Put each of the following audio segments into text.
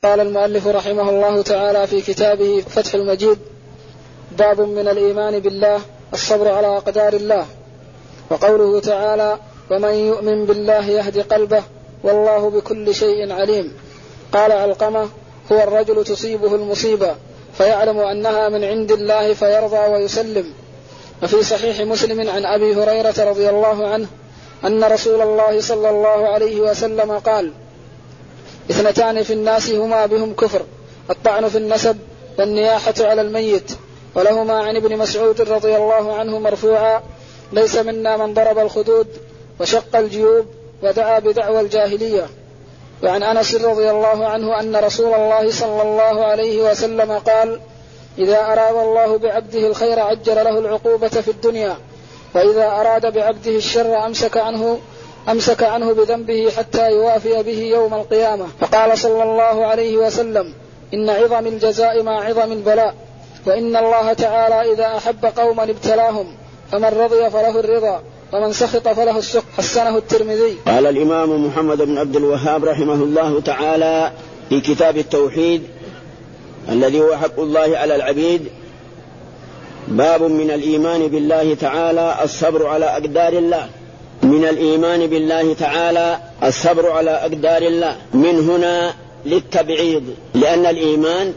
قال المؤلف رحمه الله تعالى في كتابه فتح المجيد: باب من الإيمان بالله الصبر على أقدار الله. وقوله تعالى: ومن يؤمن بالله يهد قلبه والله بكل شيء عليم. قال علقمة: هو الرجل تصيبه المصيبة فيعلم أنها من عند الله فيرضى ويسلم. وفي صحيح مسلم عن أبي هريرة رضي الله عنه أن رسول الله صلى الله عليه وسلم قال: 2 في الناس هما بهم كفر: الطعن في النسب والنياحة على الميت. ولهما عن ابن مسعود رضي الله عنه مرفوعا: ليس منا من ضرب الخدود وشق الجيوب ودعا بدعوى الجاهلية. وعن أنس رضي الله عنه أن رسول الله صلى الله عليه وسلم قال: إذا أراد الله بعبده الخير عجل له العقوبة في الدنيا، وإذا أراد بعبده الشر أمسك عنه بذنبه حتى يوافي به يوم القيامة. فقال صلى الله عليه وسلم: إن عظم الجزاء مع عظم البلاء، وإن الله تعالى إذا أحب قوما ابتلاهم، فمن رضي فله الرضا ومن سخط فله السخط. حسنه الترمذي. قال الإمام محمد بن عبد الوهاب رحمه الله تعالى في كتاب التوحيد الذي هو حق الله على العبيد: باب من الإيمان بالله تعالى الصبر على أقدار الله. من الإيمان بالله تعالى الصبر على أقدار الله، من هنا للتبعيض، لأن الإيمان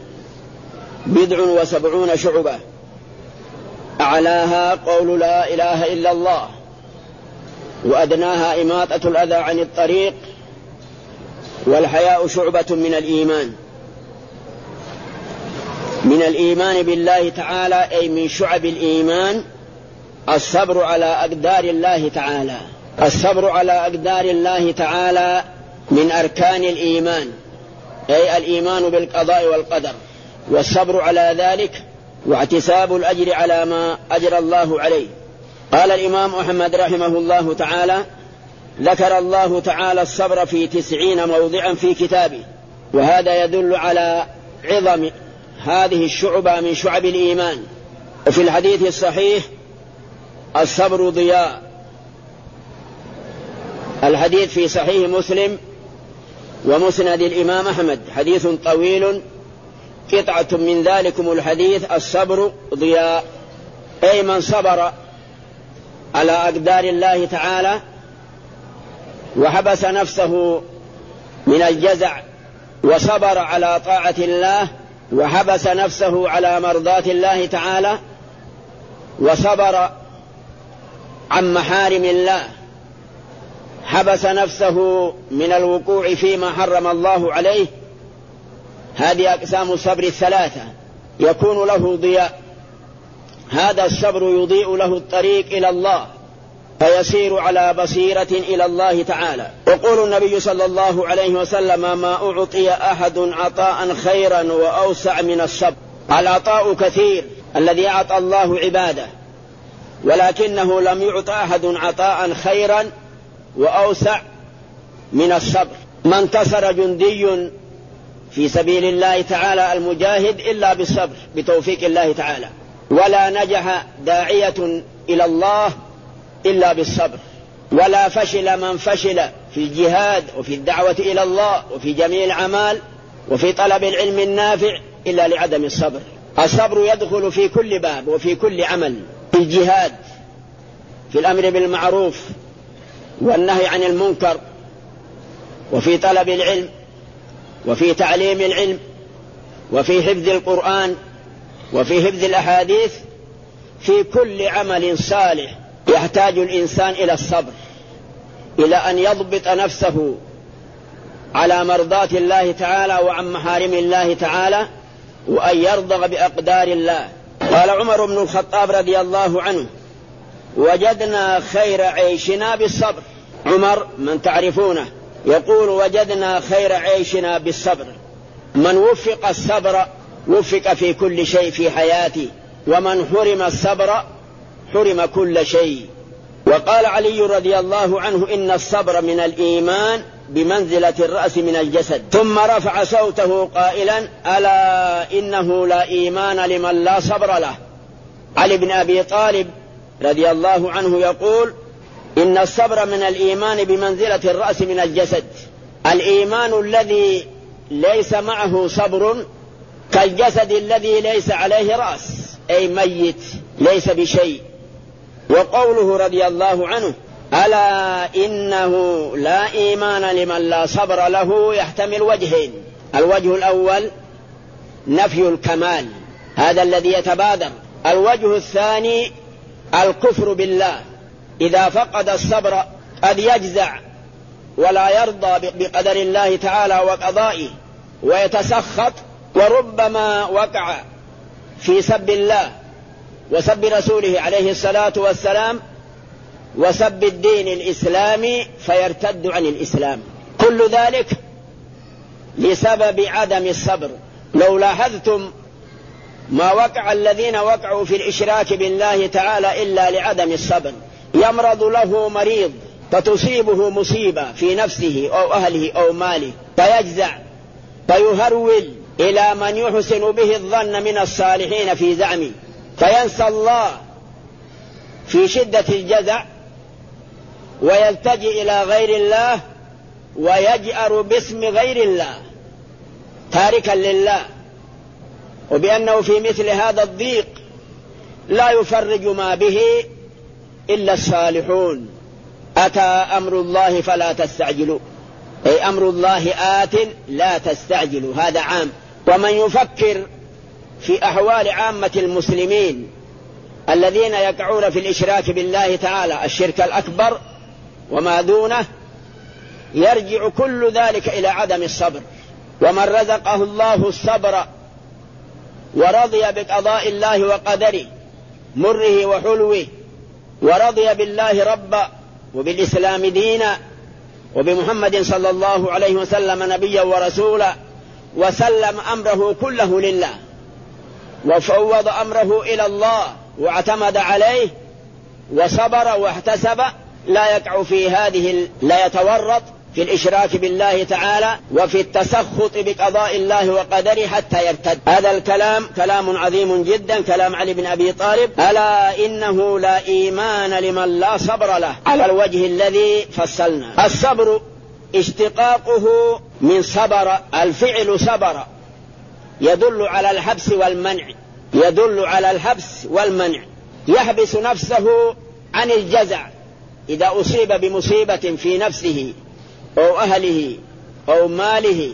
70 شعبة، أعلاها قول لا إله إلا الله، وأدناها إماطة الأذى عن الطريق، والحياء شعبة من الإيمان. من الإيمان بالله تعالى أي من شعب الإيمان الصبر على أقدار الله تعالى. الصبر على أقدار الله تعالى من أركان الإيمان، أي الإيمان بالقضاء والقدر، والصبر على ذلك واعتساب الأجر على ما أجر الله عليه. قال الإمام أحمد رحمه الله تعالى: ذكر الله تعالى الصبر في 90 موضعا في كتابه، وهذا يدل على عظم هذه الشعبة من شعب الإيمان. وفي الحديث الصحيح: الصبر ضياء. الحديث في صحيح مسلم ومسند الإمام أحمد حديث طويل، قطعة من ذلكم الحديث: الصبر ضياء، أي من صبر على أقدار الله تعالى وحبس نفسه من الجزع، وصبر على طاعة الله، وحبس نفسه على مرضات الله تعالى، وصبر عن محارم الله، حبس نفسه من الوقوع فيما حرم الله عليه. هذه أقسام الصبر 3 يكون له ضياء. هذا الصبر يضيء له الطريق إلى الله، فيسير على بصيرة إلى الله تعالى. يقول النبي صلى الله عليه وسلم: ما أعطي أحد عطاء خيرا وأوسع من الصبر. العطاء كثير الذي أعطى الله عباده، ولكنه لم يعط أحد عطاء خيرا وأوسع من الصبر. ما انتصر جندي في سبيل الله تعالى المجاهد إلا بالصبر بتوفيق الله تعالى، ولا نجح داعية إلى الله إلا بالصبر، ولا فشل من فشل في الجهاد وفي الدعوة إلى الله وفي جميع الأعمال وفي طلب العلم النافع إلا لعدم الصبر. الصبر يدخل في كل باب وفي كل عمل، في الجهاد، في الأمر بالمعروف والنهي عن المنكر، وفي طلب العلم، وفي تعليم العلم، وفي حفظ القرآن، وفي حفظ الأحاديث. في كل عمل صالح يحتاج الإنسان إلى الصبر، إلى أن يضبط نفسه على مرضات الله تعالى وعن محارم الله تعالى، وأن يرضى بأقدار الله. قال عمر بن الخطاب رضي الله عنه: وجدنا خير عيشنا بالصبر. عمر من تعرفونه يقول: وجدنا خير عيشنا بالصبر. من وفق الصبر وفق في كل شيء في حياته، ومن حرم الصبر حرم كل شيء. وقال علي رضي الله عنه: إن الصبر من الإيمان بمنزلة الرأس من الجسد. ثم رفع صوته قائلا: ألا إنه لا إيمان لمن لا صبر له. علي بن أبي طالب رضي الله عنه يقول: إن الصبر من الإيمان بمنزلة الرأس من الجسد. الإيمان الذي ليس معه صبر كالجسد الذي ليس عليه رأس، أي ميت ليس بشيء. وقوله رضي الله عنه: ألا إنه لا إيمان لمن لا صبر له، يحتمل وجهين: الوجه الأول نفي الكمال، هذا الذي يتبادر. الوجه الثاني الكفر بالله، إذا فقد الصبر قد يجزع ولا يرضى بقدر الله تعالى وقضائه ويتسخط، وربما وقع في سب الله وسب رسوله عليه الصلاة والسلام وسب الدين الإسلامي فيرتد عن الإسلام. كل ذلك لسبب عدم الصبر. لو لاحظتم ما وقع الذين وقعوا في الإشراك بالله تعالى إلا لعدم الصبر. يمرض له مريض فتصيبه مصيبة في نفسه أو أهله أو ماله فيجزع فيهرول إلى من يحسن به الظن من الصالحين في زعمه، فينسى الله في شدة الجزع ويلتجئ إلى غير الله ويجأر باسم غير الله تاركا لله، وبأنه في مثل هذا الضيق لا يفرج ما به إلا الصالحون. أتى أمر الله فلا تستعجلوا، أي أمر الله آت لا تستعجلوا، هذا عام. ومن يفكر في أحوال عامة المسلمين الذين يقعون في الإشراك بالله تعالى الشرك الأكبر وما دونه، يرجع كل ذلك إلى عدم الصبر. ومن رزقه الله الصبر ورضي بقضاء الله وقدره مره وحلوه، ورضي بالله ربا وبالإسلام دينا وبمحمد صلى الله عليه وسلم نبيا ورسولا، وسلم أمره كله لله وفوض أمره إلى الله واعتمد عليه وصبر واحتسب، لا يقع في هذه، لا يتورط في الإشراك بالله تعالى وفي التسخط بقضاء الله وقدره حتى يرتد. هذا الكلام كلام عظيم جدا، كلام علي بن أبي طالب: ألا إنه لا إيمان لمن لا صبر له، على الوجه الذي فصلنا. الصبر اشتقاقه من صبر، الفعل صبر يدل على الحبس والمنع، يدل على الحبس والمنع. يحبس نفسه عن الجزع إذا أصيب بمصيبة في نفسه أو أهله أو ماله،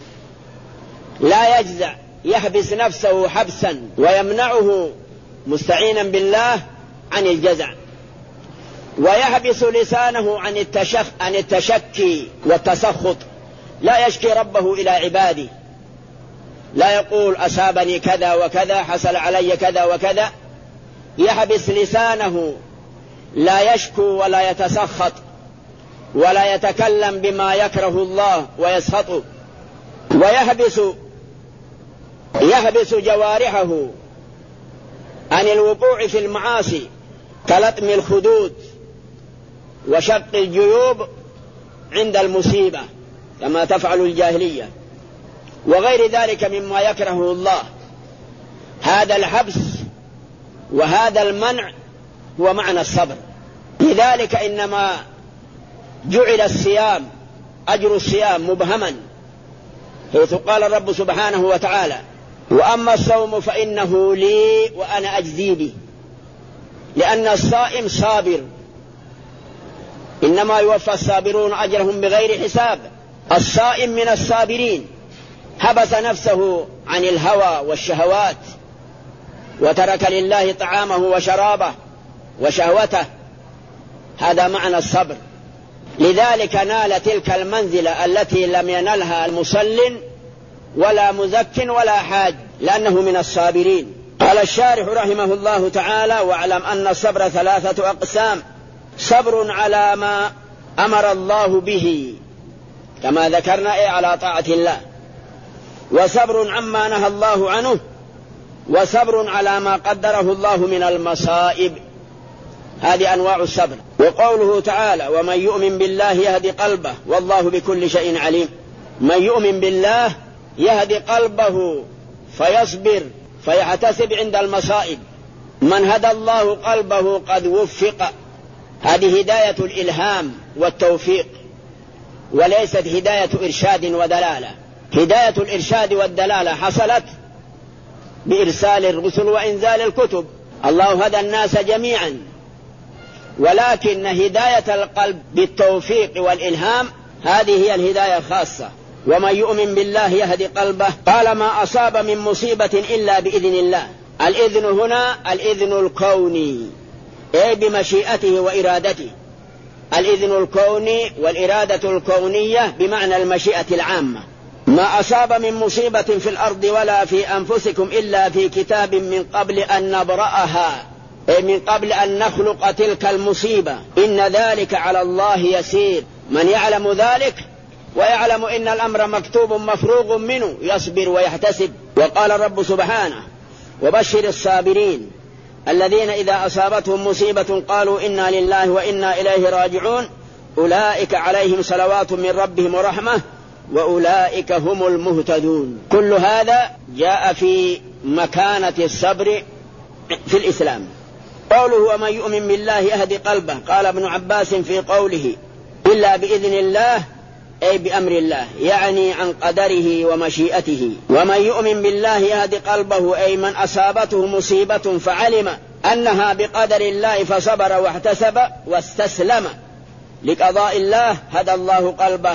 لا يجزع، يحبس نفسه حبسا ويمنعه مستعينا بالله عن الجزع. ويحبس لسانه عن التشكي والتسخط، لا يشكي ربه إلى عباده، لا يقول أصابني كذا وكذا، حصل علي كذا وكذا. يحبس لسانه، لا يشكو ولا يتسخط ولا يتكلم بما يكره الله ويسخطه. ويحبس جوارحه عن الوقوع في المعاصي كلطم الخدود وشق الجيوب عند المصيبة كما تفعل الجاهلية وغير ذلك مما يكره الله. هذا الحبس وهذا المنع هو معنى الصبر. لذلك إنما جعل الصيام، أجر الصيام مبهما، حيث قال الرب سبحانه وتعالى: وأما الصوم فإنه لي وأنا أجزي به، لأن الصائم صابر، إنما يوفى الصابرون أجرهم بغير حساب. الصائم من الصابرين، حبس نفسه عن الهوى والشهوات وترك لله طعامه وشرابه وشهوته، هذا معنى الصبر. لذلك نال تلك المنزلة التي لم ينلها المصل ولا مزك ولا حاج، لأنه من الصابرين. قال الشارح رحمه الله تعالى: واعلم أن الصبر 3 أقسام: صبر على ما أمر الله به كما ذكرنا على طاعة الله، وصبر عما نهى الله عنه، وصبر على ما قدره الله من المصائب. هذه أنواع الصبر. وقوله تعالى: ومن يؤمن بالله يهدي قلبه والله بكل شيء عليم. من يؤمن بالله يهدي قلبه فيصبر فيحتسب عند المصائب. من هدى الله قلبه قد وفق. هذه هداية الإلهام والتوفيق، وليست هداية إرشاد ودلالة. هداية الإرشاد والدلالة حصلت بإرسال الرسل وإنزال الكتب. الله هدى الناس جميعا، ولكن هداية القلب بالتوفيق والإلهام هذه هي الهداية الخاصة. ومن يؤمن بالله يهدي قلبه. قال ما أصاب من مصيبة إلا بإذن الله. الإذن هنا الإذن الكوني، أي بمشيئته وإرادته. الإذن الكوني والإرادة الكونية بمعنى المشيئة العامة. ما أصاب من مصيبة في الأرض ولا في أنفسكم إلا في كتاب من قبل أن نبرأها، أي من قبل أن نخلق تلك المصيبة. إن ذلك على الله يسير. من يعلم ذلك ويعلم إن الأمر مكتوب مفروغ منه يصبر ويحتسب. وقال الرب سبحانه وبشر الصابرين الذين إذا أصابتهم مصيبة قالوا إنا لله وإنا إليه راجعون أولئك عليهم صلوات من ربهم ورحمة وأولئك هم المهتدون. كل هذا جاء في مكانة الصبر في الإسلام. قوله ومن يؤمن بالله يهدي قلبه. قال ابن عباس في قوله إلا بإذن الله أي بأمر الله، يعني عن قدره ومشيئته. ومن يؤمن بالله يهدي قلبه أي من أصابته مصيبة فعلم أنها بقدر الله فصبر واحتسب واستسلم لقضاء الله هدى الله قلبه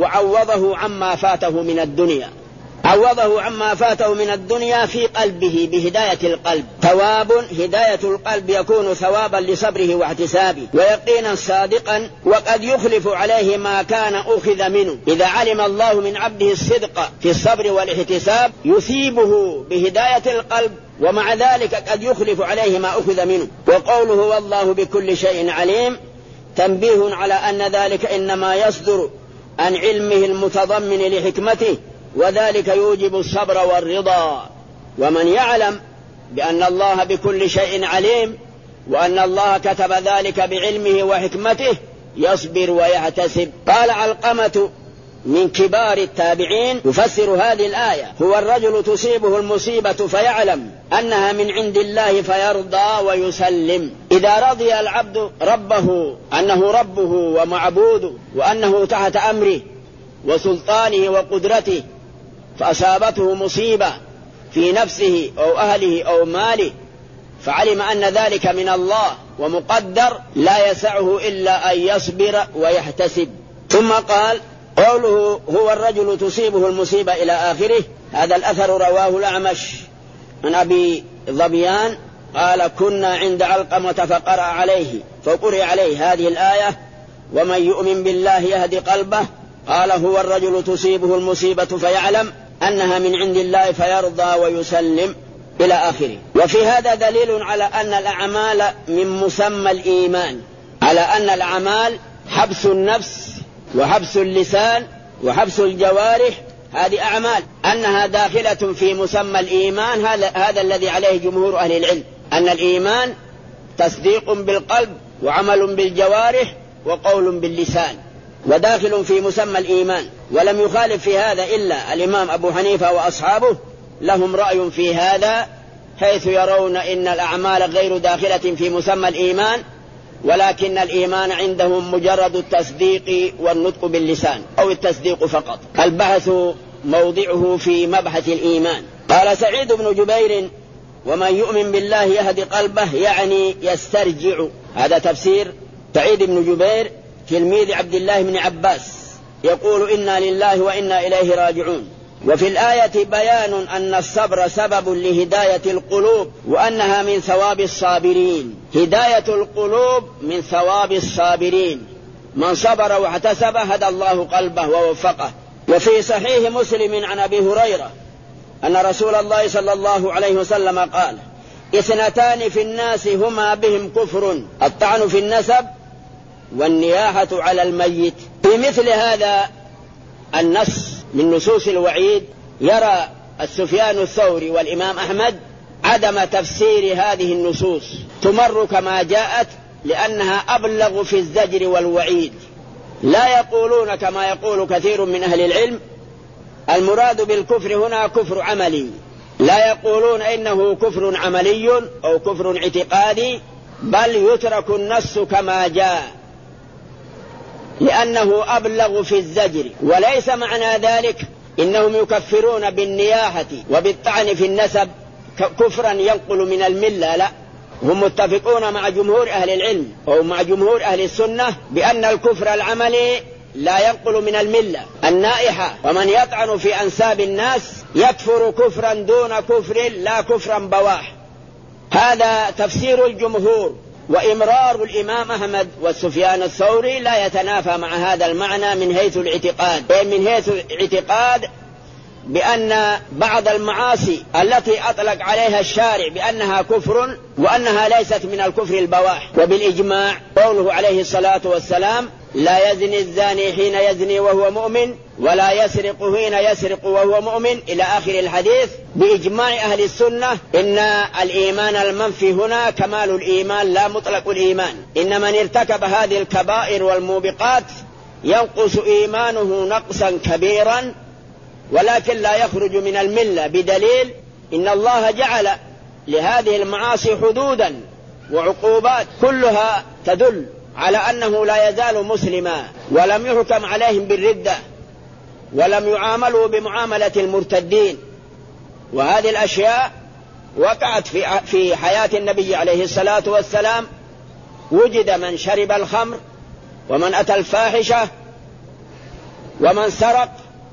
وعوضه عما فاته من الدنيا. عوضه عما فاته من الدنيا في قلبه بهداية القلب. ثواب هداية القلب يكون ثوابا لصبره واحتسابه ويقينا صادقا، وقد يخلف عليه ما كان أخذ منه. إذا علم الله من عبده الصدق في الصبر والاحتساب يثيبه بهداية القلب، ومع ذلك قد يخلف عليه ما أخذ منه. وقوله والله بكل شيء عليم تنبيه على أن ذلك إنما يصدر عن علمه المتضمن لحكمته، وذلك يوجب الصبر والرضا. ومن يعلم بأن الله بكل شيء عليم وأن الله كتب ذلك بعلمه وحكمته يصبر ويحتسب. قال علقمة من كبار التابعين يفسر هذه الآية هو الرجل تصيبه المصيبة فيعلم أنها من عند الله فيرضى ويسلم. إذا رضي العبد ربه أنه ربه ومعبوده وأنه تحت أمره وسلطانه وقدرته، فأصابته مصيبة في نفسه أو أهله أو ماله، فعلم أن ذلك من الله ومقدر لا يسعه إلا أن يصبر ويحتسب. ثم قال قوله هو الرجل تصيبه المصيبة إلى آخره. هذا الأثر رواه الأعمش عن أبي ظبيان قال كنا عند علقمة فقرأ عليه هذه الآية ومن يؤمن بالله يهدي قلبه. قال هو الرجل تصيبه المصيبة فيعلم أنها من عند الله فيرضى ويسلم إلى آخره. وفي هذا دليل على أن الأعمال من مسمى الإيمان، على أن الأعمال حبس النفس وحبس اللسان وحبس الجوارح هذه أعمال، أنها داخلة في مسمى الإيمان. هذا الذي عليه جمهور أهل العلم، أن الإيمان تصديق بالقلب وعمل بالجوارح وقول باللسان، وداخل في مسمى الإيمان. ولم يخالف في هذا إلا الإمام أبو حنيفة وأصحابه، لهم رأي في هذا حيث يرون إن الأعمال غير داخلة في مسمى الإيمان، ولكن الإيمان عندهم مجرد التصديق والنطق باللسان أو التصديق فقط. البحث موضعه في مبحث الإيمان. قال سعيد بن جبير ومن يؤمن بالله يهدي قلبه يعني يسترجع. هذا تفسير سعيد بن جبير تلميذ عبد الله بن عباس، يقول إنا لله وإنا إليه راجعون. وفي الآية بيان أن الصبر سبب لهداية القلوب وأنها من ثواب الصابرين. هداية القلوب من ثواب الصابرين. من صبر واحتسب هدى الله قلبه ووفقه. وفي صحيح مسلم عن أبي هريرة أن رسول الله صلى الله عليه وسلم قال اثنتان في الناس هما بهم كفر الطعن في النسب والنياحة على الميت. في مثل هذا النص من نصوص الوعيد يرى السفيان الثوري والإمام أحمد عدم تفسير هذه النصوص، تمر كما جاءت لأنها أبلغ في الزجر والوعيد. لا يقولون كما يقول كثير من أهل العلم المراد بالكفر هنا كفر عملي، لا يقولون إنه كفر عملي أو كفر اعتقادي، بل يترك النص كما جاء لأنه أبلغ في الزجر. وليس معنى ذلك إنهم يكفرون بالنياحة وبالطعن في النسب كفرا ينقل من الملة. لا، هم متفقون مع جمهور أهل العلم أو مع جمهور أهل السنة بأن الكفر العملي لا ينقل من الملة النائحة. ومن يطعن في أنساب الناس يكفر كفرا دون كفر لا كفرا بواح. هذا تفسير الجمهور. وإمرار الإمام أحمد والسفيان الثوري لا يتنافى مع هذا المعنى من حيث الاعتقاد، من حيث الاعتقاد بأن بعض المعاصي التي أطلق عليها الشارع بأنها كفر وأنها ليست من الكفر البواح. وبالإجماع قوله عليه الصلاة والسلام: لا يزني الزاني حين يزني وهو مؤمن ولا يسرق حين يسرق وهو مؤمن إلى آخر الحديث. بإجماع أهل السنة إن الإيمان المنفي هنا كمال الإيمان لا مطلق الإيمان. إن من ارتكب هذه الكبائر والموبقات ينقص إيمانه نقصا كبيرا ولكن لا يخرج من الملة، بدليل إن الله جعل لهذه المعاصي حدودا وعقوبات كلها تدل على أنه لا يزال مسلما، ولم يحكم عليهم بالردة ولم يعاملوا بمعاملة المرتدين. وهذه الأشياء وقعت في حياة النبي عليه الصلاة والسلام. وجد من شرب الخمر ومن أتى الفاحشة ومن سرق،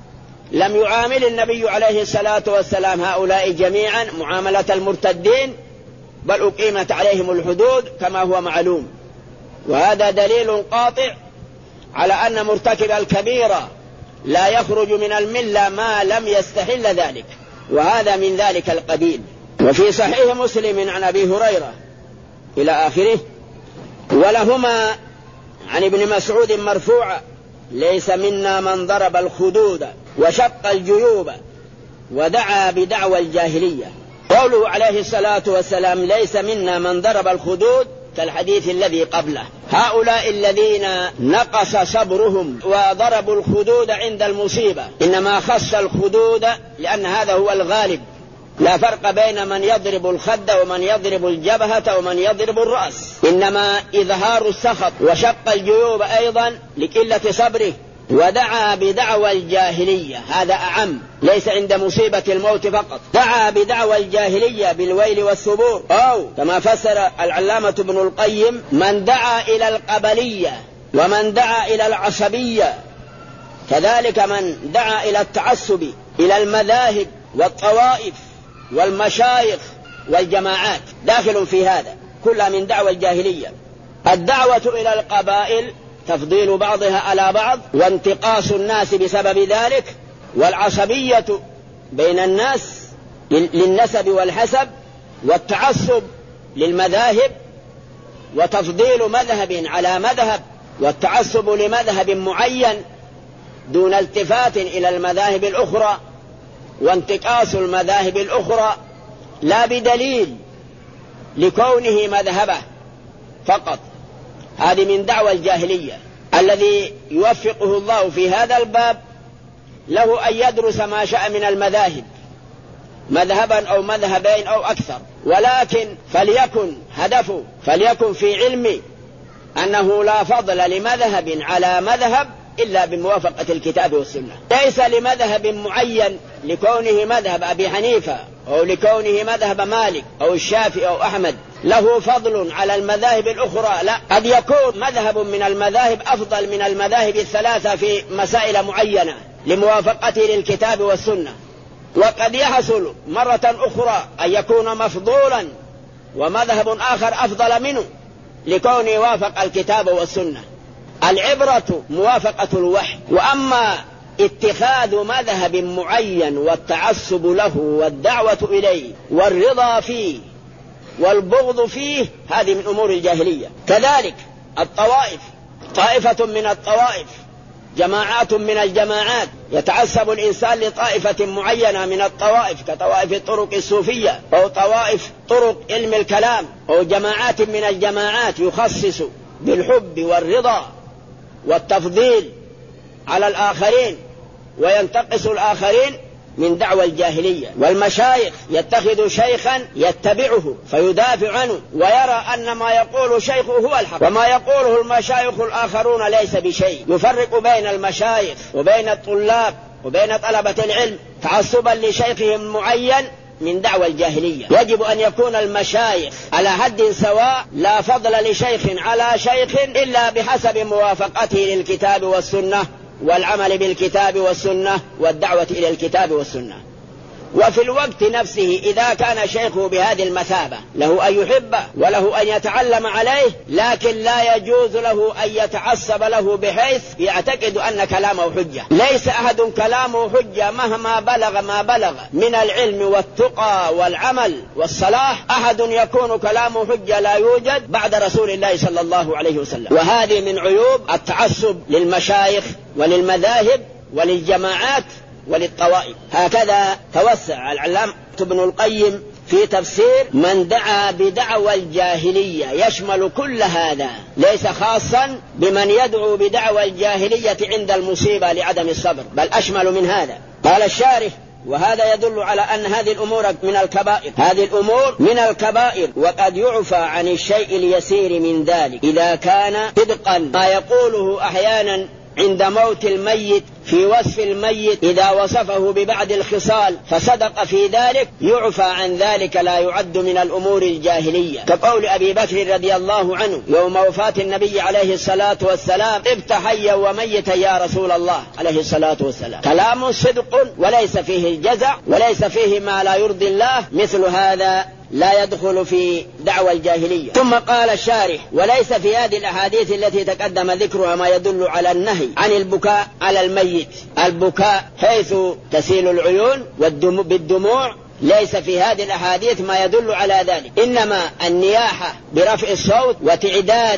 لم يعامل النبي عليه الصلاة والسلام هؤلاء جميعا معاملة المرتدين، بل أقيمت عليهم الحدود كما هو معلوم. وهذا دليل قاطع على أن مرتكب الكبيرة لا يخرج من الملة ما لم يستحل ذلك، وهذا من ذلك القبيل. وفي صحيح مسلم عن أبي هريرة إلى آخره. ولهما عن ابن مسعود مرفوعا: ليس منا من ضرب الخدود وشق الجيوب ودعا بدعوى الجاهلية. قوله عليه الصلاة والسلام ليس منا من ضرب الخدود كالحديث الذي قبله. هؤلاء الذين نقص صبرهم وضربوا الخدود عند المصيبة إنما خص الخدود لأن هذا هو الغالب. لا فرق بين من يضرب الخد ومن يضرب الجبهة ومن يضرب الرأس، إنما إظهار السخط. وشق الجيوب أيضا لقلة صبره. ودعا بدعوى الجاهلية، هذا أعم، ليس عند مصيبة الموت فقط. دعا بدعوى الجاهلية بالويل والثبور، أو كما فسر العلامة ابن القيم: من دعا إلى القبلية ومن دعا إلى العصبية، كذلك من دعا إلى التعصب، إلى المذاهب والطوائف والمشايخ والجماعات، داخل في هذا كلها من دعوى الجاهلية. الدعوة إلى القبائل تفضيل بعضها على بعض وانتقاص الناس بسبب ذلك، والعصبية بين الناس للنسب والحسب، والتعصب للمذاهب وتفضيل مذهب على مذهب، والتعصب لمذهب معين دون التفات إلى المذاهب الأخرى، وانتقاص المذاهب الأخرى لا بدليل لكونه مذهبه فقط. هذه من دعوى الجاهلية. الذي يوفقه الله في هذا الباب له أن يدرس ما شاء من المذاهب، مذهبا أو مذهبين أو أكثر، ولكن فليكن في علمي أنه لا فضل لمذهب على مذهب إلا بموافقة الكتاب والسنة. ليس لمذهب معين لكونه مذهب أبي حنيفة أو لكونه مذهب مالك أو الشافعي أو أحمد له فضل على المذاهب الأخرى، لا. قد يكون مذهب من المذاهب أفضل من المذاهب الثلاثة في مسائل معينة لموافقته للكتاب والسنة، وقد يحصل مرة أخرى أن يكون مفضولا ومذهب آخر أفضل منه لكونه وافق الكتاب والسنة. العبرة موافقة الوحي. وأما اتخاذ مذهب معين والتعصب له والدعوة إليه والرضا فيه والبغض فيه، هذه من أمور الجاهلية. كذلك الطوائف، طائفة من الطوائف، جماعات من الجماعات، يتعصب الإنسان لطائفة معينة من الطوائف كطوائف الطرق الصوفية أو طوائف طرق علم الكلام، أو جماعات من الجماعات يخصص بالحب والرضا والتفضيل على الآخرين وينتقص الآخرين، من دعوى الجاهلية. والمشايخ يتخذ شيخا يتبعه فيدافع عنه ويرى أن ما يقول شيخه هو الحق وما يقوله المشايخ الآخرون ليس بشيء. يفرق بين المشايخ وبين الطلاب وبين طلبة العلم تعصبا لشيخهم المعين من دعوى الجاهلية. يجب أن يكون المشايخ على حد سواء، لا فضل لشيخ على شيخ إلا بحسب موافقته للكتاب والسنة والعمل بالكتاب والسنة والدعوة إلى الكتاب والسنة. وفي الوقت نفسه إذا كان شيخه بهذه المثابة له أن يحبه وله أن يتعلم عليه، لكن لا يجوز له أن يتعصب له بحيث يعتقد أن كلامه حجة. ليس أحد كلامه حجة مهما بلغ ما بلغ من العلم والتقى والعمل والصلاح، أحد يكون كلامه حجة لا يوجد بعد رسول الله صلى الله عليه وسلم. وهذه من عيوب التعصب للمشايخ وللمذاهب وللجماعات وللطوائف. هكذا توسع العلامة ابن القيم في تفسير من دعا بدعوى الجاهلية، يشمل كل هذا، ليس خاصا بمن يدعو بدعوى الجاهلية عند المصيبة لعدم الصبر، بل أشمل من هذا. قال الشارح: وهذا يدل على أن هذه الأمور من الكبائر، هذه الأمور من الكبائر، وقد يعفى عن الشيء اليسير من ذلك إذا كان صدقا ما يقوله أحيانا عند موت الميت في وصف الميت، إذا وصفه ببعض الخصال فصدق في ذلك يعفى عن ذلك، لا يعد من الأمور الجاهلية، كقول أبي بكر رضي الله عنه يوم وفاة النبي عليه الصلاة والسلام: ابت حيا وميتا يا رسول الله عليه الصلاة والسلام. كلام صدق وليس فيه الجزع وليس فيه ما لا يرضي الله، مثل هذا لا يدخل في دعوى الجاهلية. ثم قال الشارح: وليس في هذه الأحاديث التي تقدم ذكرها ما يدل على النهي عن البكاء على الميت، البكاء حيث تسيل العيون بالدموع، ليس في هذه الأحاديث ما يدل على ذلك، إنما النياحة برفع الصوت وتعداد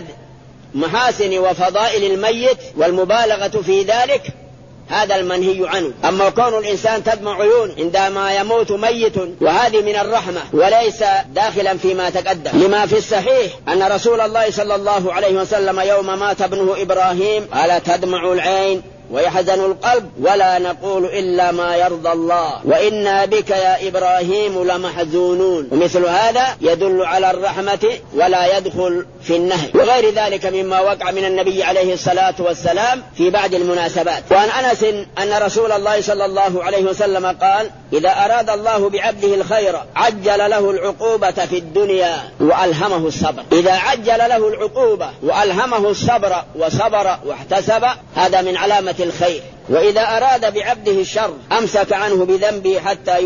محاسن وفضائل الميت والمبالغة في ذلك هذا المنهي عنه. أما كون الإنسان تدمع عيون عندما يموت ميت وهذه من الرحمة وليس داخلا فيما تقدم، لما في الصحيح أن رسول الله صلى الله عليه وسلم يوم مات ابنه إبراهيم قال: تدمع العين ويحزن القلب ولا نقول إلا ما يرضى الله وإنا بك يا إبراهيم لمحزونون. ومثل هذا يدل على الرحمة ولا يدخل في النهي، وغير ذلك مما وقع من النبي عليه الصلاة والسلام في بعض المناسبات. وعن أنس أن رسول الله صلى الله عليه وسلم قال: إذا أراد الله بعبده الخير عجل له العقوبة في الدنيا وألهمه الصبر. إذا عجل له العقوبة وألهمه الصبر وصبر واحتسب، هذا من علامة الخير. وإذا أراد بعبده الشر أمسك عنه بذنبه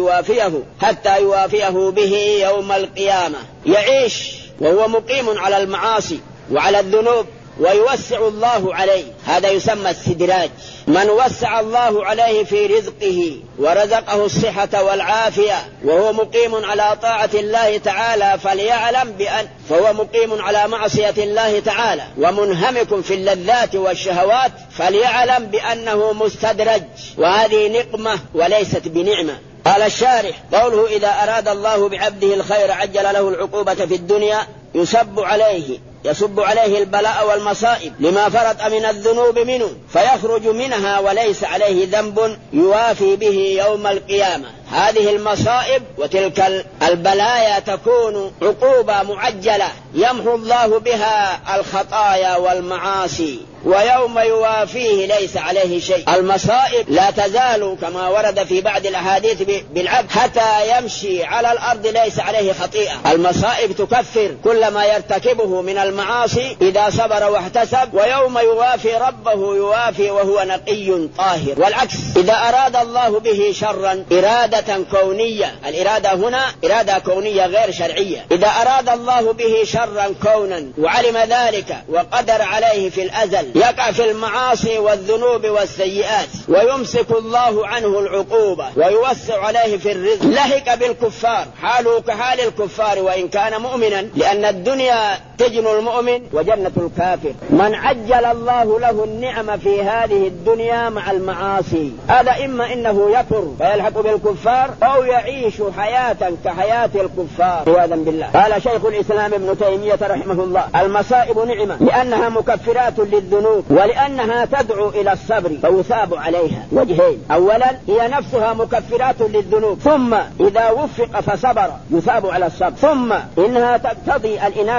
حتى يوافيه به يوم القيامة. يعيش وهو مقيم على المعاصي وعلى الذنوب ويوسع الله عليه، هذا يسمى استدراج. من وسع الله عليه في رزقه ورزقه الصحة والعافية وهو مقيم على طاعة الله تعالى فليعلم بأن فهو مقيم على معصية الله تعالى ومنهمك في اللذات والشهوات، فليعلم بأنه مستدرج، وهذه نقمة وليست بنعمة. قال الشارح: قوله إذا أراد الله بعبده الخير عجل له العقوبة في الدنيا يسب عليه البلاء والمصائب لما فرط من الذنوب منه فيخرج منها وليس عليه ذنب يوافي به يوم القيامة. هذه المصائب وتلك البلايا تكون عقوبة معجلة يمحو الله بها الخطايا والمعاصي، ويوم يوافيه ليس عليه شيء. المصائب لا تزال كما ورد في بعض الأحاديث بالعبد حتى يمشي على الأرض ليس عليه خطيئة. المصائب تكفر كل ما يرتكبه من المعاصي إذا صبر واحتسب، ويوم يوافي ربه يوافي وهو نقي طاهر. والعكس، إذا أراد الله به شرا إرادة كونية، الإرادة هنا إرادة كونية غير شرعية، إذا أراد الله به شرا كونا وعلم ذلك وقدر عليه في الأزل يقع في المعاصي والذنوب والسيئات ويمسك الله عنه العقوبة ويوسع عليه في الرزق، لهك بالكفار، حاله كحال الكفار وإن كان مؤمنا، لأن الدنيا سجن المؤمن وجنة الكافر. من عجل الله له النعم في هذه الدنيا مع المعاصي، هذا إما إنه يكفر فيلحق بالكفار أو يعيش حياة كحياة الكفار عياذا بالله. قال شيخ الإسلام ابن تيمية رحمه الله: المصائب نعمة لأنها مكفرات للذنوب ولأنها تدعو إلى الصبر فيثاب عليها وجهين: أولا هي نفسها مكفرات للذنوب، ثم إذا وفق فصبر يثاب على الصبر، ثم إنها تقتضي الإنابة إلى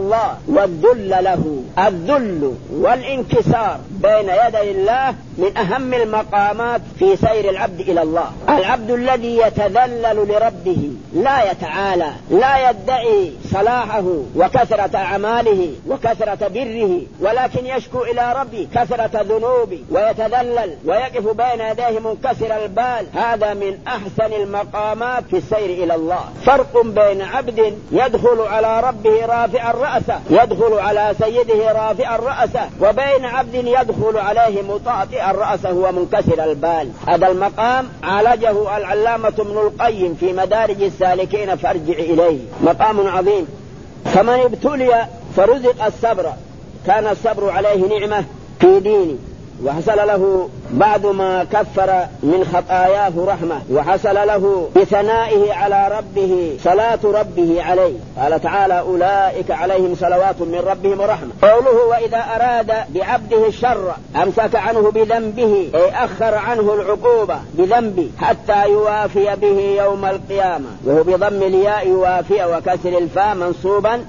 الله والذل له. الذل والانكسار بين يدي الله من أهم المقامات في سير العبد إلى الله. العبد الذي يتذلل لربه لا يتعالى، لا يدعي صلاحه وكثرة أعماله وكثرة بره، ولكن يشكو إلى ربه كثرة ذنوبه ويتذلل ويقف بين يديه منكسر البال. هذا من أحسن المقامات في السير إلى الله. فرق بين عبد يدخل على ربه رافعا رأسه، يدخل على سيده رافعا رأسه، وبين عبد يدخل عليه مطاطئا رأسه ومنكسر البال. هذا المقام عالجه العلامة ابن القيم في مدارج السالكين فارجع إليه، مقام عظيم. فمن ابتلي فرزق الصبر كان الصبر عليه نعمة في دينه، وحصل له بعد ما كفر من خطاياه رحمة، وحصل له بثنائه على ربه صلاة ربه عليه. قال تعالى: أولئك عليهم صلوات من ربهم ورحمة. قوله: وإذا أراد بعبده الشر أمسك عنه بذنبه، أي أخر عنه العقوبة بذنبه حتى يوافي به يوم القيامة، وهو بضم الياء يوافي وكسر الفاء منصوبا،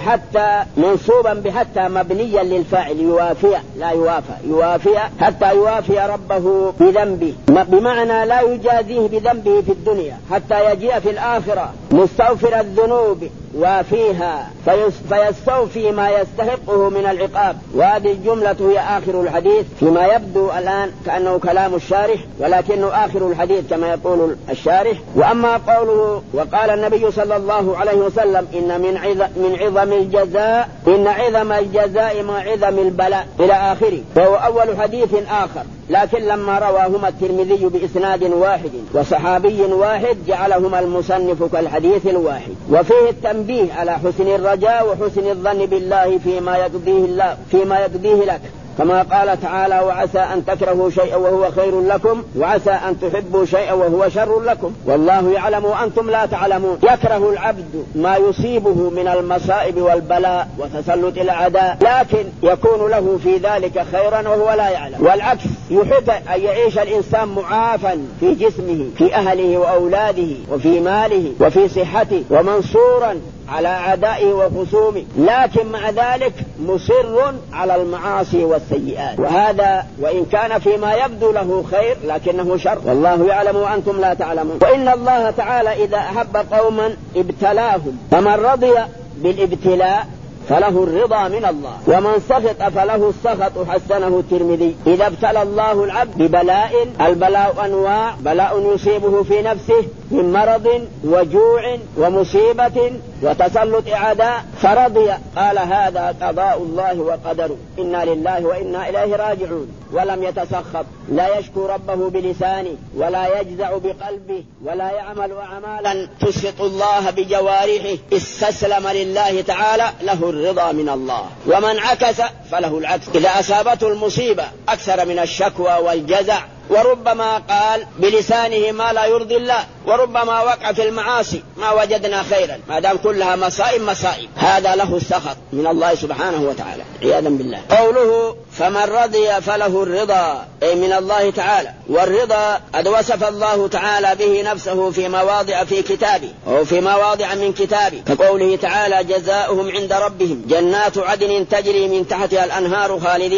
بحتى مبنيا للفاعل يوافي لا يوافى، يوافي حتى يوافي ربه بذنبه، بمعنى لا يجازيه بذنبه في الدنيا حتى يجيء في الآخرة مستغفر الذنوب وفيها فيستوفي ما يستحقه من العقاب. وهذه الجملة هي آخر الحديث فيما يبدو الآن كأنه كلام الشارح، ولكنه آخر الحديث كما يقول الشارح. وأما قوله: وقال النبي صلى الله عليه وسلم: إن من عظم الجزاء، إن عظم الجزاء مع عظم البلاء، إلى آخره، وهو أول حديث آخر، لكن لما رواهما الترمذي بإسناد واحد وصحابي واحد جعلهما المصنف كالحديث الواحد. وفيه التنبيه على حسن الرجاء وحسن الظن بالله فيما يقضيه لك، كما قال تعالى: وعسى أن تكرهوا شيئا وهو خير لكم، وعسى أن تحبوا شيئا وهو شر لكم، والله يعلم وأنتم لا تعلمون. يكره العبد ما يصيبه من المصائب والبلاء وتسلط الأعداء، لكن يكون له في ذلك خيرا وهو لا يعلم. والعكس، يحب أن يعيش الإنسان معافا في جسمه، في أهله وأولاده وفي ماله وفي صحته، ومنصورا على أعدائه وخصومه، لكن مع ذلك مصر على المعاصي والسيئات. وهذا وإن كان فيما يبدو له خير لكنه شر، والله يعلم وأنتم لا تعلمون. وإن الله تعالى إذا أحب قوما ابتلاهم، فمن رضي بالابتلاء فله الرضا من الله، ومن سخط فله السخط. حسنه الترمذي. إذا ابتلى الله العبد ببلاء، البلاء أنواع: بلاء يصيبه في نفسه من مرض وجوع ومصيبة وتسلط أعداء فرضي، قال: هذا قضاء الله وقدره، إنا لله وإنا إليه راجعون. ولم يتسخط، لا يشكو ربه بلسانه ولا يجزع بقلبه ولا يعمل أعمالا تسخط الله بجوارحه، استسلم لله تعالى، له الرضا من الله. ومن عكس فله العكس، إذا أصابته المصيبة أكثر من الشكوى والجزع، وربما قال بلسانه ما لا يرضي الله، وربما وقع في المعاصي ما وجدنا خيرا، ما دام كلها مصائب، هذا له السخط من الله سبحانه وتعالى، عياذا بالله. قوله: فمن رضي فله الرضا، أي من الله تعالى. والرضا قد وصف الله تعالى به نفسه في مواضع في كتابه، أو في مواضع من كتابه، كقوله تعالى: جزاؤهم عند ربهم جنات عدن تجري من تحتها الأنهار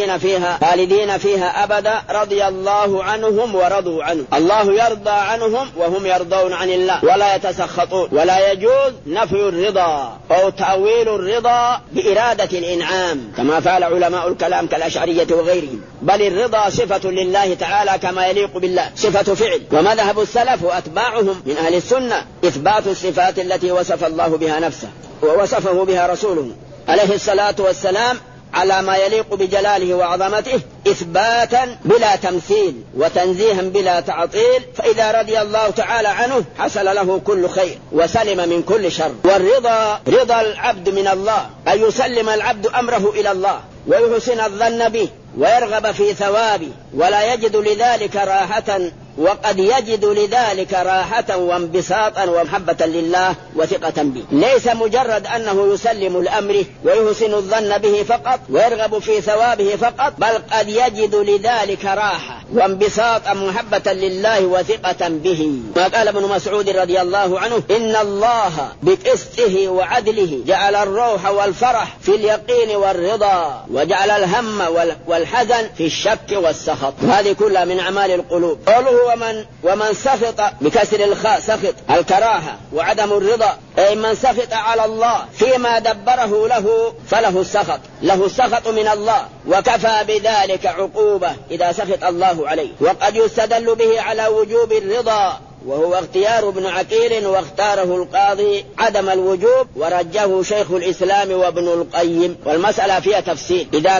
خالدين فيها أبدا، رضي الله عنهم ورضوا عنه. الله يرضى عنهم وهم يرضون عن الله، ولا يتسخطون. ولا يجوز نفي الرضا أو تأويل الرضا بإرادة الإنعام كما فعل علماء الكلام كالأشعرية وغيرهم، بل الرضا صفة لله تعالى كما يليق بالله، صفة فعل. ومذهب السلف وأتباعهم من أهل السنة إثبات الصفات التي وصف الله بها نفسه ووصفه بها رسوله عليه الصلاة والسلام على ما يليق بجلاله وعظمته، إثباتا بلا تمثيل وتنزيها بلا تعطيل. فإذا رضي الله تعالى عنه حصل له كل خير وسلم من كل شر. والرضا رضا العبد من الله، أن يسلم العبد أمره إلى الله ويحسن الظن به ويرغب في ثوابه، ولا يجد لذلك راحة وقد يجد لذلك راحة وانبساطا ومحبة لله وثقة به. ليس مجرد أنه يسلم لأمره ويحسن الظن به فقط ويرغب في ثوابه فقط، بل قد يجد لذلك راحة وانبساطا محبة لله وثقة به. ما قال ابن مسعود رضي الله عنه: إن الله بقسطه وعدله جعل الروح والفرح في اليقين والرضا، وجعل الهم والحزن في الشك والسخط. هذه كلها من أعمال القلوب. قوله ومن سخط بكسر الخاء، سخط الكراهة وعدم الرضا، أي من سخط على الله فيما دبره له فله السخط، له السخط من الله، وكفى بذلك عقوبة إذا سخط الله عليه. وقد يستدل به على وجوب الرضا، وهو اختيار ابن عقيل، واختاره القاضي عدم الوجوب، ورجه شيخ الإسلام وابن القيم. والمسألة فيها تفصيل. إذا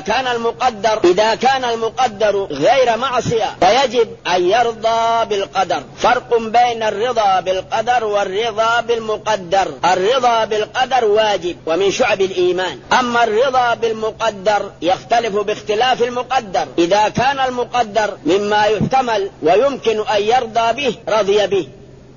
كان المقدر غير معصية فيجب أن يرضى بالقدر. فرق بين الرضا بالقدر والرضا بالمقدر. الرضا بالقدر واجب ومن شعب الإيمان، أما الرضا بالمقدر يختلف باختلاف المقدر. إذا كان المقدر مما يحتمل ويمكن أن يرضى به رضي به،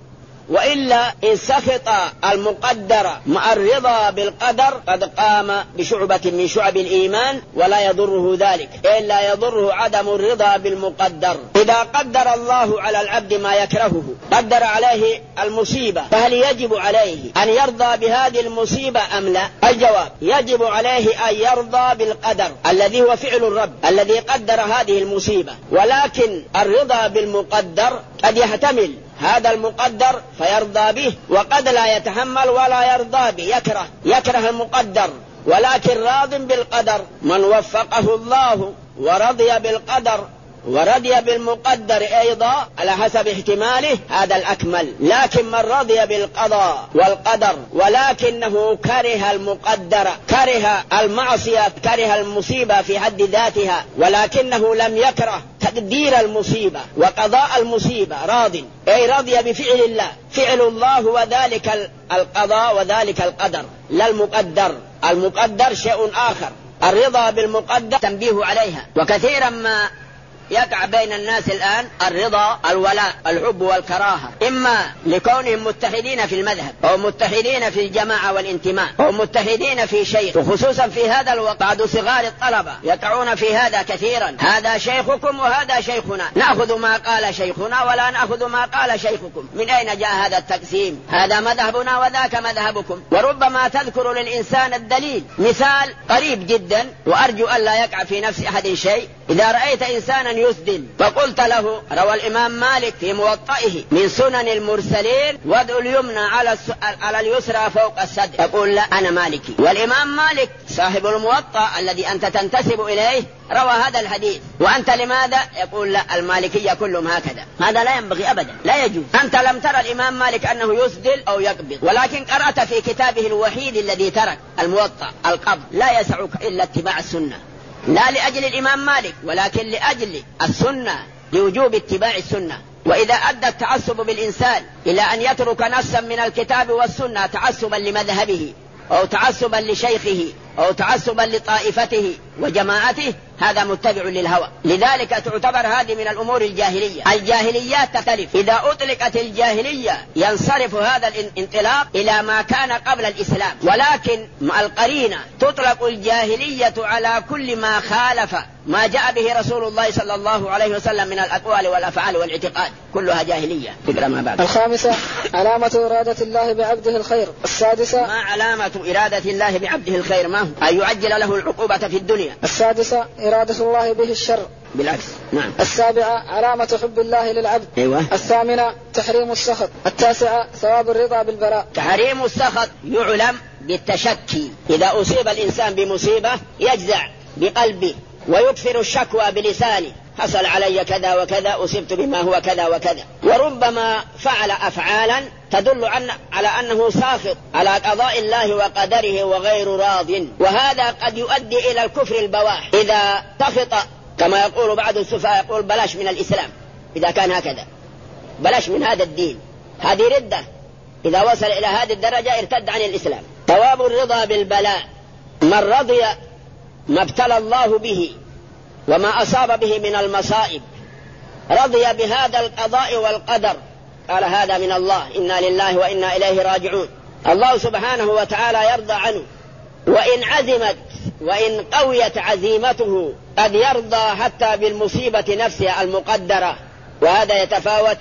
وإلا إن سخط المقدر مع الرضا بالقدر قد قام بشعبة من شعب الإيمان ولا يضره ذلك، إلا يضره عدم الرضا بالمقدر. إذا قدر الله على العبد ما يكرهه، قدر عليه المصيبة، فهل يجب عليه أن يرضى بهذه المصيبة أم لا؟ الجواب: يجب عليه أن يرضى بالقدر الذي هو فعل الرب الذي قدر هذه المصيبة. ولكن الرضا بالمقدر قد يحتمل هذا المقدر فيرضى به، وقد لا يتحمل ولا يرضى به، يكره المقدر، ولكن راض بالقدر. من وفقه الله ورضي بالقدر ورضي بالمقدر أيضا على حسب احتماله هذا الأكمل. لكن من رضي بالقضاء والقدر ولكنه كره المقدر، كره المعصية، كره المصيبة في حد ذاتها، ولكنه لم يكره تقدير المصيبة وقضاء المصيبة، راض، أي رضي بفعل الله، فعل الله وذلك القضاء وذلك القدر، لا المقدر. المقدر شيء آخر. الرضا بالمقدر تنبيه عليها. وكثيرا ما يقع بين الناس الآن الرضا، الولاء، الحب والكراهة، إما لكونهم متحدين في المذهب أو متحدين في الجماعة والانتماء أو متحدين في شيء. وخصوصا في هذا الوقت بعض صغار الطلبة يقعون في هذا كثيرا: هذا شيخكم وهذا شيخنا، نأخذ ما قال شيخنا ولا نأخذ ما قال شيخكم. من أين جاء هذا التقسيم؟ هذا مذهبنا وذاك مذهبكم. وربما تذكر للإنسان الدليل. مثال قريب جدا وأرجو أن لا يقع في نفس أحد شيء: إذا رأيت إنسانا يسدل فقلت له: روى الإمام مالك في موطئه من سنن المرسلين وادعوا اليمنى على اليسرى فوق الصدر، يقول: لا، أنا مالكي. والإمام مالك صاحب الموطأ الذي أنت تنتسب إليه روى هذا الحديث، وأنت لماذا؟ يقول: لا، المالكية كلهم هكذا. هذا لا ينبغي أبدا، لا يجوز. أنت لم ترى الإمام مالك أنه يسدل أو يقبض، ولكن قرأت في كتابه الوحيد الذي ترك الموطأ القبض. لا يسعك إلا اتباع السنة، لا لأجل الإمام مالك ولكن لأجل السنة، لوجوب اتباع السنة. وإذا أدى التعصب بالإنسان إلى أن يترك نصا من الكتاب والسنة تعصبا لمذهبه أو تعصبا لشيخه أو تعصبا لطائفته وجماعته، هذا متبع للهوى. لذلك تعتبر هذه من الأمور الجاهلية. الجاهليات تختلف. إذا أطلقت الجاهلية ينصرف هذا الانطلاق إلى ما كان قبل الإسلام، ولكن مع القرينة تطلق الجاهلية على كل ما خالف ما جاء به رسول الله صلى الله عليه وسلم من الأقوال والأفعال والاعتقاد، كلها جاهلية. فكرة ما بعد. الخامسة: علامة إرادة الله بعبده الخير. السادسة: ما علامة إرادة الله بعبده الخير؟ ما هو؟ أن يعجل له العقوبة في الدنيا. السادسة: إرادة الله به الشر. بالعكس. نعم. السابعة: علامة حب الله للعبد. أيوة. الثامنة: تحريم السخط. التاسعة: ثواب الرضا بالبراء. تحريم السخط يعلم بالتشكي. إذا أصيب الإنسان بمصيبة يجزع بقلبه ويكثر الشكوى بلسانه: حصل علي كذا وكذا، أصبت بما هو كذا وكذا. وربما فعل أفعالا تدل على أنه ساخط على قضاء الله وقدره وغير راض، وهذا قد يؤدي إلى الكفر البواح. إذا سخط كما يقول بعض السفهاء، يقول: بلاش من الإسلام. إذا كان هكذا بلاش من هذا الدين، هذه ردة. إذا وصل إلى هذه الدرجة ارتد عن الإسلام. ثواب الرضا بالبلاء: من رضي ما ابتلى الله به وما أصاب به من المصائب رضي بهذا القضاء والقدر، قال هذا من الله، إنا لله وإنا إليه راجعون. الله سبحانه وتعالى يرضى عنه، وإن عزمت وإن قويت عزيمته قد يرضى حتى بالمصيبة نفسها المقدرة، وهذا يتفاوت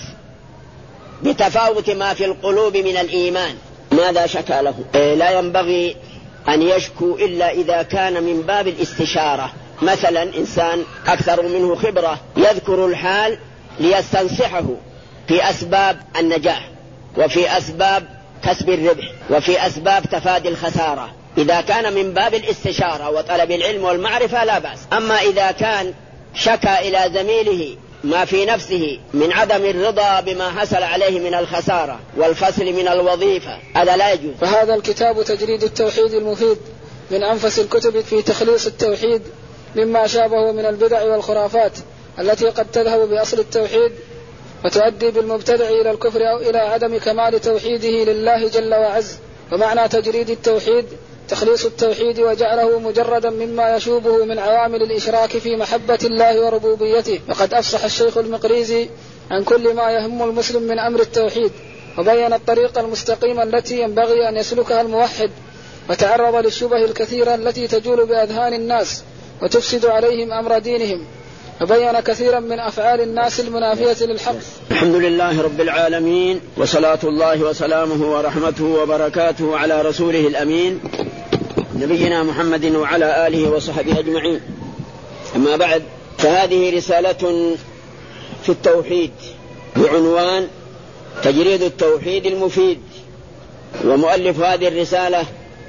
بتفاوت ما في القلوب من الإيمان. ماذا شكى له؟ لا ينبغي أن يشكو إلا إذا كان من باب الاستشارة. مثلا إنسان أكثر منه خبرة يذكر الحال ليستنصحه في أسباب النجاح، وفي أسباب كسب الربح، وفي أسباب تفادي الخسارة. إذا كان من باب الاستشارة وطلب العلم والمعرفة لا بأس. أما إذا كان شكى إلى زميله ما في نفسه من عدم الرضا بما حصل عليه من الخسارة والفصل من الوظيفة، هذا لا يجوز. فهذا الكتاب تجريد التوحيد المفيد من أنفس الكتب في تخليص التوحيد مما شابه من البدع والخرافات التي قد تذهب بأصل التوحيد وتؤدي بالمبتدع إلى الكفر أو إلى عدم كمال توحيده لله جل وعز. ومعنى تجريد التوحيد تخليص التوحيد وجعله مجردا مما يشوبه من عوامل الإشراك في محبة الله وربوبيته. وقد أفصح الشيخ المقريزي عن كل ما يهم المسلم من أمر التوحيد، وبين الطريقة المستقيمة التي ينبغي أن يسلكها الموحد، وتعرض للشبه الكثيرة التي تجول بأذهان الناس وتفسد عليهم أمر دينهم، وبين كثيرا من أفعال الناس المنافية للحق. الحمد لله رب العالمين، وصلاة الله وسلامه ورحمته وبركاته على رسوله الأمين نبينا محمد وعلى آله وصحبه أجمعين. أما بعد، فهذه رسالة في التوحيد بعنوان تجريد التوحيد المفيد. ومؤلف هذه الرسالة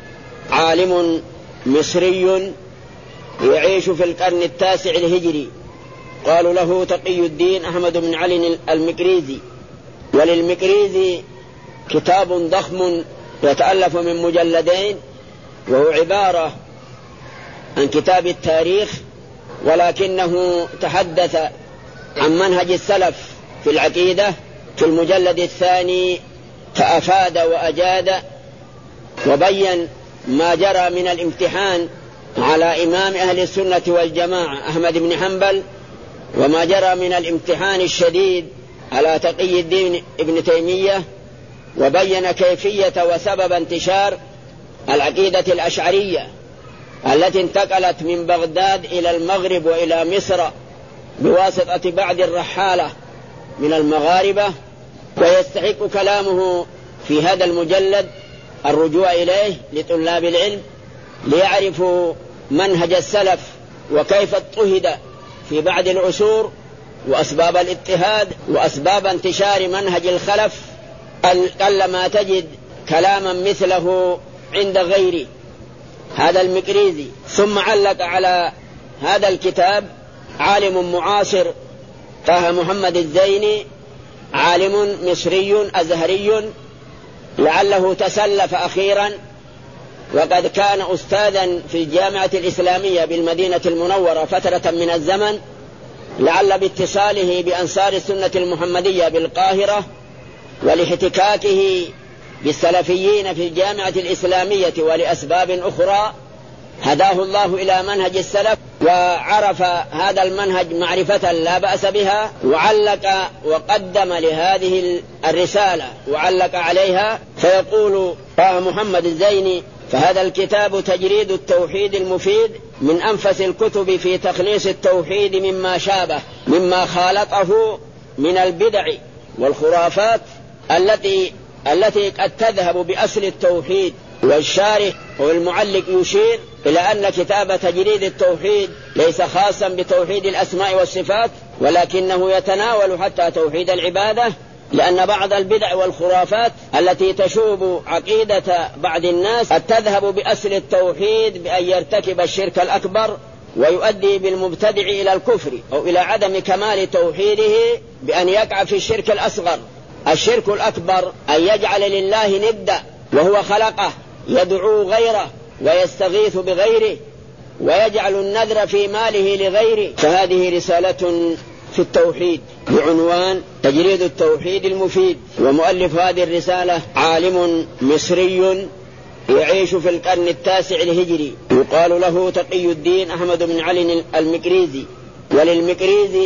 عالم مصري يعيش في القرن 9 الهجري، قالوا له تقي الدين أحمد بن علي المقريزي. وللمقريزي كتاب ضخم يتألف من مجلدين، وهو عبارة عن كتاب التاريخ، ولكنه تحدث عن منهج السلف في العقيدة في المجلد الثاني، فأفاد وأجاد وبين ما جرى من الامتحان على إمام أهل السنة والجماعة أحمد بن حنبل، وما جرى من الامتحان الشديد على تقي الدين ابن تيمية، وبين كيفية وسبب انتشار العقيدة الأشعرية التي انتقلت من بغداد إلى المغرب وإلى مصر بواسطة بعض الرحالة من المغاربة. ويستحق كلامه في هذا المجلد الرجوع إليه لطلاب العلم ليعرفوا منهج السلف وكيف اضطهد في بعض العصور، وأسباب الاضطهاد، وأسباب انتشار منهج الخلف. قلما تجد كلاما مثله عند غيره هذا المقريزي. ثم علق على هذا الكتاب عالم معاصر طه محمد الزيني، عالم مصري أزهري لعله تسلف أخيرا، وقد كان أستاذا في الجامعة الإسلامية بالمدينة المنورة فترة من الزمن، لعل باتصاله بأنصار السنة المحمدية بالقاهرة ولاحتكاكه بالسلفيين في الجامعة الإسلامية ولأسباب أخرى هداه الله إلى منهج السلف، وعرف هذا المنهج معرفة لا بأس بها، وعلق وقدم لهذه الرسالة وعلق عليها. فيقول طه محمد الزيني: فهذا الكتاب تجريد التوحيد المفيد من أنفس الكتب في تخليص التوحيد مما شابه، مما خالطه من البدع والخرافات التي قد تذهب بأصل التوحيد. والشارح والمعلق يشير إلى أن كتاب تجريد التوحيد ليس خاصا بتوحيد الأسماء والصفات، ولكنه يتناول حتى توحيد العبادة، لأن بعض البدع والخرافات التي تشوب عقيدة بعض الناس قد تذهب بأصل التوحيد بأن يرتكب الشرك الأكبر، ويؤدي بالمبتدع إلى الكفر أو إلى عدم كمال توحيده بأن يقع في الشرك الأصغر. الشرك الأكبر أن يجعل لله ندا وهو خلقه، يدعو غيره ويستغيث بغيره ويجعل النذر في ماله لغيره. فهذه رسالة في التوحيد بعنوان تجريد التوحيد المفيد. ومؤلف هذه الرسالة عالم مصري يعيش في القرن 9 الهجري، يقال له تقي الدين أحمد بن علي المقريزي. وللمقريزي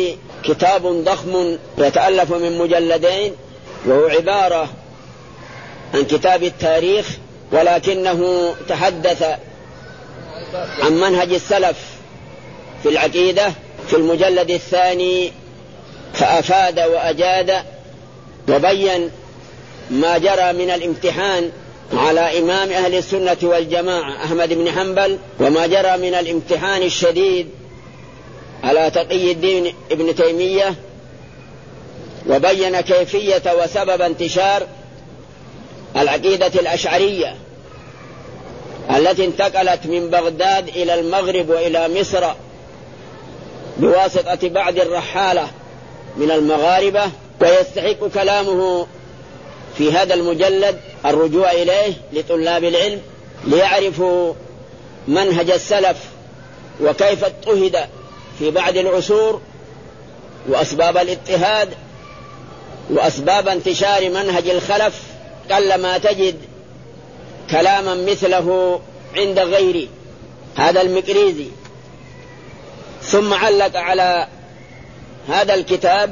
كتاب ضخم يتألف من مجلدين، وهو عبارة عن كتاب التاريخ، ولكنه تحدث عن منهج السلف في العقيدة في المجلد الثاني، فأفاد وأجاد وبين ما جرى من الامتحان على إمام أهل السنة والجماعة أحمد بن حنبل، وما جرى من الامتحان الشديد على تقي الدين ابن تيمية، وبين كيفية وسبب انتشار العقيدة الأشعرية التي انتقلت من بغداد إلى المغرب وإلى مصر بواسطة بعض الرحالة من المغاربة. ويستحق كلامه في هذا المجلد الرجوع إليه لطلاب العلم ليعرفوا منهج السلف وكيف اضطهد في بعض العصور، وأسباب الاضطهاد، وأسباب انتشار منهج الخلف. قلما تجد كلاما مثله عند غيره هذا المقريزي. ثم علق على هذا الكتاب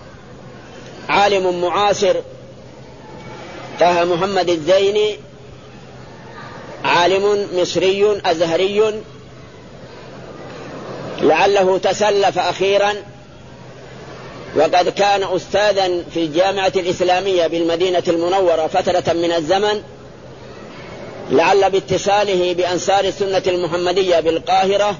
عالم معاصر طه محمد الزيني، عالم مصري أزهري لعله تسلف أخيرا، وقد كان أستاذا في الجامعة الإسلامية بالمدينة المنورة فترة من الزمن، لعل باتصاله بأنصار السنة المحمدية بالقاهرة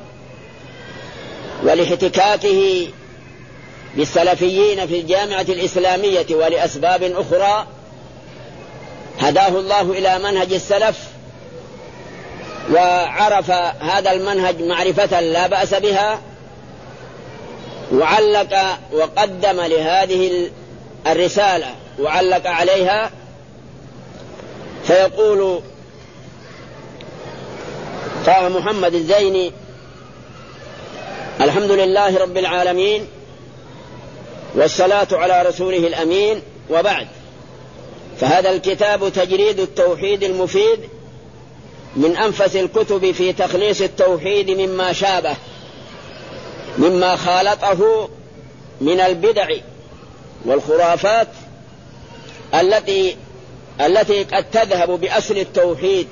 ولاحتكاكه بالسلفيين في الجامعة الإسلامية ولأسباب أخرى هداه الله إلى منهج السلف، وعرف هذا المنهج معرفة لا بأس بها، وعلق وقدم لهذه الرسالة وعلق عليها. فيقول طه محمد الزيني: الحمد لله رب العالمين، والصلاة على رسوله الأمين، وبعد. فهذا الكتاب تجريد التوحيد المفيد من أنفس الكتب في تخليص التوحيد مما شابه، مما خالطه من البدع والخرافات التي قد تذهب بأصل التوحيد.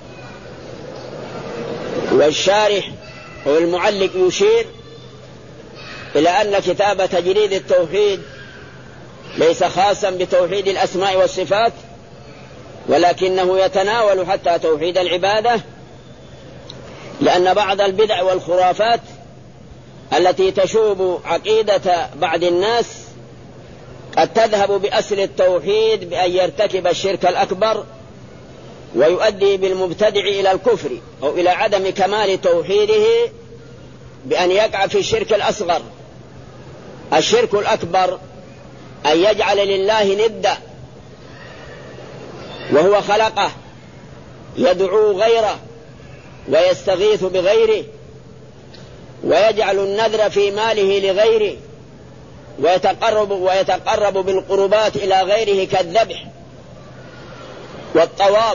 والشارح والمعلق يشير إلى أن كتاب تجريد التوحيد ليس خاصا بتوحيد الأسماء والصفات، ولكنه يتناول حتى توحيد العبادة، لأن بعض البدع والخرافات التي تشوب عقيدة بعض الناس قد تذهب بأصل التوحيد بأن يرتكب الشرك الأكبر، ويؤدي بالمبتدع إلى الكفر أو إلى عدم كمال توحيده بأن يقع في الشرك الأصغر. الشرك الأكبر أن يجعل لله ندا وهو خلقه، يدعو غيره ويستغيث بغيره، ويجعل النذر في ماله لغيره، ويتقرب بالقربات إلى غيره كالذبح والطواف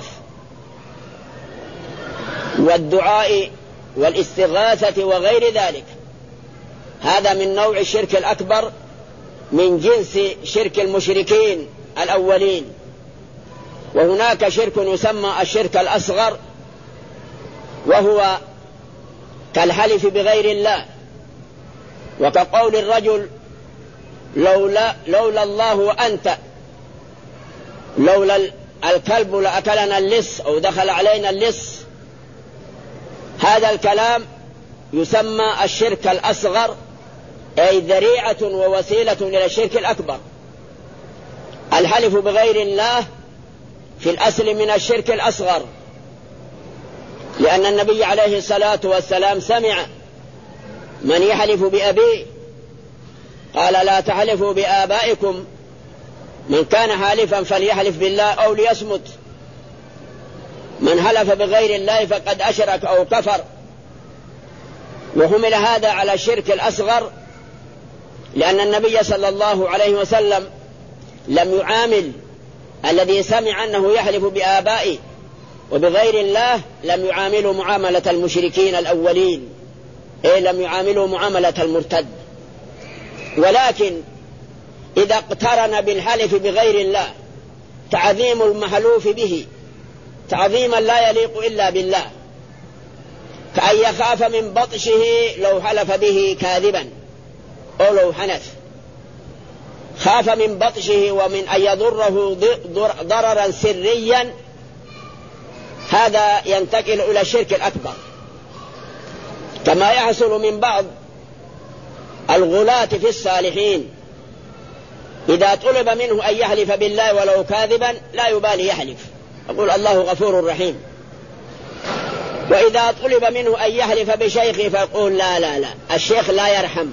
والدعاء والاستغاثة وغير ذلك. هذا من نوع الشرك الأكبر من جنس شرك المشركين الأولين. وهناك شرك يسمى الشرك الأصغر، وهو كالحلف بغير الله، وكقول الرجل: لولا الله وأنت، لولا الكلب لأكلنا اللص أو دخل علينا اللص. هذا الكلام يسمى الشرك الأصغر، أي ذريعة ووسيلة إلى الشرك الأكبر. الحلف بغير الله في الأصل من الشرك الأصغر، لأن النبي عليه الصلاة والسلام سمع من يحلف بأبيه قال: لا تحلفوا بآبائكم، من كان حالفا فليحلف بالله أو ليصمت، من حلف بغير الله فقد أشرك أو كفر. وحمل هذا على الشرك الأصغر، لأن النبي صلى الله عليه وسلم لم يعامل الذي سمع أنه يحلف بآبائه وبغير الله، لم يعاملوا معاملة المشركين الأولين، لم يعاملوا معاملة المرتد. ولكن إذا اقترن بالحلف بغير الله تعظيم المحلوف به تعظيما لا يليق إلا بالله، كأن يخاف من بطشه لو حلف به كاذبا أو لو حنث، خاف من بطشه ومن أن يضره ضررا سريا، هذا ينتقل إلى الشرك الأكبر، كما يحصل من بعض الغلاة في الصالحين إذا طلب منه أن يحلف بالله ولو كاذبا لا يبالي يحلف، يقول الله غفور رحيم. وإذا طلب منه أن يحلف بشيخه فيقول لا لا لا الشيخ لا يرحم،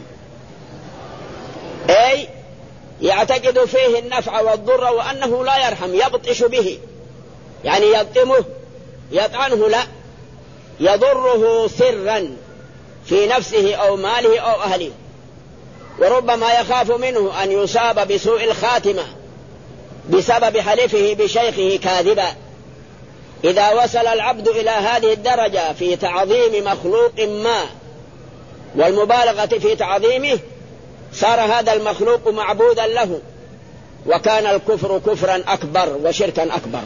أي يعتقد فيه النفع والضر وأنه لا يرحم، يبطش به، يعني يلطمه يطعنه، لا يضره سرا في نفسه أو ماله أو أهله، وربما يخاف منه أن يصاب بسوء الخاتمة بسبب حلفه بشيخه كاذبا. إذا وصل العبد إلى هذه الدرجة في تعظيم مخلوق ما والمبالغة في تعظيمه صار هذا المخلوق معبودا له، وكان الكفر كفرا أكبر وشركا أكبر.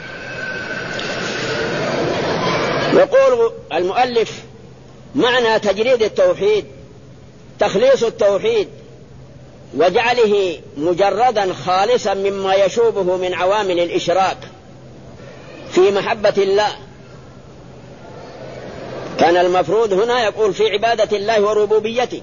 يقول المؤلف معنى تجريد التوحيد تخليص التوحيد وجعله مجردا خالصا مما يشوبه من عوامل الإشراك في محبة الله. كان المفروض هنا يقول في عبادة الله وربوبيته،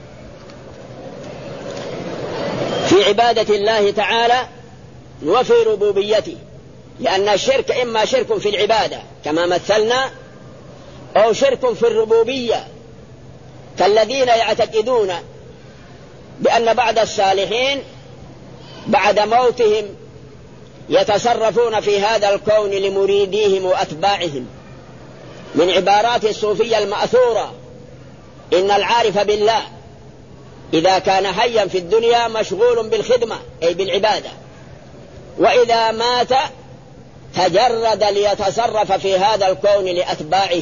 في عبادة الله تعالى وفي ربوبيته، لأن الشرك إما شرك في العبادة كما مثلنا أو شرك في الربوبية، كالذين يعتقدون بأن بعد الصالحين بعد موتهم يتصرفون في هذا الكون لمريديهم وأتباعهم، من عبارات الصوفية المأثورة إن العارف بالله إذا كان حيا في الدنيا مشغول بالخدمة أي بالعبادة، وإذا مات تجرد ليتصرف في هذا الكون لأتباعه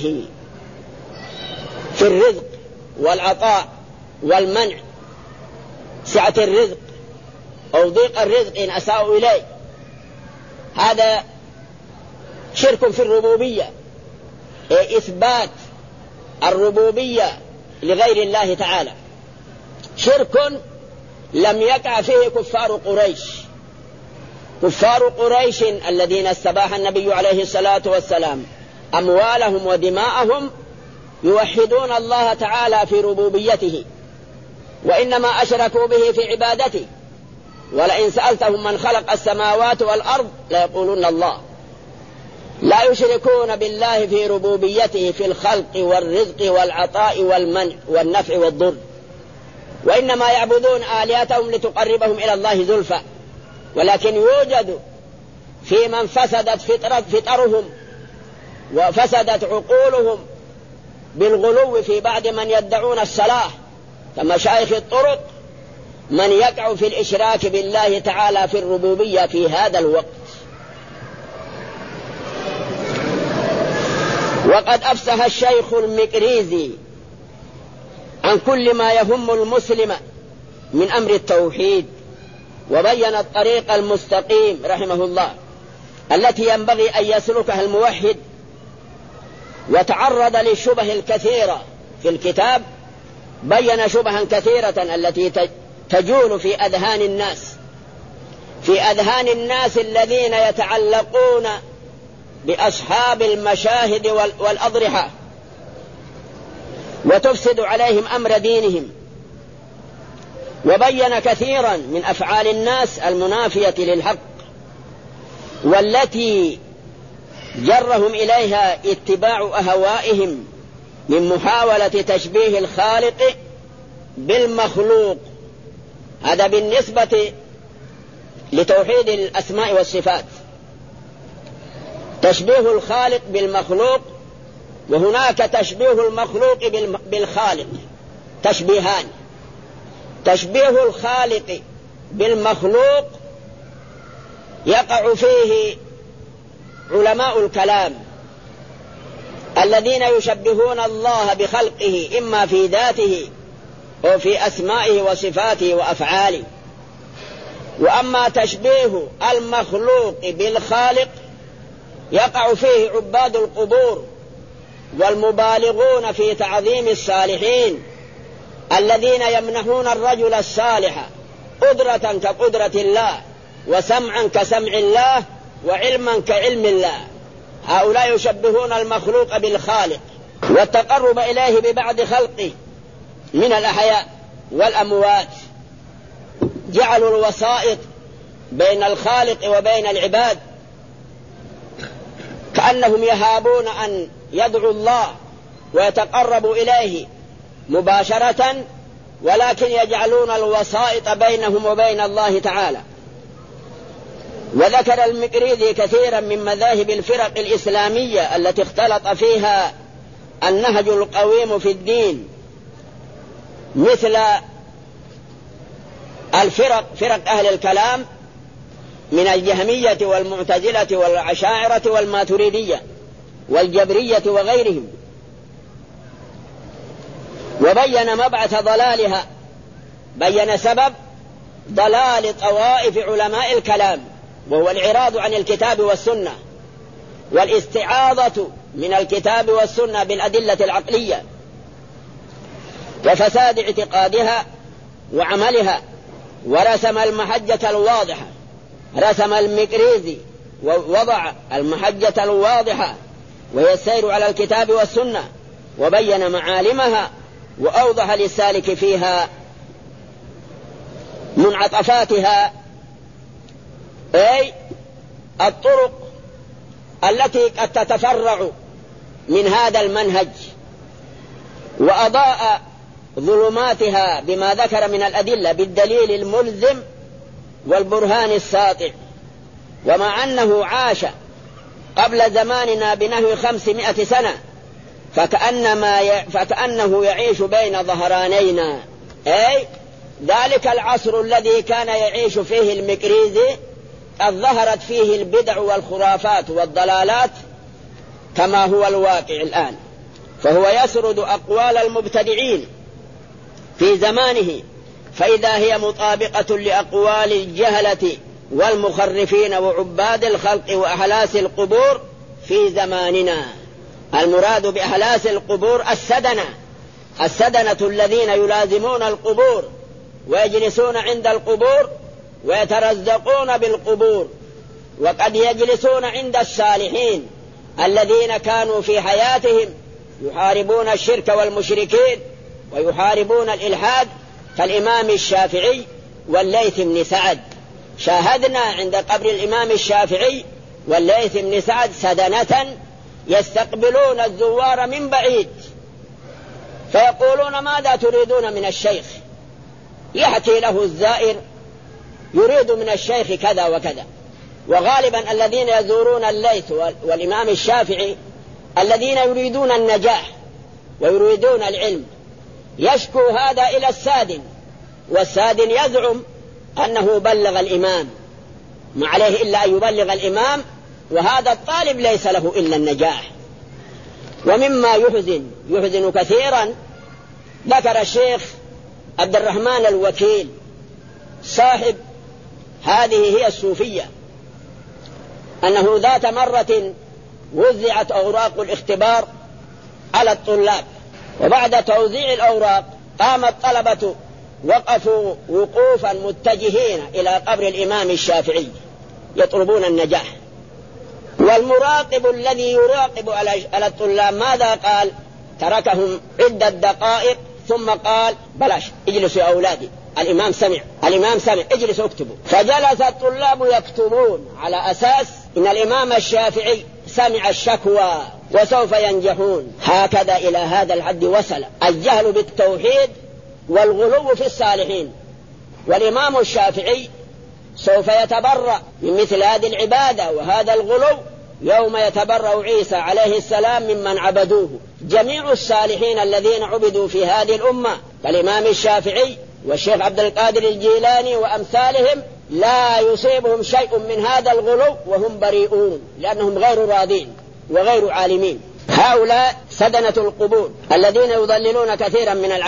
في الرزق والعطاء والمنع، سعة الرزق أو ضيق الرزق إن أساءوا إليه. هذا شرك في الربوبية، إثبات الربوبية لغير الله تعالى، شرك لم يقع فيه كفار قريش. كفار قريش الذين استباح النبي عليه الصلاة والسلام أموالهم ودماءهم يوحدون الله تعالى في ربوبيته، وإنما أشركوا به في عبادته، ولئن سألتهم من خلق السماوات والأرض ليقولون الله. لا يشركون بالله في ربوبيته في الخلق والرزق والعطاء والمنع والنفع والضر، وإنما يعبدون آلهتهم لتقربهم إلى الله زلفى. ولكن يوجد في من فسدت فطرهم وفسدت عقولهم بالغلو في بعض من يدعون الصلاح كمشايخ الطرق من يقع في الإشراك بالله تعالى في الربوبية في هذا الوقت. وقد أفسح الشيخ المكريزي عن كل ما يهم المسلم من أمر التوحيد، وبين الطريق المستقيم رحمه الله التي ينبغي أن يسلكها الموحد، وتعرض للشبه الكثيرة في الكتاب، بين شبها كثيرة التي تجول في أذهان الناس الذين يتعلقون بأصحاب المشاهد والأضرحة وتفسد عليهم أمر دينهم، وبين كثيرا من أفعال الناس المنافية للحق والتي جرهم إليها اتباع أهوائهم من محاولة تشبيه الخالق بالمخلوق. هذا بالنسبة لتوحيد الأسماء والصفات، تشبيه الخالق بالمخلوق، وهناك تشبيه المخلوق بالخالق، تشبيهان. تشبيه الخالق بالمخلوق يقع فيه علماء الكلام الذين يشبهون الله بخلقه إما في ذاته وفي أسمائه وصفاته وأفعاله. وأما تشبيه المخلوق بالخالق يقع فيه عباد القبور والمبالغون في تعظيم الصالحين الذين يمنحون الرجل الصالح قدرة كقدرة الله وسمعا كسمع الله وعلما كعلم الله. هؤلاء يشبهون المخلوق بالخالق، والتقرب إليه ببعض خلقه من الأحياء والأموات جعلوا الوسائط بين الخالق وبين العباد، كأنهم يهابون أن يدعوا الله ويتقربوا إليه مباشرة، ولكن يجعلون الوسائط بينهم وبين الله تعالى. وذكر المقريزي كثيرا من مذاهب الفرق الإسلامية التي اختلط فيها النهج القويم في الدين، مثل فرق أهل الكلام من الجهمية والمعتزلة والأشاعرة والماتريدية والجبرية وغيرهم، وبين مبعث ضلالها، بين سبب ضلال طوائف علماء الكلام، وهو الإعراض عن الكتاب والسنة والاستعاضة من الكتاب والسنة بالأدلة العقلية، وفساد اعتقادها وعملها. ورسم المحجة الواضحة، رسم المقريزي ووضع المحجة الواضحة وهي السير على الكتاب والسنة، وبين معالمها وأوضح للسالك فيها منعطفاتها، أي الطرق التي قد تتفرع من هذا المنهج، وأضاء ظلماتها بما ذكر من الأدلة بالدليل الملزم والبرهان الساطع. ومع أنه عاش قبل زماننا بنحو 500 سنة فكأنه يعيش بين ظهرانينا، أي ذلك العصر الذي كان يعيش فيه المقريزي قد ظهرت فيه البدع والخرافات والضلالات كما هو الواقع الآن، فهو يسرد أقوال المبتدعين في زمانه، فإذا هي مطابقة لأقوال الجهلة والمخرفين وعباد الخلق وأحلاس القبور في زماننا. المراد بأحلاس القبور السدنة الذين يلازمون القبور ويجلسون عند القبور ويترزقون بالقبور، وقد يجلسون عند الصالحين الذين كانوا في حياتهم يحاربون الشرك والمشركين ويحاربون الإلحاد، كالإمام الشافعي والليث بن سعد. شاهدنا عند قبر الإمام الشافعي والليث بن سعد سدنة يستقبلون الزوار من بعيد فيقولون ماذا تريدون من الشيخ؟ يحكي له الزائر يريد من الشيخ كذا وكذا. وغالبا الذين يزورون الليث والإمام الشافعي الذين يريدون النجاح ويريدون العلم، يشكو هذا إلى السادن، والسادن يزعم أنه بلغ الإمام، ما عليه إلا أن يبلغ الإمام، وهذا الطالب ليس له إلا النجاح. ومما يحزن كثيرا ذكر الشيخ عبد الرحمن الوكيل صاحب هذه هي الصوفية أنه ذات مرة وزعت أوراق الاختبار على الطلاب، وبعد توزيع الأوراق قام الطلبة وقفوا وقوفا متجهين إلى قبر الإمام الشافعي يطلبون النجاح. والمراقب الذي يراقب على الطلاب ماذا قال؟ تركهم عدة دقائق ثم قال بلاش اجلسوا يا أولادي، الإمام سمع اجلسوا اكتبوا. فجلس الطلاب يكتبون على أساس إن الإمام الشافعي سمع الشكوى وسوف ينجحون. هكذا إلى هذا الحد وصل الجهل بالتوحيد والغلو في الصالحين. والإمام الشافعي سوف يتبرأ من مثل هذه العبادة وهذا الغلو يوم يتبرأ عيسى عليه السلام ممن عبدوه. جميع الصالحين الذين عبدوا في هذه الأمة كالإمام الشافعي والشيخ عبد القادر الجيلاني وأمثالهم لا يصيبهم شيء من هذا الغلو وهم بريئون، لأنهم غير راضين وغير عالمين. هؤلاء سدنة القبور الذين يضللون كثيرا من العوام.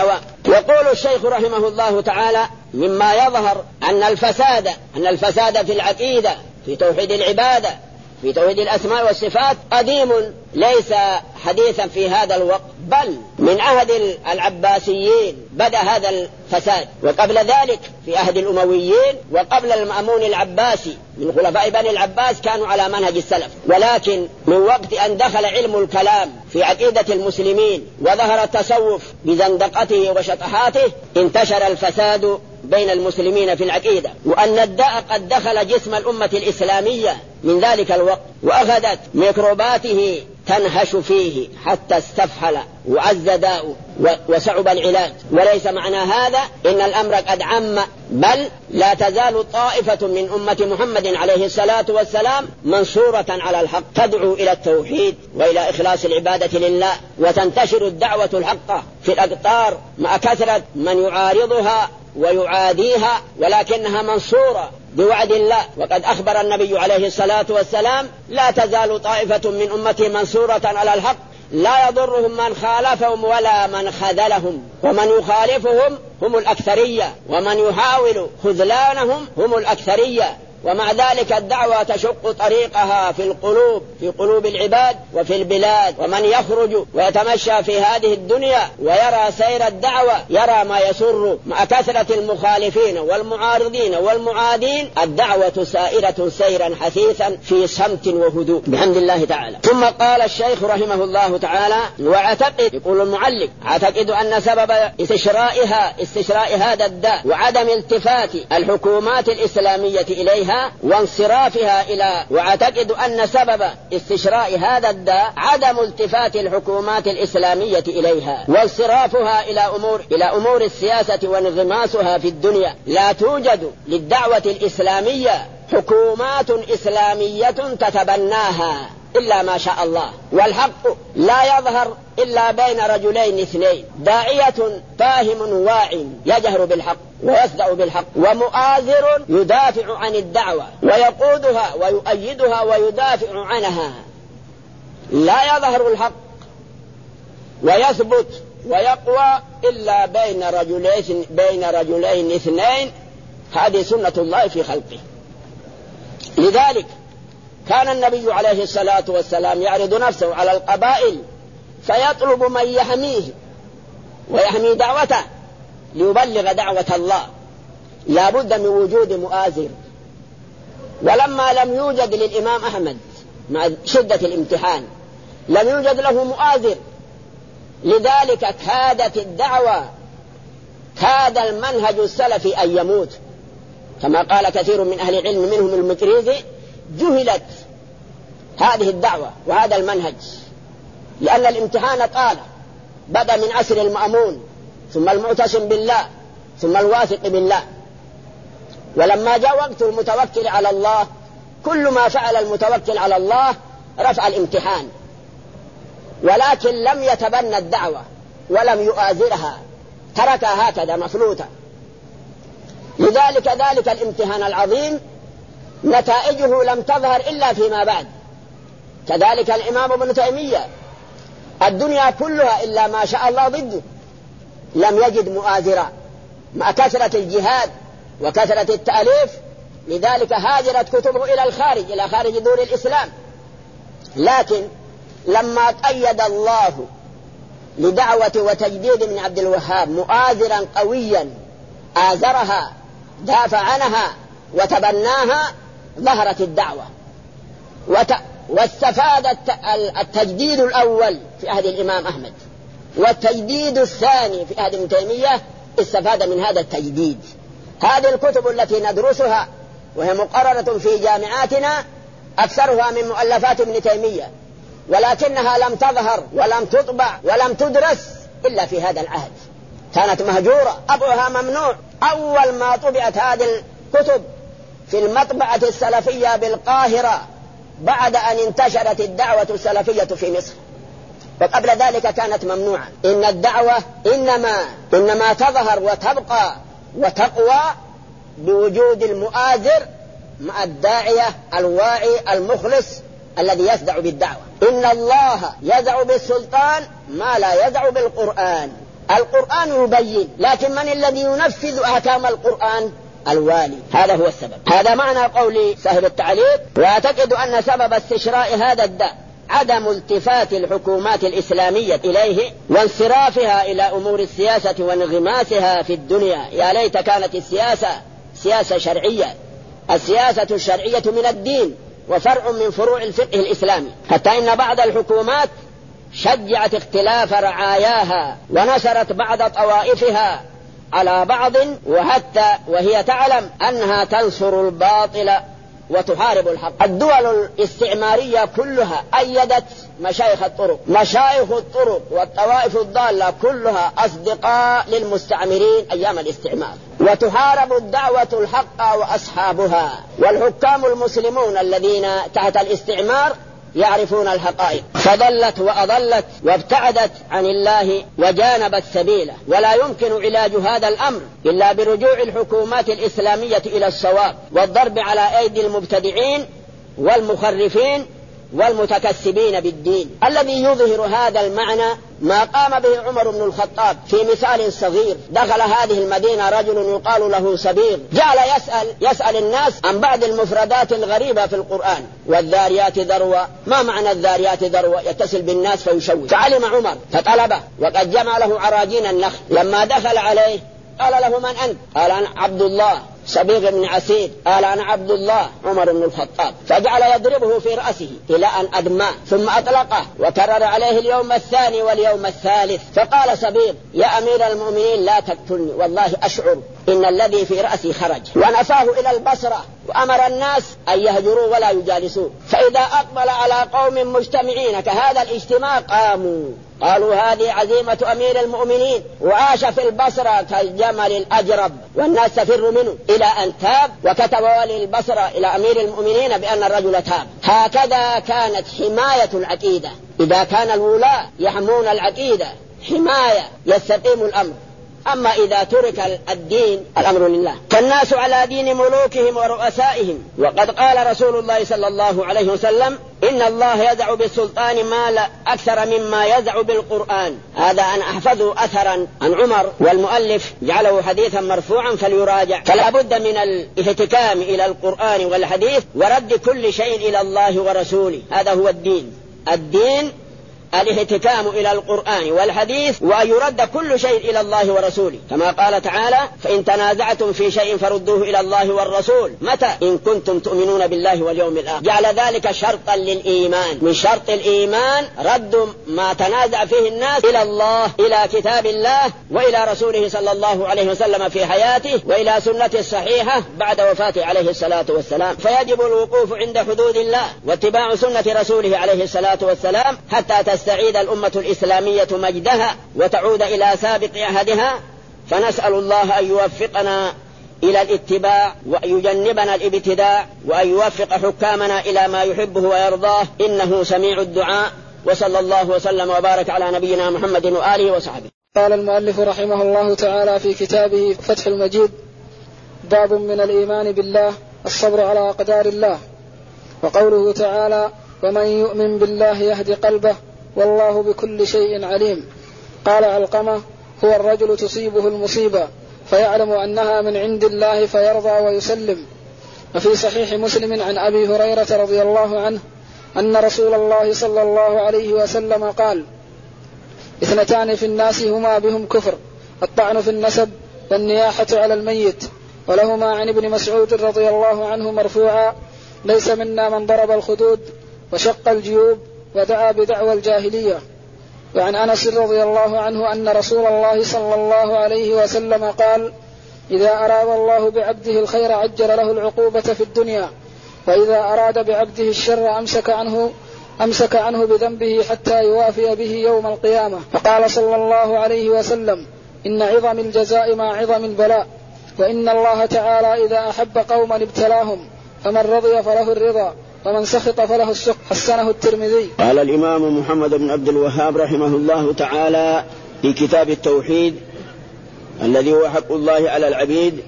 يقول الشيخ رحمه الله تعالى: مما يظهر أن الفساد في العقيدة، في توحيد العبادة، في توحيد الأسماء والصفات قديم ليس حديثا في هذا الوقت، بل من عهد العباسيين بدأ هذا الفساد، وقبل ذلك في عهد الأمويين، وقبل المأمون العباسي من خلفاء بني العباس كانوا على منهج السلف. ولكن من وقت أن دخل علم الكلام في عقيدة المسلمين وظهر التصوف بزندقته وشطحاته انتشر الفساد بين المسلمين في العقيدة، وأن الداء قد دخل جسم الأمة الإسلامية من ذلك الوقت، وأخذت ميكروباته تنهش فيه حتى استفحل وعز داء وصعب العلاج. وليس معنى هذا إن الأمر قد عم، بل لا تزال طائفة من أمة محمد عليه الصلاة والسلام منصورة على الحق، تدعو إلى التوحيد وإلى إخلاص العبادة لله، وتنتشر الدعوة الحقة في الأقطار مع كثرة من يعارضها ويعاديها، ولكنها منصورة بوعد الله. وقد أخبر النبي عليه الصلاة والسلام: لا تزال طائفة من أمتي منصورة على الحق لا يضرهم من خالفهم ولا من خذلهم، ومن يخالفهم هم الأكثرية، ومن يحاول خذلانهم هم الأكثرية. ومع ذلك الدعوة تشق طريقها في قلوب العباد وفي البلاد، ومن يخرج ويتمشى في هذه الدنيا ويرى سير الدعوة يرى ما يسر. مع كثرة المخالفين والمعارضين والمعادين الدعوة سائرة سيرا حثيثا في صمت وهدوء بحمد الله تعالى. ثم قال الشيخ رحمه الله تعالى: واعتقد، يقول المعلق: اعتقد أن سبب استشراء هذا الداء وعدم التفات الحكومات الإسلامية إليها وانصرافها واعتقد أن سبب استشراء هذا الداء عدم التفات الحكومات الإسلامية إليها وانصرافها إلى أمور السياسة وانغماسها في الدنيا. لا توجد للدعوة الإسلامية حكومات إسلامية تتبناها إلا ما شاء الله، والحق لا يظهر إلا بين رجلين اثنين: داعية فاهم واع يجهر بالحق ويصدع بالحق، ومؤازر يدافع عن الدعوة ويقودها ويؤيدها ويدافع عنها. لا يظهر الحق ويثبت ويقوى إلا بين رجلين اثنين. هذه سنة الله في خلقه. لذلك كان النبي عليه الصلاة والسلام يعرض نفسه على القبائل فيطلب من يحميه ويحمي دعوته ليبلغ دعوة الله. لا بد من وجود مؤازر، ولما لم يوجد للإمام أحمد مع شدة الامتحان لم يوجد له مؤازر، لذلك كادت الدعوة، كاد المنهج السلفي أن يموت، كما قال كثير من أهل العلم منهم المكريزي: جهلت هذه الدعوة وهذا المنهج، لأن الامتحان طال، بدأ من عصر المأمون ثم المعتصم بالله ثم الواثق بالله. ولما جاء وقت المتوكل على الله كل ما فعل المتوكل على الله رفع الامتحان، ولكن لم يتبنى الدعوة ولم يؤازرها، تركها هكذا مفلوتة. لذلك ذلك الامتحان العظيم نتائجه لم تظهر إلا فيما بعد. كذلك الإمام ابن تيمية الدنيا كلها إلا ما شاء الله ضده، لم يجد مؤازرا مع كثرة الجهاد وكثرة التأليف، لذلك هاجرت كتبه إلى خارج دور الإسلام. لكن لما قيد الله لدعوة وتجديد من عبد الوهاب مؤازرا قويا آزرها دافع عنها وتبناها ظهرت الدعوة، واستفاد التجديد الأول في عهد الإمام أحمد، والتجديد الثاني في عهد ابن تيمية استفاد من هذا التجديد. هذه الكتب التي ندرسها وهي مقررة في جامعاتنا أكثرها من مؤلفات ابن تيمية، ولكنها لم تظهر ولم تطبع ولم تدرس إلا في هذا العهد، كانت مهجورة، طبعها ممنوع. أول ما طبعت هذه الكتب في المطبعة السلفية بالقاهرة بعد أن انتشرت الدعوة السلفية في مصر، وقبل ذلك كانت ممنوعة. إن الدعوة إنما تظهر وتبقى وتقوى بوجود المؤازر مع الداعية الواعي المخلص الذي يسدع بالدعوة. إن الله يدع بالسلطان ما لا يدع بالقرآن، القرآن يبين، لكن من الذي ينفذ أحكام القرآن؟ الوالي. هذا هو السبب. هذا معنى قول صاحب التعليق: وأعتقد أن سبب استشراء هذا الداء عدم التفات الحكومات الإسلامية إليه وانصرافها إلى أمور السياسة وانغماسها في الدنيا. يا ليت كانت السياسة سياسة شرعية. السياسة الشرعية من الدين وفرع من فروع الفقه الإسلامي، حتى إن بعض الحكومات شجعت اختلاف رعاياها ونشرت بعض طوائفها على بعض، وحتى وهي تعلم أنها تنصر الباطل وتحارب الحق. الدول الاستعمارية كلها أيدت مشايخ الطرق والطوائف الضالة كلها أصدقاء للمستعمرين أيام الاستعمار، وتحارب الدعوة الحق وأصحابها. والحكام المسلمون الذين تحت الاستعمار يعرفون الحقائق، فضلت وأضلت وابتعدت عن الله وجانبت سبيله. ولا يمكن علاج هذا الأمر إلا برجوع الحكومات الإسلامية إلى الصواب والضرب على أيدي المبتدعين والمخرفين والمتكسبين بالدين. الذي يظهر هذا المعنى ما قام به عمر بن الخطاب في مثال صغير. دخل هذه المدينة رجل يقال له صبيغ، جعل يسأل الناس عن بعض المفردات الغريبة في القرآن. والذاريات ذروة، ما معنى الذاريات ذروة؟ يتصل بالناس فيشوش. فعلم عمر فطلبه، وقد جمع له عراجين النخل. لما دخل عليه قال له: من أنت؟ قال: أنا عبد الله صبيغ بن عسير. قال: أنا عبد الله عمر بن الخطاب. فجعل يضربه في رأسه إلى أن أدمى، ثم أطلقه وكرر عليه اليوم الثاني واليوم الثالث. فقال صبيغ: يا أمير المؤمنين لا تقتلني، والله أشعر إن الذي في رأسي خرج. ونفاه إلى البصرة وأمر الناس أن يهجروا ولا يجالسوا. فإذا أقبل على قوم مجتمعين كهذا الاجتماع قاموا، قالوا: هذه عزيمة أمير المؤمنين. وعاش في البصرة كالجمل الأجرب والناس تفر منه، إلى أن تاب، وكتب والي البصرة إلى أمير المؤمنين بأن الرجل تاب. هكذا كانت حماية العقيدة. إذا كان الولاة يحمون العقيدة حماية يستقيم الأمر. أما إذا ترك الدين الأمر لله. فالناس على دين ملوكهم ورؤسائهم. وقد قال رسول الله صلى الله عليه وسلم: إن الله يدع بالسلطان ما لا أكثر مما يدع بالقرآن. هذا أنا أحفظه أثرا عن عمر، والمؤلف جعله حديثا مرفوعا فليراجع. فلا بد من الاحتكام إلى القرآن والحديث ورد كل شيء إلى الله ورسوله. هذا هو الدين الاحتكام إلى القرآن والحديث، وأن يرد كل شيء إلى الله ورسوله، كما قال تعالى: فإن تنازعتم في شيء فردوه إلى الله والرسول. متى؟ إن كنتم تؤمنون بالله واليوم الآخر. جعل ذلك شرطا للإيمان. من شرط الإيمان رد ما تنازع فيه الناس إلى الله، إلى كتاب الله وإلى رسوله صلى الله عليه وسلم في حياته، وإلى سنته الصحيحة بعد وفاته عليه الصلاة والسلام. فيجب الوقوف عند حدود الله واتباع سنة رسوله عليه الصلاة والسلام حتى تستعيد الأمة الإسلامية مجدها وتعود إلى سابق عهدها. فنسأل الله أن يوفقنا إلى الاتباع وأن يجنبنا الابتداع، وأن يوفق حكامنا إلى ما يحبه ويرضاه، إنه سميع الدعاء. وصلى الله وسلم وبارك على نبينا محمد وآله وصحبه. قال المؤلف رحمه الله تعالى في كتابه فتح المجيد: باب من الإيمان بالله الصبر على أقدار الله. وقوله تعالى: ومن يؤمن بالله يهدي قلبه والله بكل شيء عليم. قال علقمة: هو الرجل تصيبه المصيبة فيعلم أنها من عند الله فيرضى ويسلم. وفي صحيح مسلم عن أبي هريرة رضي الله عنه أن رسول الله صلى الله عليه وسلم قال: 2 في الناس هما بهم كفر: الطعن في النسب والنياحة على الميت. ولهما عن ابن مسعود رضي الله عنه مرفوعا: ليس منا من ضرب الخدود وشق الجيوب ودعا بدعوى الجاهلية. وعن أنس رضي الله عنه أن رسول الله صلى الله عليه وسلم قال: إذا أراد الله بعبده الخير عجل له العقوبة في الدنيا، وإذا أراد بعبده الشر أمسك عنه بذنبه حتى يوافي به يوم القيامة. فقال صلى الله عليه وسلم: إن عظم الجزاء مع عظم البلاء، وإن الله تعالى إذا أحب قوما ابتلاهم، فمن رضي فله الرضا ومن سخط فله السخط. حسنه الترمذي. قال الإمام محمد بن عبد الوهاب رحمه الله تعالى في كتاب التوحيد الذي هو حق الله على العبيد: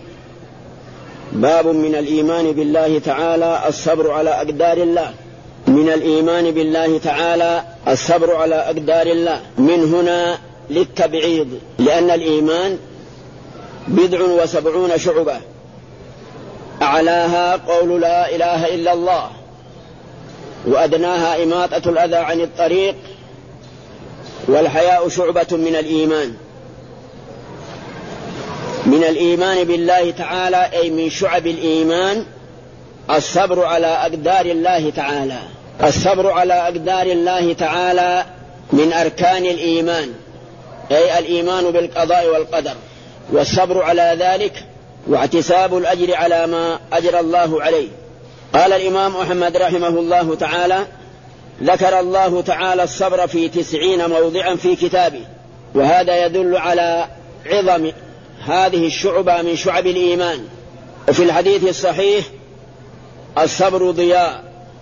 باب من الإيمان بالله تعالى الصبر على أقدار الله. من الإيمان بالله تعالى الصبر على أقدار الله. من هنا للتبعيض، لأن الإيمان 70 شعبة، أعلاها قول لا إله إلا الله، وأدناها إماطة الأذى عن الطريق، والحياء شعبة من الإيمان. من الإيمان بالله تعالى أي من شعب الإيمان الصبر على أقدار الله تعالى. الصبر على أقدار الله تعالى من أركان الإيمان، أي الإيمان بالقضاء والقدر، والصبر على ذلك واعتساب الأجر على ما أجر الله عليه. قال الإمام أحمد رحمه الله تعالى: ذكر الله تعالى الصبر في 90 موضعا في كتابه، وهذا يدل على عظم هذه الشعبة من شعب الإيمان. وفي الحديث الصحيح: الصبر ضياء.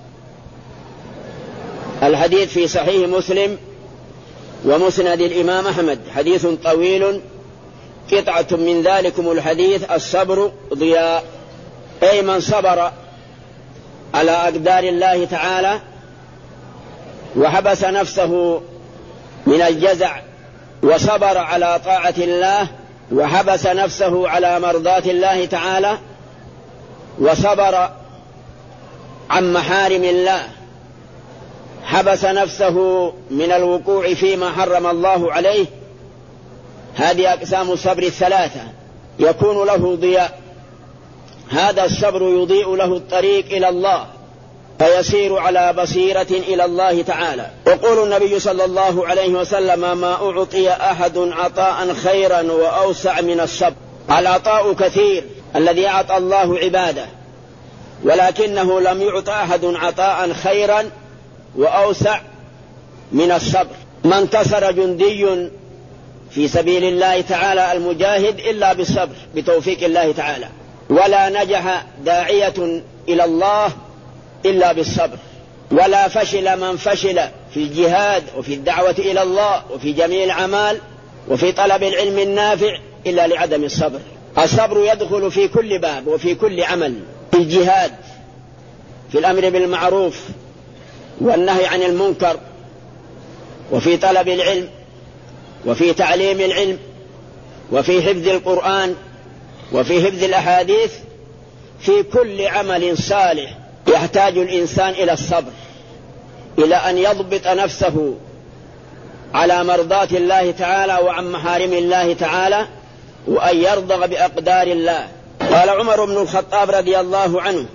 الحديث في صحيح مسلم ومسند الإمام أحمد، حديث طويل، قطعة من ذلكم الحديث: الصبر ضياء، أي من صبر على أقدار الله تعالى وحبس نفسه من الجزع، وصبر على طاعة الله، وحبس نفسه على مرضاة الله تعالى، وصبر عن محارم الله، حبس نفسه من الوقوع فيما حرم الله عليه. هذه أقسام الصبر الثلاثة، يكون له ضياء. هذا الصبر يضيء له الطريق إلى الله، فيسير على بصيرة إلى الله تعالى. يقول النبي صلى الله عليه وسلم: ما أعطي أحد عطاء خيرا وأوسع من الصبر. العطاء كثير الذي أعطى الله عباده، ولكنه لم يعط أحد عطاء خيرا وأوسع من الصبر. ما انتصر جندي في سبيل الله تعالى المجاهد إلا بالصبر بتوفيق الله تعالى، ولا نجح داعية إلى الله إلا بالصبر، ولا فشل من فشل في الجهاد وفي الدعوة إلى الله وفي جميع الأعمال وفي طلب العلم النافع إلا لعدم الصبر. الصبر يدخل في كل باب وفي كل عمل، في الجهاد، في الأمر بالمعروف والنهي عن المنكر، وفي طلب العلم، وفي تعليم العلم، وفي حفظ القرآن، وفي حفظ الأحاديث. في كل عمل صالح يحتاج الإنسان إلى الصبر، إلى أن يضبط نفسه على مرضاة الله تعالى وعن محارم الله تعالى، وأن يرضى بأقدار الله. قال عمر بن الخطاب رضي الله عنه: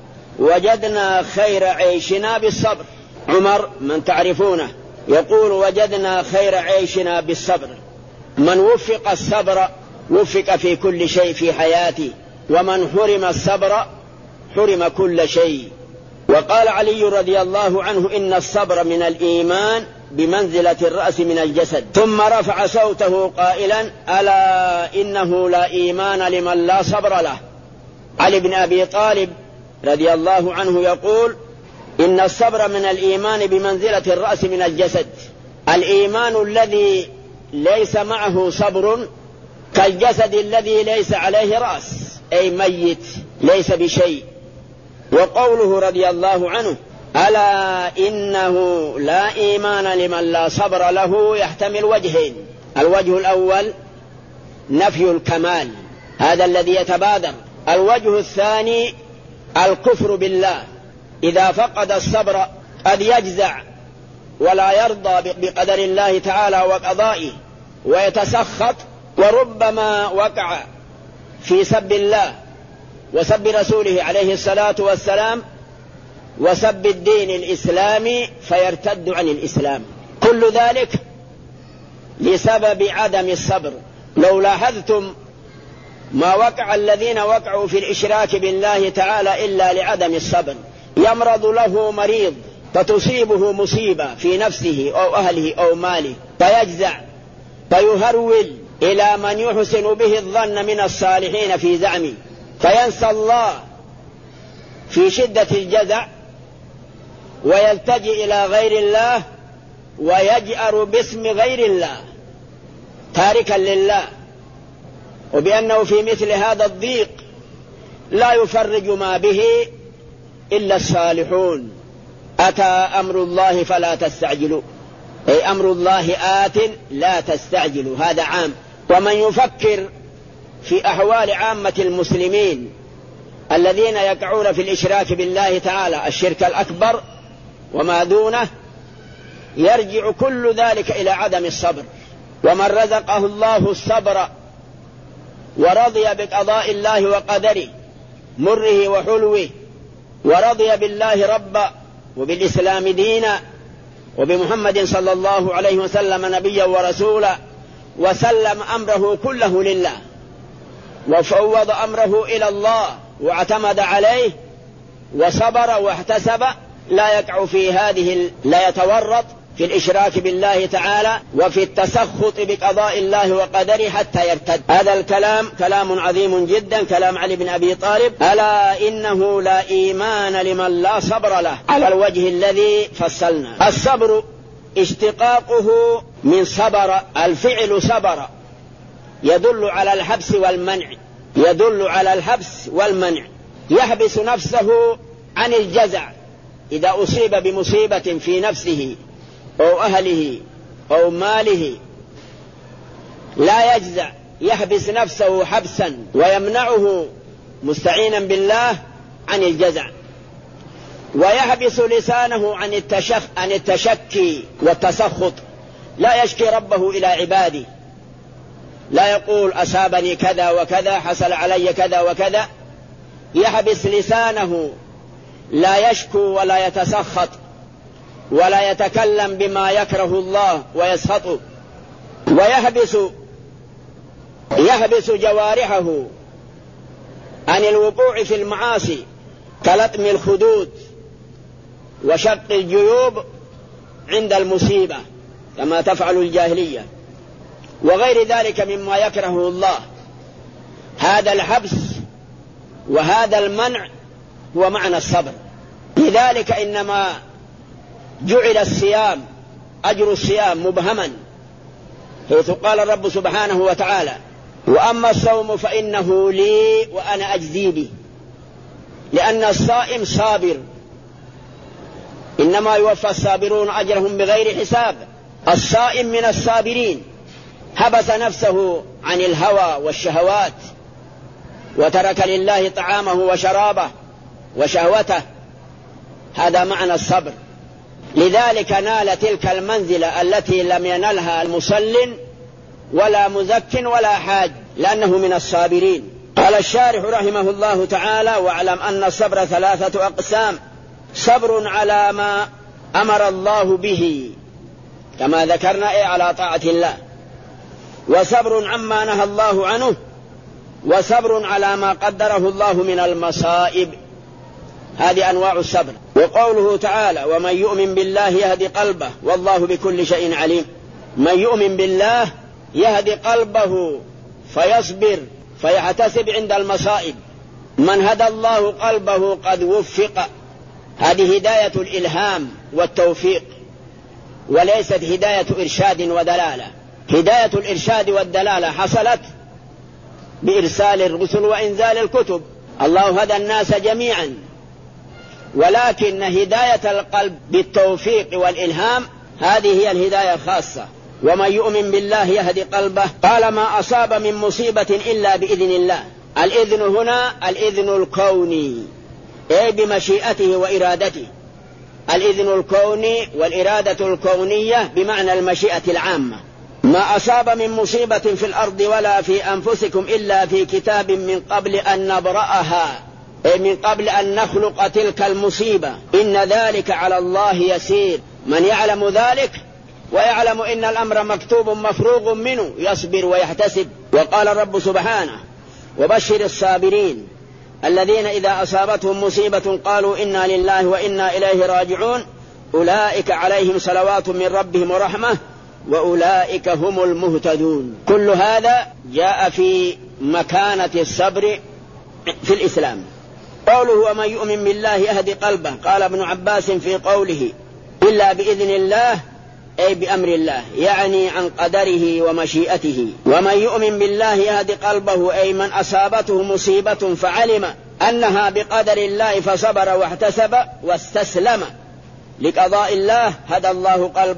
وجدنا خير عيشنا بالصبر. عمر من تعرفونه يقول: وجدنا خير عيشنا بالصبر. من وفق الصبر وفق في كل شيء في حياته، ومن حرم الصبر حرم كل شيء. وقال علي رضي الله عنه: إن الصبر من الإيمان بمنزلة الرأس من الجسد. ثم رفع صوته قائلا: ألا إنه لا إيمان لمن لا صبر له. علي بن أبي طالب رضي الله عنه يقول: إن الصبر من الإيمان بمنزلة الرأس من الجسد. الإيمان الذي ليس معه صبر كالجسد الذي ليس عليه رأس، أي ميت ليس بشيء. وقوله رضي الله عنه: ألا إنه لا إيمان لمن لا صبر له يحتمل وجهين: الوجه الأول نفي الكمال، هذا الذي يتبادر. الوجه الثاني الكفر بالله. إذا فقد الصبر قد يجزع ولا يرضى بقدر الله تعالى وقضائه ويتسخط، وربما وقع في سب الله وسب رسوله عليه الصلاة والسلام وسب الدين الإسلامي فيرتد عن الإسلام. كل ذلك لسبب عدم الصبر. لو لاحظتم ما وقع الذين وقعوا في الإشراك بالله تعالى إلا لعدم الصبر. يمرض له مريض فتصيبه مصيبة في نفسه أو أهله أو ماله فيجزع فيهرول إلى من يحسن به الظن من الصالحين في زعمه، فينسى الله في شدة الجزع ويلتجئ إلى غير الله ويجأر باسم غير الله تاركا لله، وبأنه في مثل هذا الضيق لا يفرج ما به إلا الصالحون. أتى أمر الله فلا تستعجلوا. أي أمر الله آت لا تستعجلوا، هذا عام. ومن يفكر في أحوال عامة المسلمين الذين يقعون في الإشراك بالله تعالى الشرك الأكبر وما دونه، يرجع كل ذلك إلى عدم الصبر. ومن رزقه الله الصبر ورضي بقضاء الله وقدره مره وحلوه، ورضي بالله ربا وبالإسلام دينا وبمحمد صلى الله عليه وسلم نبيا ورسولا، وسلم أمره كله لله وفوض أمره إلى الله واعتمد عليه وصبر واحتسب، لا يقع في لا يتورط في الإشراك بالله تعالى وفي التسخط بقضاء الله وقدره حتى يرتد. هذا الكلام كلام عظيم جدا، كلام علي بن أبي طالب: ألا إنه لا إيمان لمن لا صبر له، على الوجه الذي فصلنا. الصبر اشتقاقه من صبر، الفعل صبر يدل على الحبس والمنع، يدل على الحبس والمنع، يحبس نفسه عن الجزع إذا أصيب بمصيبة في نفسه أو أهله أو ماله، لا يجزع، يحبس نفسه حبسا ويمنعه مستعينا بالله عن الجزع، ويحبس لسانه عن التشكي والتسخط، لا يشكي ربه إلى عباده، لا يقول أصابني كذا وكذا، حصل علي كذا وكذا، يحبس لسانه، لا يشكو ولا يتسخط ولا يتكلم بما يكره الله ويسخطه، ويحبس جوارحه عن الوقوع في المعاصي كلطم الخدود وشق الجيوب عند المصيبة كما تفعل الجاهلية وغير ذلك مما يكره الله. هذا الحبس وهذا المنع هو معنى الصبر. لذلك إنما جعل الصيام، أجر الصيام مبهما، حيث قال الرب سبحانه وتعالى: وأما الصوم فإنه لي وأنا أجزي به، لأن الصائم صابر، إنما يوفى الصابرون أجرهم بغير حساب. الصائم من الصابرين، حبس نفسه عن الهوى والشهوات وترك لله طعامه وشرابه وشهوته، هذا معنى الصبر. لذلك نال تلك المنزلة التي لم ينلها المصل ولا مزك ولا حاج، لأنه من الصابرين. قال الشارح رحمه الله تعالى: واعلم أن الصبر 3 أقسام: صبر على ما أمر الله به كما ذكرنا على طاعة الله، وصبر عما نهى الله عنه، وصبر على ما قدره الله من المصائب. هذه أنواع الصبر. وقوله تعالى: ومن يؤمن بالله يهدي قلبه والله بكل شيء عليم. من يؤمن بالله يهدي قلبه فيصبر فيحتسب عند المصائب. من هدى الله قلبه قد وفق. هذه هداية الإلهام والتوفيق، وليست هداية إرشاد ودلالة. هداية الإرشاد والدلالة حصلت بإرسال الرسل وإنزال الكتب، الله هدى الناس جميعا، ولكن هداية القلب بالتوفيق والإلهام هذه هي الهداية الخاصة. ومن يؤمن بالله يهدي قلبه. قال: ما أصاب من مصيبة إلا بإذن الله. الإذن هنا الإذن الكوني، أي بمشيئته وإرادته. الإذن الكوني والإرادة الكونية بمعنى المشيئة العامة. ما أصاب من مصيبة في الأرض ولا في أنفسكم إلا في كتاب من قبل أن نبرأها، أي من قبل أن نخلق تلك المصيبة. إن ذلك على الله يسير. من يعلم ذلك ويعلم إن الأمر مكتوب مفروغ منه يصبر ويحتسب. وقال الرب سبحانه: وبشر الصابرين الذين إذا أصابتهم مصيبة قالوا إنا لله وإنا إليه راجعون أولئك عليهم صلوات من ربهم ورحمة وأولئك هم المهتدون. كل هذا جاء في مكانة الصبر في الإسلام. قوله: ومن يؤمن بالله يهدي قلبه. قال ابن عباس في قوله إلا بإذن الله، أي بأمر الله، يعني عن قدره ومشيئته. ومن يؤمن بالله يهدي قلبه، أي من أصابته مصيبة فعلم أنها بقدر الله فصبر واحتسب واستسلم لقضاء الله، هدى الله قلبه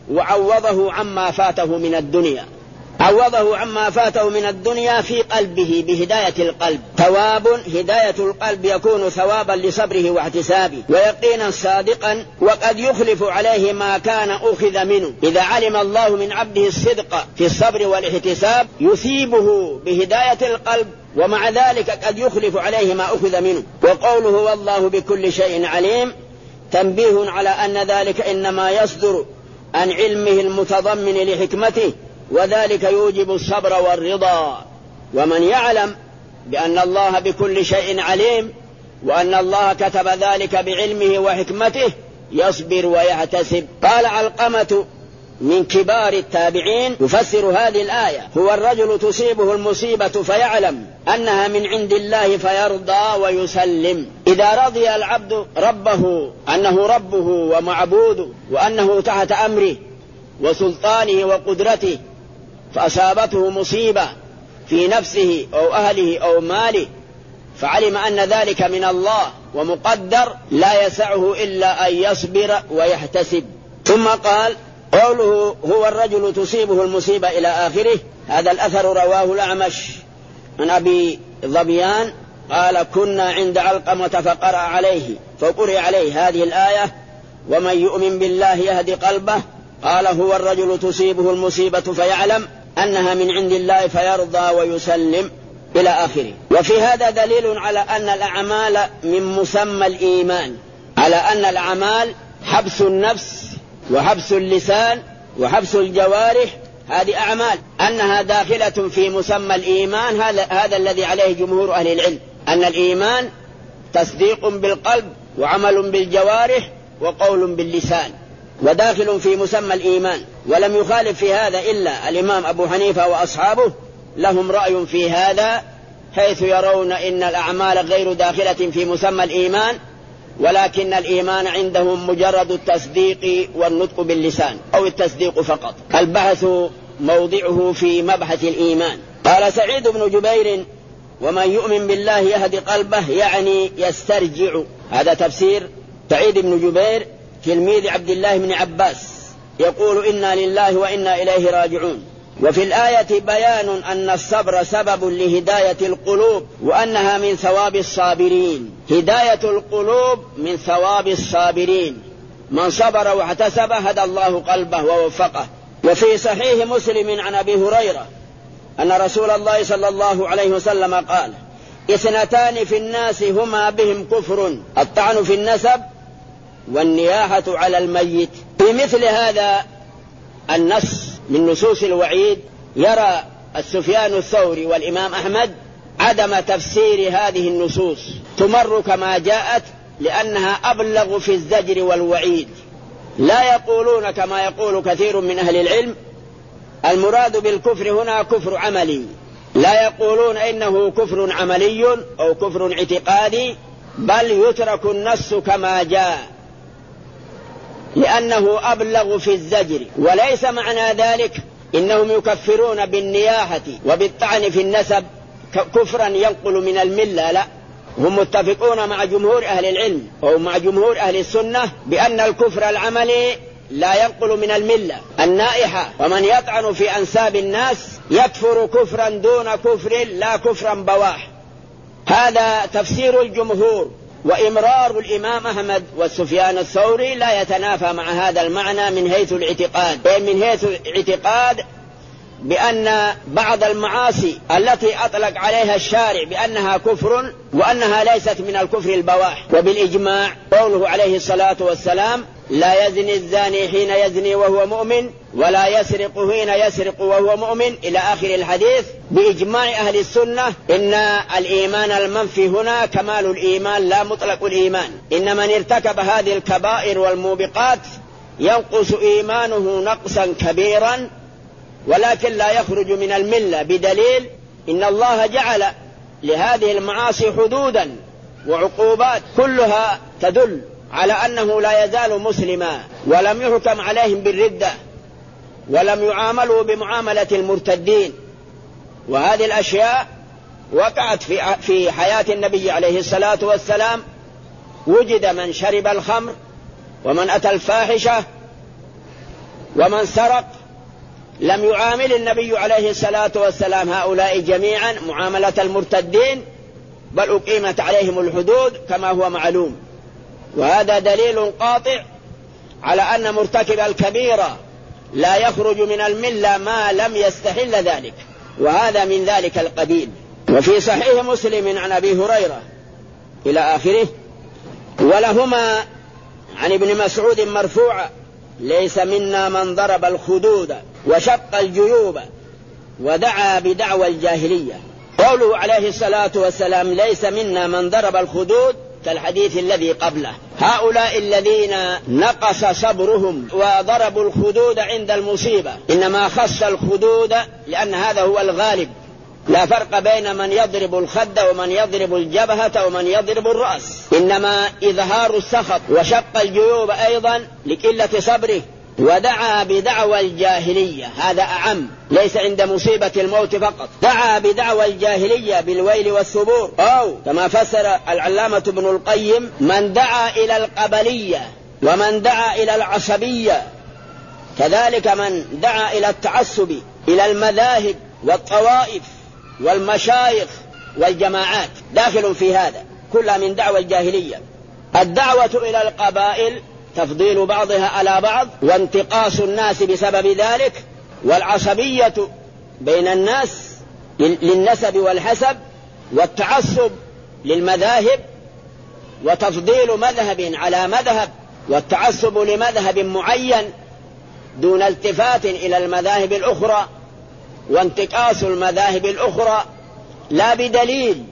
وعوضه عما فاته من الدنيا، عوضه عما فاته من الدنيا في قلبه بهداية القلب. ثواب هداية القلب يكون ثوابا لصبره واحتسابه ويقينا صادقا، وقد يخلف عليه ما كان أخذ منه. إذا علم الله من عبده الصدق في الصبر والاحتساب يثيبه بهداية القلب، ومع ذلك قد يخلف عليه ما أخذ منه. وقوله والله بكل شيء عليم تنبيه على أن ذلك إنما يصدر عن علمه المتضمن لحكمته، وذلك يوجب الصبر والرضا. ومن يعلم بأن الله بكل شيء عليم وأن الله كتب ذلك بعلمه وحكمته يصبر ويحتسب. قال علقمة من كبار التابعين يفسر هذه الآية: هو الرجل تصيبه المصيبة فيعلم أنها من عند الله فيرضى ويسلم. إذا رضي العبد ربه أنه ربه ومعبوده وأنه تحت أمره وسلطانه وقدرته، فأصابته مصيبة في نفسه أو أهله أو ماله، فعلم أن ذلك من الله ومقدر، لا يسعه إلا أن يصبر ويحتسب. ثم قال قوله هو الرجل تصيبه المصيبة إلى آخره. هذا الأثر رواه الأعمش عن أبي ظبيان قال كنا عند علقمة فقرأ عليه هذه الآية: ومن يؤمن بالله يهدي قلبه. قال هو الرجل تصيبه المصيبة فيعلم أنها من عند الله فيرضى ويسلم إلى آخره. وفي هذا دليل على أن الأعمال من مسمى الإيمان، على أن الأعمال حبس النفس وحبس اللسان وحبس الجوارح، هذه أعمال أنها داخلة في مسمى الإيمان. هذا الذي عليه جمهور أهل العلم، أن الإيمان تصديق بالقلب وعمل بالجوارح وقول باللسان، وداخل في مسمى الإيمان. ولم يخالف في هذا إلا الإمام أبو حنيفة وأصحابه، لهم رأي في هذا، حيث يرون إن الأعمال غير داخلة في مسمى الإيمان، ولكن الإيمان عندهم مجرد التصديق والنطق باللسان أو التصديق فقط. البحث موضعه في مبحث الإيمان. قال سعيد بن جبير ومن يؤمن بالله يهدي قلبه، يعني يسترجع. هذا تفسير سعيد بن جبير تلميذ عبد الله بن عباس، يقول إنا لله وإنا إليه راجعون. وفي الآية بيان أن الصبر سبب لهداية القلوب، وأنها من ثواب الصابرين. هداية القلوب من ثواب الصابرين، من صبر واحتسب هدى الله قلبه ووفقه. وفي صحيح مسلم عن أبي هريرة أن رسول الله صلى الله عليه وسلم قال: اثنتان في الناس هما بهم كفر، الطعن في النسب والنياحة على الميت. في مثل هذا النص من نصوص الوعيد يرى السفيان الثوري والإمام أحمد عدم تفسير هذه النصوص، تمر كما جاءت، لأنها أبلغ في الزجر والوعيد. لا يقولون كما يقول كثير من أهل العلم المراد بالكفر هنا كفر عملي، لا يقولون إنه كفر عملي أو كفر اعتقادي، بل يترك النص كما جاء، لأنه أبلغ في الزجر. وليس معنى ذلك إنهم يكفرون بالنياحة وبالطعن في النسب كفرا ينقل من الملة، لا، هم متفقون مع جمهور أهل العلم أو مع جمهور أهل السنة بأن الكفر العملي لا ينقل من الملة. النائحة ومن يطعن في أنساب الناس يكفر كفرا دون كفر، لا كفرا بواح. هذا تفسير الجمهور. وإمرار الإمام أحمد والسفيان الثوري لا يتنافى مع هذا المعنى من حيث الاعتقاد، من حيث الاعتقاد بأن بعض المعاصي التي أطلق عليها الشارع بأنها كفر وأنها ليست من الكفر البواح. وبالإجماع قوله عليه الصلاة والسلام: لا يزني الزاني حين يزني وهو مؤمن ولا يسرق حين يسرق وهو مؤمن، إلى آخر الحديث. بإجماع أهل السنة إن الإيمان المنفي هنا كمال الإيمان لا مطلق الإيمان، إن من ارتكب هذه الكبائر والموبقات ينقص إيمانه نقصا كبيرا، ولكن لا يخرج من الملة، بدليل إن الله جعل لهذه المعاصي حدودا وعقوبات كلها تدل على أنه لا يزال مسلما، ولم يحكم عليهم بالردة ولم يعاملوا بمعاملة المرتدين. وهذه الأشياء وقعت في حياة النبي عليه الصلاة والسلام. وجد من شرب الخمر ومن أتى الفاحشة ومن سرق لم يعامل النبي عليه الصلاة والسلام هؤلاء جميعا معاملة المرتدين، بل أقيمت عليهم الحدود كما هو معلوم. وهذا دليل قاطع على أن مرتكب الكبيرة لا يخرج من الملة ما لم يستحل ذلك، وهذا من ذلك القبيل. وفي صحيح مسلم عن أبي هريرة إلى آخره، ولهما عن ابن مسعود مرفوعا: ليس منا من ضرب الخدود وشق الجيوب ودعا بدعوى الجاهلية. قوله عليه الصلاة والسلام ليس منا من ضرب الخدود كالحديث الذي قبله. هؤلاء الذين نقص صبرهم وضربوا الخدود عند المصيبة إنما خص الخدود لأن هذا هو الغالب، لا فرق بين من يضرب الخد ومن يضرب الجبهة ومن يضرب الرأس، إنما إظهار السخط. وشق الجيوب أيضا لقلة صبره. ودعا بدعوى الجاهلية، هذا أعم، ليس عند مصيبة الموت فقط. دعا بدعوى الجاهلية بالويل والثبور، أو كما فسر العلامة ابن القيم: من دعا إلى القبلية ومن دعا إلى العصبية، كذلك من دعا إلى التعصب، إلى المذاهب والطوائف والمشايخ والجماعات، داخل في هذا كلها من دعوى الجاهلية. الدعوة إلى القبائل تفضيل بعضها على بعض وانتقاص الناس بسبب ذلك، والعصبية بين الناس للنسب والحسب، والتعصب للمذاهب وتفضيل مذهب على مذهب، والتعصب لمذهب معين دون التفات إلى المذاهب الأخرى، وانتقاص المذاهب الأخرى لا بدليل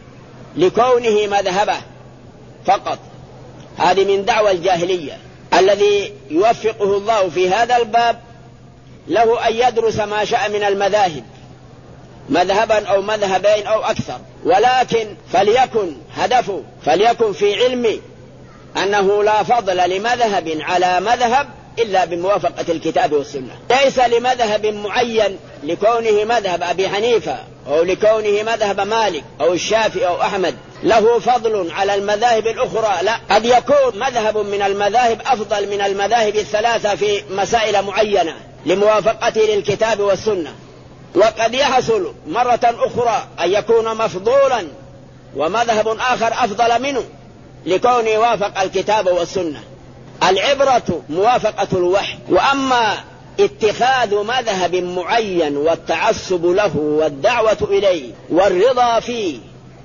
لكونه مذهبه فقط. هذه من دعوى الجاهلية. الذي يوفقه الله في هذا الباب له أن يدرس ما شاء من المذاهب، مذهبا أو مذهبين أو أكثر، ولكن فليكن هدفه، فليكن في علمه أنه لا فضل لمذهب على مذهب إلا بموافقة الكتاب والسنة. ليس لمذهب معين لكونه مذهب أبي حنيفة أو لكونه مذهب مالك أو الشافعي أو أحمد له فضل على المذاهب الأخرى، لا، قد يكون مذهب من المذاهب أفضل من المذاهب الثلاثة في مسائل معينة لموافقته للكتاب والسنة، وقد يحصل مرة أخرى أن يكون مفضولا ومذهب آخر أفضل منه لكونه وافق الكتاب والسنة. العبرة موافقة الوحي. وأما اتخاذ مذهب معين والتعصب له والدعوة إليه والرضا فيه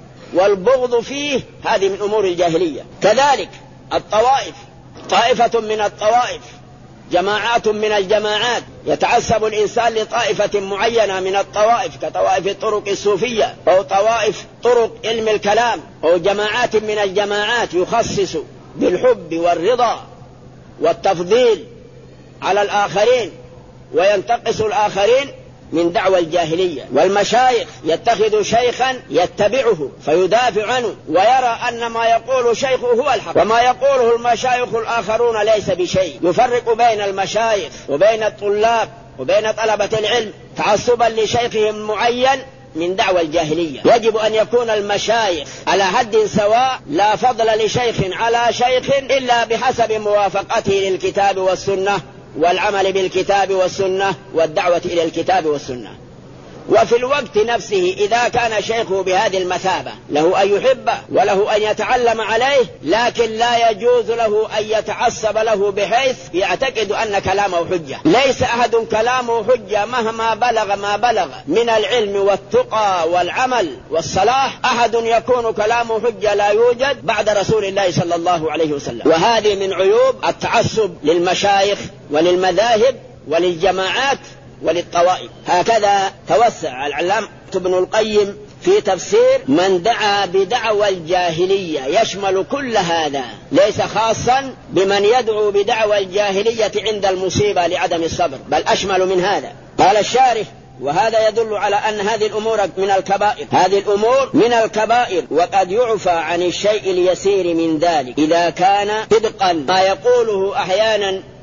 والبغض فيه، هذه من أمور الجاهلية. كذلك الطوائف، طائفة من الطوائف، جماعات من الجماعات، يتعصب الإنسان لطائفة معينة من الطوائف كطوائف الطرق الصوفية أو طوائف طرق علم الكلام، أو جماعات من الجماعات يخصص بالحب والرضا والتفضيل على الآخرين وينتقص الآخرين، من دعوى الجاهلية. والمشايخ يتخذ شيخا يتبعه فيدافع عنه ويرى أن ما يقول شيخه هو الحق، وما يقوله المشايخ الآخرون ليس بشيء. يفرق بين المشايخ وبين الطلاب وبين طلبة العلم تعصبا لشيخهم معين من دعوى الجاهلية. يجب أن يكون المشايخ على حد سواء، لا فضل لشيخ على شيخ إلا بحسب موافقته للكتاب والسنة والعمل بالكتاب والسنة والدعوة إلى الكتاب والسنة. وفي الوقت نفسه إذا كان شيخه بهذه المثابة له أن يحبه وله أن يتعلم عليه، لكن لا يجوز له أن يتعصب له بحيث يعتقد أن كلامه حجة. ليس أحد كلامه حجة مهما بلغ ما بلغ من العلم والتقى والعمل والصلاح، أحد يكون كلامه حجة لا يوجد بعد رسول الله صلى الله عليه وسلم. وهذه من عيوب التعصب للمشايخ وللمذاهب وللجماعات وللطوائف. هكذا توسع العلامة ابن القيم في تفسير من دعا بدعوى الجاهلية، يشمل كل هذا، ليس خاصا بمن يدعو بدعوى الجاهلية عند المصيبة لعدم الصبر، بل أشمل من هذا. قال الشارح: وهذا يدل على أن هذه الأمور من الكبائر، هذه الأمور من الكبائر، وقد يعفى عن الشيء اليسير من ذلك إذا كان صدقا ما يقوله أحيانا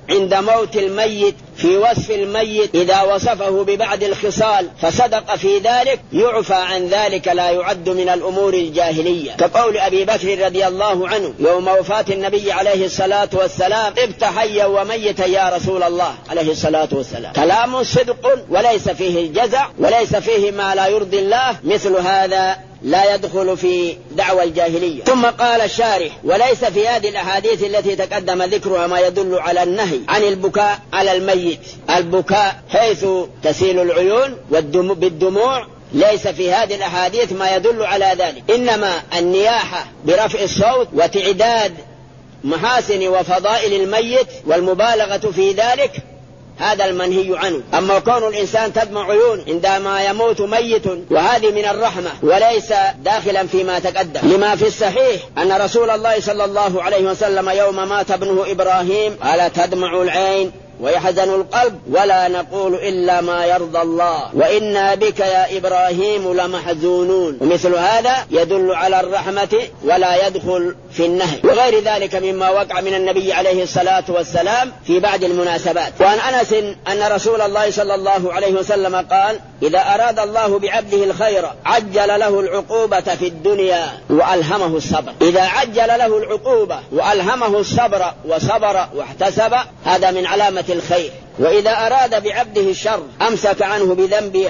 عند موت الميت في وصف الميت إذا وصفه ببعض الخصال فصدق في ذلك يعفى عن ذلك، لا يعد من الأمور الجاهلية، كقول أبي بكر رضي الله عنه يوم وفاة النبي عليه الصلاة والسلام: ابت حيا وميتا يا رسول الله عليه الصلاة والسلام. كلام صدق وليس فيه الجزع وليس فيه ما لا يرضي الله، مثل هذا لا يدخل في دعوى الجاهلية. ثم قال الشارح: وليس في هذه الأحاديث التي تقدم ذكرها ما يدل على النهي عن البكاء على الميت. البكاء حيث تسيل العيون بالدموع ليس في هذه الأحاديث ما يدل على ذلك، إنما النياحة برفع الصوت وتعداد محاسن وفضائل الميت والمبالغة في ذلك هذا المنهي عنه. أما كون الإنسان تدمع عيون عندما يموت ميت وهذه من الرحمة وليس داخلا فيما تقدم، لما في الصحيح أن رسول الله صلى الله عليه وسلم يوم مات ابنه إبراهيم قال: تدمع العين ويحزن القلب ولا نقول إلا ما يرضى الله وإنا بك يا إبراهيم لمحزونون. ومثل هذا يدل على الرحمة ولا يدخل في النهي، وغير ذلك مما وقع من النبي عليه الصلاة والسلام في بعض المناسبات. وعن أنس أن رسول الله صلى الله عليه وسلم قال: إذا أراد الله بعبده الخير عجل له العقوبة في الدنيا وألهمه الصبر. إذا عجل له العقوبة وألهمه الصبر وصبر واحتسب هذا من علامة الخير. وإذا أراد بعبده الشر أمسك عنه بذنبه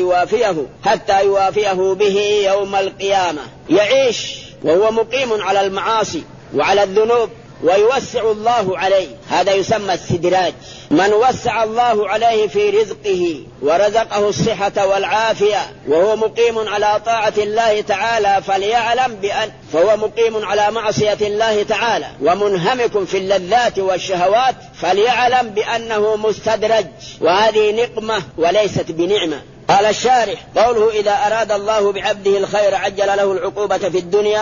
حتى يوافيه به يوم القيامة. يعيش وهو مقيم على المعاصي وعلى الذنوب ويوسع الله عليه، هذا يسمى استدراج. من وسع الله عليه في رزقه ورزقه الصحة والعافية وهو مقيم على طاعة الله تعالى فليعلم فهو مقيم على معصية الله تعالى ومنهمك في اللذات والشهوات فليعلم بأنه مستدرج، وهذه نقمة وليست بنعمة. قال الشارح: قوله إذا أراد الله بعبده الخير عجل له العقوبة في الدنيا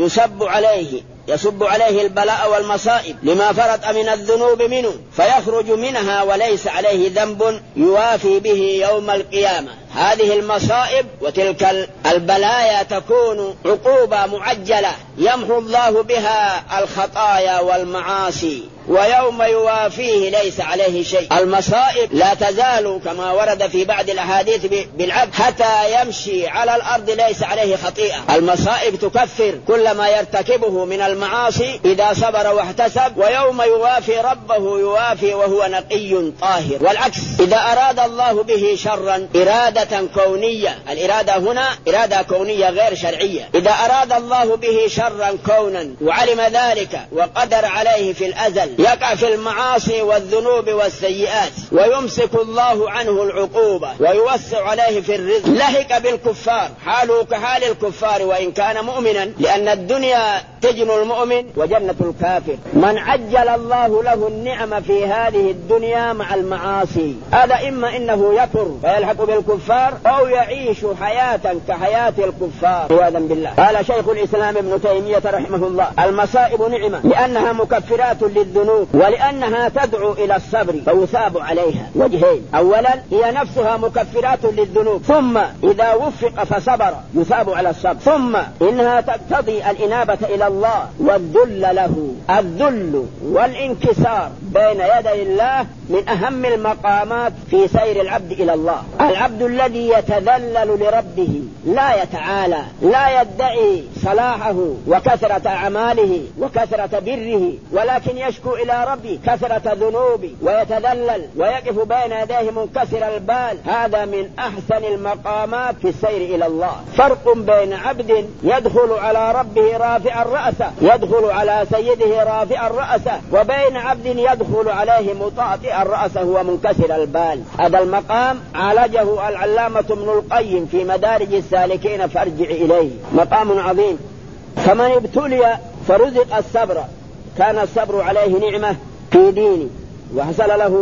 يصب عليه البلاء والمصائب لما فرط من الذنوب منه فيخرج منها وليس عليه ذنب يوافي به يوم القيامة. هذه المصائب وتلك البلايا تكون عقوبة معجلة يمحو الله بها الخطايا والمعاصي، ويوم يوافيه ليس عليه شيء. المصائب لا تزال كما ورد في بعض الأحاديث بالعبد حتى يمشي على الأرض ليس عليه خطيئة. المصائب تكفر كل ما يرتكبه من المعاصي إذا صبر واحتسب، ويوم يوافي ربه يوافي وهو نقي طاهر. والعكس، إذا أراد الله به شرا إرادة كونية، الإرادة هنا إرادة كونية غير شرعية، إذا أراد الله به شرا كونا وعلم ذلك وقدر عليه في الأزل يقع في المعاصي والذنوب والسيئات ويمسك الله عنه العقوبة ويوسع عليه في الرزق، لهك بالكفار حاله كحال الكفار وإن كان مؤمنا، لأن الدنيا سجن المؤمن وجنة الكافر. من عجل الله له النعم في هذه الدنيا مع المعاصي هذا إما إنه يكفر فيلحق بالكفار أو يعيش حياة كحياة الكفار عياذا بالله. قال شيخ الإسلام ابن تيمية رحمه الله: المصائب نعمة لأنها مكفرات للذنوب ولأنها تدعو إلى الصبر فيثاب عليها وجهين: أولا هي نفسها مكفرات للذنوب، ثم إذا وفق فصبر يثاب على الصبر، ثم إنها تقتضي الإنابة إلى الله والذل له. الذل والانكسار بين يدي الله من أهم المقامات في سير العبد إلى الله. العبد الذي يتذلل لربه لا يتعالى، لا يدعي صلاحه وكثرة أعماله وكثرة بره، ولكن يشكو إلى ربه كثرة ذنوبه ويتذلل ويقف بين يديه منكسر البال، هذا من أحسن المقامات في السير إلى الله. فرق بين عبد يدخل على ربه رافع رأسه، يدخل على سيده رافع رأسه، وبين عبد يدخل عليه مطاطئ رأسه ومنكسر البال. هذا المقام عالجه العلامة ابن القيم في مدارج السالكين فارجع إليه، مقام عظيم. فمن ابتلي فرزق الصبر كان الصبر عليه نعمة في دينه وحصل له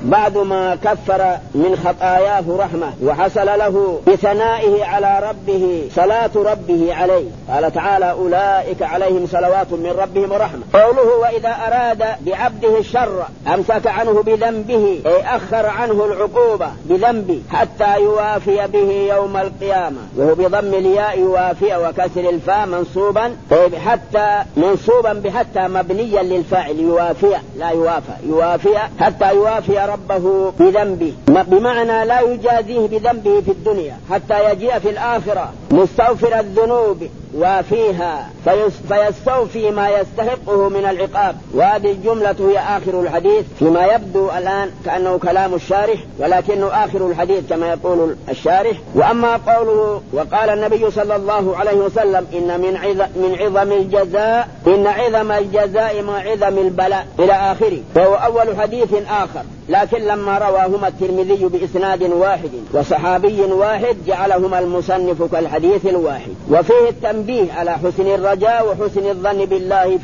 بعد ما كفر من خطاياه رحمة وحصل له بثنائه على ربه صلاة ربه عليه. قال تعالى أولئك عليهم صلوات من ربهم ورحمة. قوله وإذا أراد بعبده الشر أمسك عنه بذنبه أي أخر عنه العقوبة بذنبه حتى يوافي به يوم القيامة، وهو بضم الياء يوافي وكسر الفاء منصوبا بحتى مبنيا للفاعل يوافي لا يوافي حتى يوافي ربه بذنبه، بمعنى لا يجازيه بذنبه في الدنيا حتى يجيء في الآخرة مستغفر الذنوب وفيها فيستوفي ما يستحقه من العقاب. وهذه الجملة هي آخر الحديث فيما يبدو الآن كأنه كلام الشارح، ولكنه آخر الحديث كما يقول الشارح. وأما قوله وقال النبي صلى الله عليه وسلم من عظم الجزاء إن عظم الجزاء مع عظم البلاء إلى آخره، وهو أول حديث آخر، لكن لما رواهما الترمذي بإسناد واحد وصحابي واحد جعلهما المصنف كالحديث الواحد. وفيه التنبيه على حسن الرجاء وحسن الظن بالله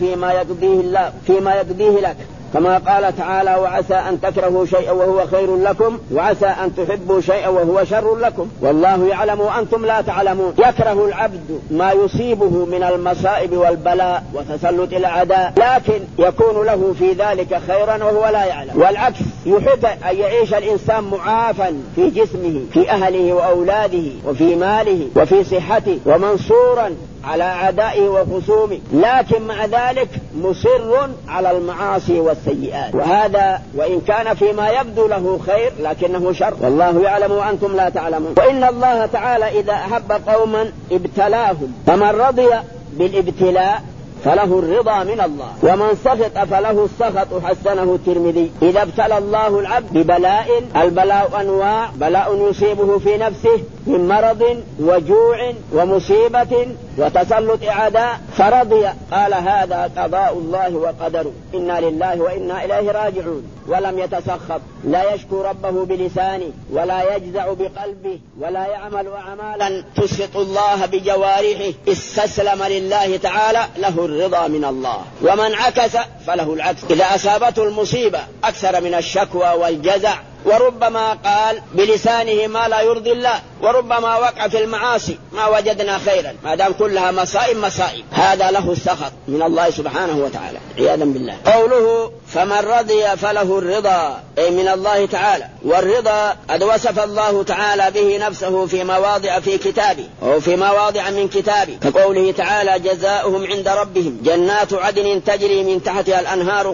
فيما يقضيه لك، كما قال تعالى وعسى أن تكرهوا شيئا وهو خير لكم وعسى أن تحبوا شيئا وهو شر لكم والله يعلم وأنتم لا تعلمون. يكره العبد ما يصيبه من المصائب والبلاء وتسلط الأعداء، لكن يكون له في ذلك خيرا وهو لا يعلم. والعكس يحب أن يعيش الإنسان معافا في جسمه في أهله وأولاده وفي ماله وفي صحته ومنصورا على أعدائه وخصومه، لكن مع ذلك مصر على المعاصي والسيئات، وهذا وإن كان فيما يبدو له خير لكنه شر والله يعلم وأنتم لا تعلمون. وإن الله تعالى إذا أحب قوما ابتلاهم، فمن رضي بالابتلاء فله الرضا من الله، ومن سخط فله السخط. حسنه الترمذي. إذا ابتلى الله العبد ببلاء، البلاء أنواع: بلاء يصيبه في نفسه من مرض وجوع ومصيبة وتسلط أعداء فرضي قال هذا قضاء الله وقدره إنا لله وإنا إليه راجعون، ولم يتسخط، لا يشكو ربه بلسانه ولا يجزع بقلبه ولا يعمل أعمالا تسخط الله بجوارحه، استسلم لله تعالى، له الرضا من الله. ومن عكس فله العكس، إذا أصابته المصيبة أكثر من الشكوى والجزع، وربما قال بلسانه ما لا يرضي الله، وربما وقع في المعاصي ما وجدنا خيرا، ما دام كلها مصائب، هذا له السخط من الله سبحانه وتعالى عياذا بالله. قوله فمن رضي فله الرضا أي من الله تعالى، والرضا قد وصف الله تعالى به نفسه في مواضع في كتابه أو في مواضع من كتابه، كقوله تعالى جزاؤهم عند ربهم جنات عدن تجري من تحتها الأنهار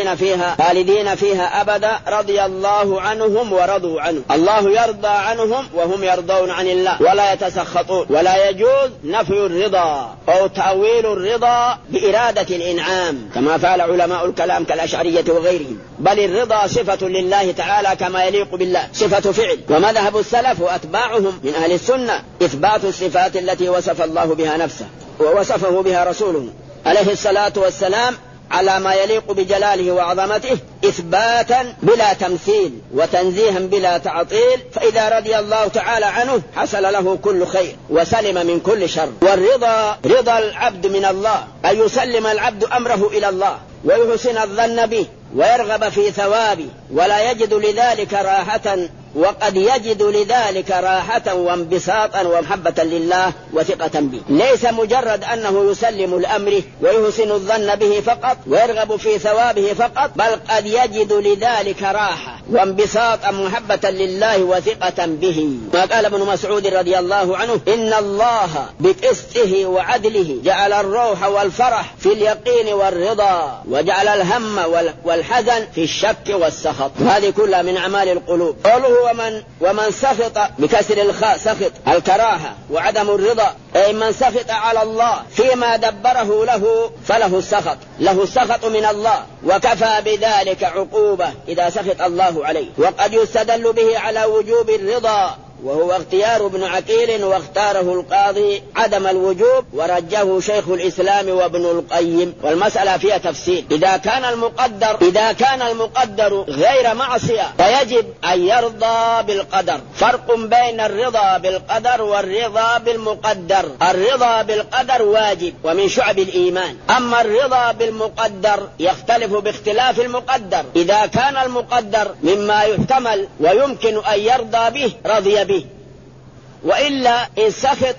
خالدين فيها أبدا رضي الله عنهم ورضوا عنه. الله يرضى عنهم وهم يرضون عن الله ولا يتسخطون. ولا يجوز نفي الرضا أو تأويل الرضا بإرادة الإنعام كما فعل علماء الكلام كالأشعرية وغيرهم، بل الرضا صفة لله تعالى كما يليق بالله، صفة فعل. ومذهب السلف وأتباعهم من أهل السنة إثبات الصفات التي وصف الله بها نفسه ووصفه بها رسوله عليه الصلاة والسلام على ما يليق بجلاله وعظمته، إثباتا بلا تمثيل وتنزيها بلا تعطيل. فإذا رضي الله تعالى عنه حصل له كل خير وسلم من كل شر. والرضا رضا العبد من الله، أن يسلم العبد أمره إلى الله ويحسن الظن به ويرغب في ثوابه ولا يجد لذلك راحة، وقد يجد لذلك راحة وانبساطا ومحبة لله وثقة به، ليس مجرد أنه يسلم الأمر ويحسن الظن به فقط ويرغب في ثوابه فقط، بل قد يجد لذلك راحة وانبساطا محبة لله وثقة به. ما قال ابن مسعود رضي الله عنه إن الله بقسطه وعدله جعل الروح والفرح في اليقين والرضا، وجعل الهم والحزن في الشك والسخط. هذه كلها من أعمال القلوب. قوله ومن سخط بكسر الخاء سخط الكراهة وعدم الرضا، أي من سخط على الله فيما دبره له فله السخط، له السخط من الله، وكفى بذلك عقوبة إذا سخط الله عليه. وقد يستدل به على وجوب الرضا وهو اختيار ابن عقيل، واختاره القاضي عدم الوجوب، ورجه شيخ الإسلام وابن القيم، والمسألة فيها تفصيل. إذا كان المقدر غير معصية فيجب أن يرضى بالقدر. فرق بين الرضا بالقدر والرضا بالمقدر. الرضا بالقدر واجب ومن شعب الإيمان، أما الرضا بالمقدر يختلف باختلاف المقدر. إذا كان المقدر مما يحتمل ويمكن أن يرضى به رضي به، وإلا إن سخط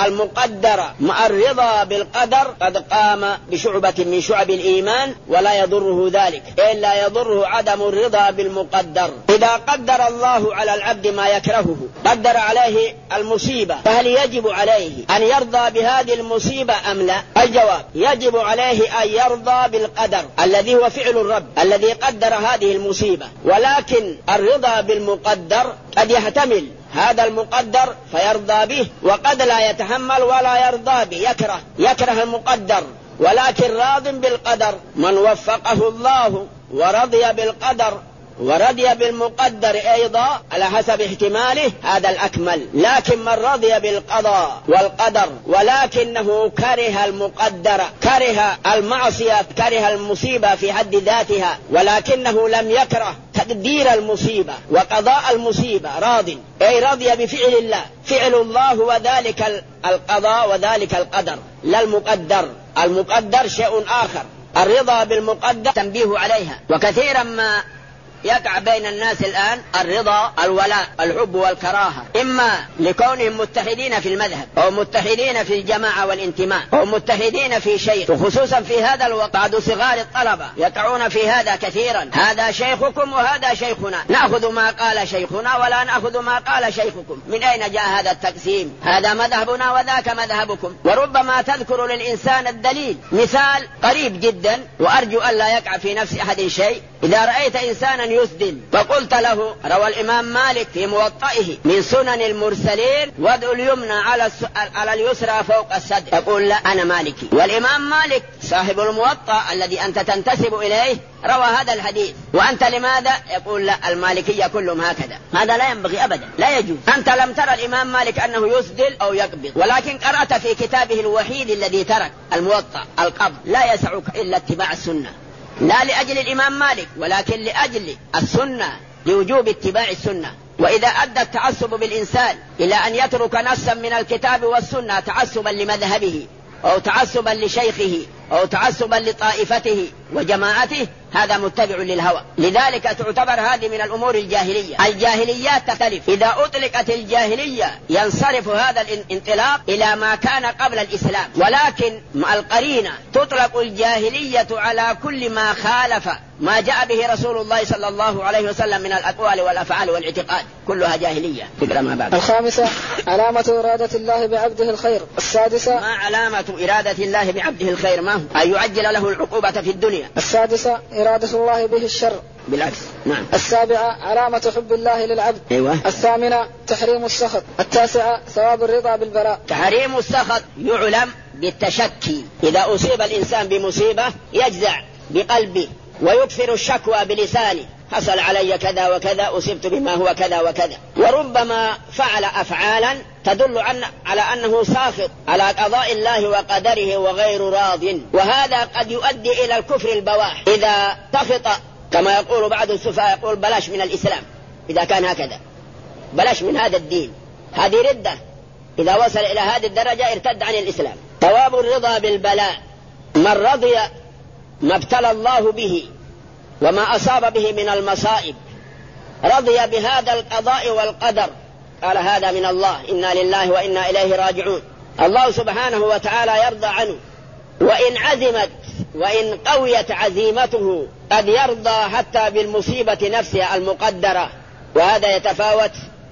المقدر مع الرضا بالقدر قد قام بشعبة من شعب الإيمان ولا يضره ذلك، إلا يضره عدم الرضا بالمقدر. إذا قدر الله على العبد ما يكرهه، قدر عليه المصيبة، فهل يجب عليه أن يرضى بهذه المصيبة أم لا؟ الجواب: يجب عليه أن يرضى بالقدر الذي هو فعل الرب الذي قدر هذه المصيبة، ولكن الرضا بالمقدر قد يحتمل هذا المقدر فيرضى به، وقد لا يتحمل ولا يرضى به، يكره المقدر ولكن راض بالقدر. من وفقه الله ورضي بالقدر ورضي بالمقدر أيضا على حسب احتماله هذا الأكمل. لكن من رضي بالقضاء والقدر ولكنه كره المقدر، كره المعصية، كره المصيبة في حد ذاتها، ولكنه لم يكره تقدير المصيبة وقضاء المصيبة، راض أي رضي بفعل الله، فعل الله وذلك القضاء وذلك القدر، لا المقدر. المقدر شيء آخر. الرضا بالمقدر تنبيه عليها، وكثيرا ما يقع بين الناس الآن الرضا، الولاء، الحب والكراهة، إما لكونهم متحدين في المذهب أو متحدين في الجماعة والانتماء أو متحدين في شيء، وخصوصا في هذا الوقت بعد صغار الطلبة يقعون في هذا كثيرا. هذا شيخكم وهذا شيخنا، نأخذ ما قال شيخنا ولا نأخذ ما قال شيخكم. من أين جاء هذا التقسيم؟ هذا مذهبنا وذاك مذهبكم. وربما تذكر للإنسان الدليل، مثال قريب جدا وأرجو أن لا يقع في نفس أحد شيء. إذا رأيت إنسانا يسدل فقلت له: روى الإمام مالك في موطئه من سنن المرسلين وضع اليمنى على اليسرى فوق الصدر، تقول: لا أنا مالكي. والإمام مالك صاحب الموطأ الذي أنت تنتسب إليه روى هذا الحديث، وأنت لماذا؟ يقول: لا المالكية كلهم هكذا. هذا لا ينبغي أبدا، لا يجوز. أنت لم ترى الإمام مالك أنه يسدل أو يقبض، ولكن قرأت في كتابه الوحيد الذي ترك الموطأ القبض. لا يسعك إلا اتباع السنة، لا لأجل الإمام مالك ولكن لأجل السنة، لوجوب اتباع السنة. وإذا أدى التعصب بالإنسان إلى أن يترك نصا من الكتاب والسنة تعصبا لمذهبه أو تعصبا لشيخه أو تعصبا لطائفته وجماعته، هذا متبع للهوى. لذلك تعتبر هذه من الأمور الجاهلية. الجاهليات تختلف. إذا أطلقت الجاهلية ينصرف هذا الانطلاق إلى ما كان قبل الإسلام، ولكن مع القرينة تطلق الجاهلية على كل ما خالف ما جاء به رسول الله صلى الله عليه وسلم من الأقوال والأفعال والاعتقاد، كلها جاهلية. فكرة ما بعد. الخامسة: علامة إرادة الله بعبده الخير. السادسة: ما علامة إرادة الله بعبده الخير؟ ما هو؟ أن يعجل له العقوبة في الدنيا. السادسة: إرادة الله به الشر. بالعكس. نعم. السابعة: علامة حب الله للعبد. أيوة. الثامنة: تحريم السخط. التاسعة: ثواب الرضا بالبراء. تحريم السخط يعلم بالتشكي. إذا أصيب الإنسان بمصيبة يجزع بقلبه ويكثر الشكوى بلسانه: حصل علي كذا وكذا، أصبت بما هو كذا وكذا، وربما فعل أفعالا تدل على أنه ساخط على قضاء الله وقدره وغير راض، وهذا قد يؤدي إلى الكفر البواح. إذا سخط كما يقول بعض السفهاء، يقول: بلاش من الإسلام. إذا كان هكذا بلاش من هذا الدين، هذه ردة. إذا وصل إلى هذه الدرجة ارتد عن الإسلام. ثواب الرضا بالبلاء: من رضي ما ابتلى الله به وما أصاب به من المصائب، رضي بهذا القضاء والقدر، قال: هذا من الله، إنا لله وإنا إليه راجعون. الله سبحانه وتعالى يرضى عنه، وإن عزمت وإن قويت عزيمته قد يرضى حتى بالمصيبة نفسها المقدرة، وهذا يتفاوت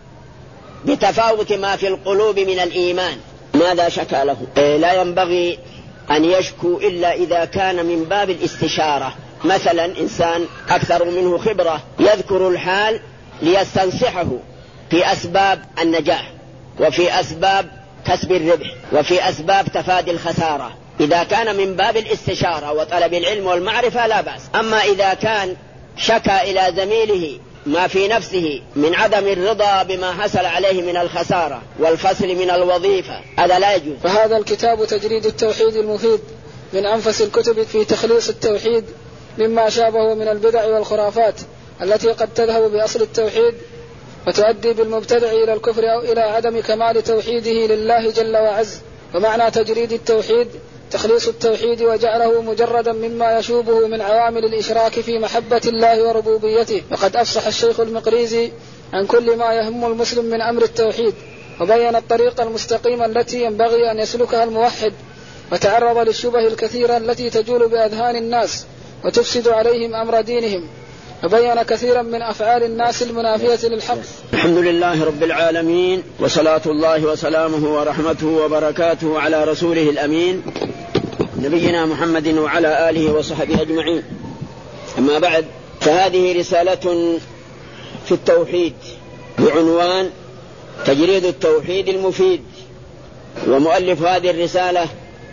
بتفاوت ما في القلوب من الإيمان. ماذا شكى له؟ لا ينبغي أن يشكو إلا إذا كان من باب الاستشارة. مثلا إنسان أكثر منه خبرة يذكر الحال ليستنصحه في أسباب النجاح وفي أسباب كسب الربح وفي أسباب تفادي الخسارة. إذا كان من باب الاستشارة وطلب العلم والمعرفة لا بأس. أما إذا كان شكى إلى زميله ما في نفسه من عدم الرضا بما حصل عليه من الخسارة والفصل من الوظيفة، هذا لا يجوز. فهذا الكتاب تجريد التوحيد المفيد من أنفس الكتب في تخليص التوحيد مما شابه من البدع والخرافات التي قد تذهب بأصل التوحيد وتؤدي بالمبتدع إلى الكفر أو إلى عدم كمال توحيده لله جل وعز. ومعنى تجريد التوحيد تخليص التوحيد وجعله مجردا مما يشوبه من عوامل الإشراك في محبة الله وربوبيته. وقد أفصح الشيخ المقريزي عن كل ما يهم المسلم من أمر التوحيد، وبين الطريقة المستقيمة التي ينبغي أن يسلكها الموحد، وتعرض للشبه الكثيرة التي تجول بأذهان الناس وتفسد عليهم أمر دينهم، وبين كثيرا من أفعال الناس المنافية للحق. الحمد لله رب العالمين، وصلاة الله وسلامه ورحمته وبركاته على رسوله الأمين نبينا محمد وعلى آله وصحبه أجمعين. أما بعد، فهذه رسالة في التوحيد بعنوان تجريد التوحيد المفيد. ومؤلف هذه الرسالة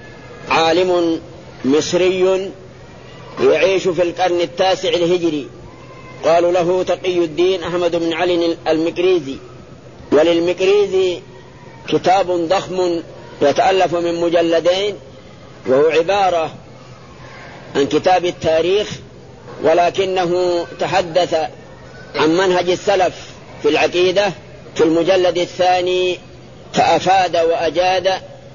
عالم مصري يعيش في القرن 9 الهجري، قالوا له تقي الدين أحمد بن علي المقريزي. وللمقريزي كتاب ضخم يتألف من مجلدين، وهو عبارة عن كتاب التاريخ، ولكنه تحدث عن منهج السلف في العقيدة في المجلد 2، فأفاد وأجاد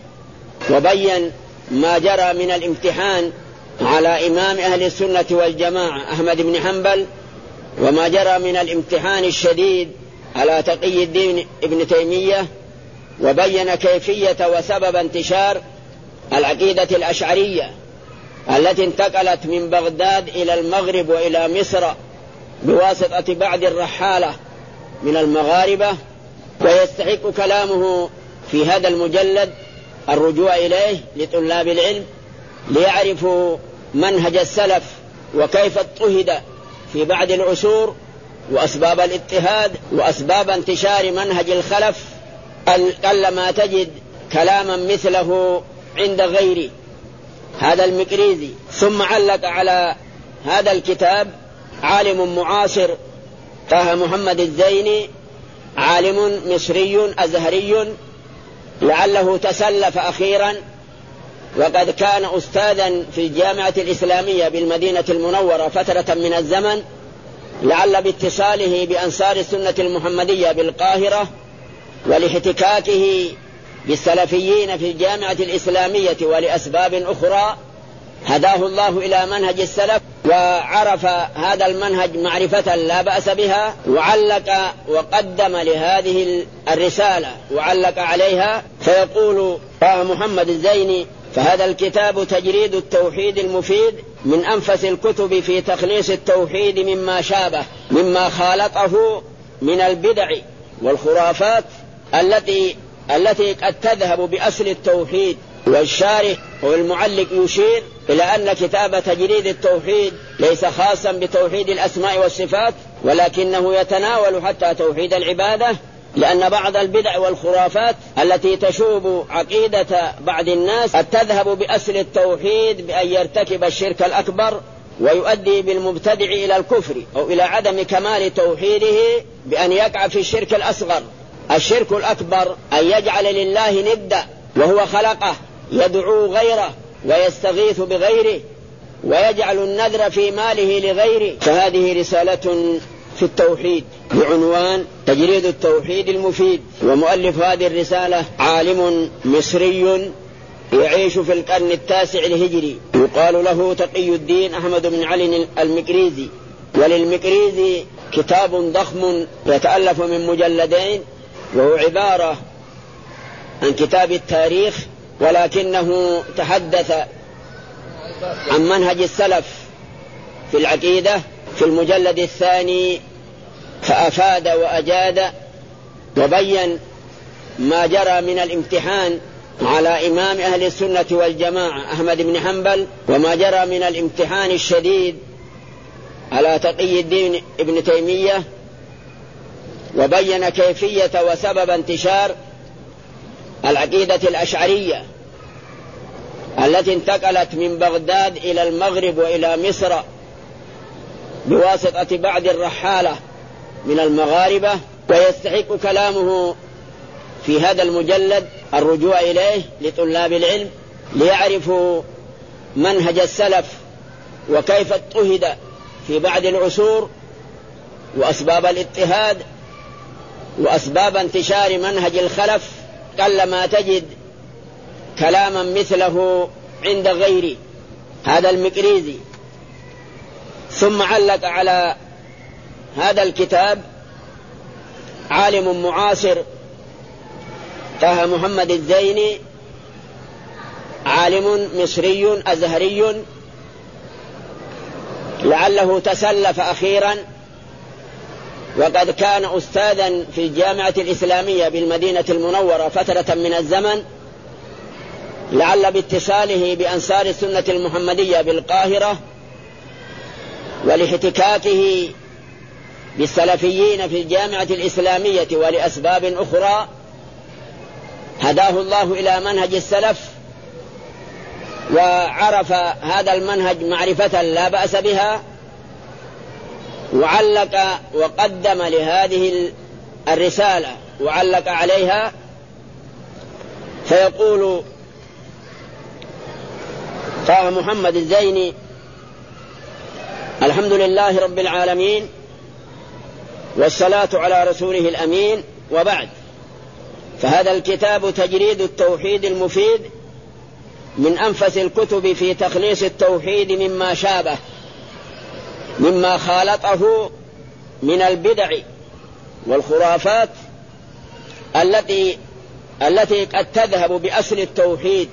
وبين ما جرى من الامتحان على إمام أهل السنة والجماعة أحمد بن حنبل، وما جرى من الامتحان الشديد على تقي الدين ابن تيمية، وبين كيفية وسبب انتشار العقيدة الأشعرية التي انتقلت من بغداد إلى المغرب وإلى مصر بواسطة بعض الرحالة من المغاربة. ويستحق كلامه في هذا المجلد الرجوع إليه لطلاب العلم ليعرفوا منهج السلف وكيف اضطهد في بعض العصور، وأسباب الاضطهاد وأسباب انتشار منهج الخلف. قلما تجد كلاما مثله عند غيره هذا المقريزي. ثم علق على هذا الكتاب عالم معاصر طه محمد الزيني، عالم مصري أزهري لعله تسلف أخيرا، وقد كان أستاذا في الجامعة الإسلامية بالمدينة المنورة فترة من الزمن، لعل باتصاله بأنصار السنة المحمدية بالقاهرة ولاحتكاكه بالسلفيين في الجامعة الإسلامية ولأسباب أخرى هداه الله إلى منهج السلف، وعرف هذا المنهج معرفة لا بأس بها، وعلق وقدم لهذه الرسالة وعلق عليها. فيقول طه محمد الزيني: فهذا الكتاب تجريد التوحيد المفيد من أنفس الكتب في تخليص التوحيد مما شابه مما خالطه من البدع والخرافات التي قد تذهب بأصل التوحيد. والشارح والمعلق يشير إلى أن كتاب تجريد التوحيد ليس خاصا بتوحيد الأسماء والصفات، ولكنه يتناول حتى توحيد العبادة، لأن بعض البدع والخرافات التي تشوب عقيدة بعض الناس قد تذهب بأصل التوحيد بأن يرتكب الشرك الأكبر ويؤدي بالمبتدع إلى الكفر أو إلى عدم كمال توحيده بأن يقع في الشرك الأصغر. الشرك الأكبر أن يجعل لله ندا وهو خلقه، يدعو غيره ويستغيث بغيره ويجعل النذر في ماله لغيره. فهذه رسالة في التوحيد بعنوان تجريد التوحيد المفيد. ومؤلف هذه الرسالة عالم مصري يعيش في القرن 9 الهجري، يقال له تقي الدين أحمد بن علي المقريزي. وللمقريزي كتاب ضخم يتألف من مجلدين، وهو عبارة عن كتاب التاريخ، ولكنه تحدث عن منهج السلف في العقيدة في المجلد 2، فأفاد وأجاد وبين ما جرى من الامتحان على إمام أهل السنة والجماعة أحمد بن حنبل، وما جرى من الامتحان الشديد على تقي الدين ابن تيمية، وبين كيفية وسبب انتشار العقيدة الأشعرية التي انتقلت من بغداد إلى المغرب وإلى مصر بواسطة بعض الرحالة من المغاربة، ويستحق كلامه في هذا المجلد الرجوع إليه لطلاب العلم ليعرفوا منهج السلف وكيف اضطهد في بعض العصور وأسباب الاضطهاد وأسباب انتشار منهج الخلف. قلما تجد كلاما مثله عند غيره. هذا المقريزي. ثم علق على هذا الكتاب عالم معاصر طه محمد الزيني، عالم مصري أزهري لعله تسلف أخيرا، وقد كان أستاذا في الجامعة الإسلامية بالمدينة المنورة فترة من الزمن، لعل باتصاله بأنصار السنة المحمدية بالقاهرة ولاحتكاكه بالسلفيين في الجامعة الإسلامية ولأسباب أخرى هداه الله إلى منهج السلف، وعرف هذا المنهج معرفة لا بأس بها، وعلق وقدم لهذه الرسالة وعلق عليها. فيقول طه محمد الزيني: الحمد لله رب العالمين، والصلاة على رسوله الأمين، وبعد. فهذا الكتاب تجريد التوحيد المفيد من أنفس الكتب في تخليص التوحيد مما شابه، مما خالطه من البدع والخرافات التي قد تذهب بأصل التوحيد.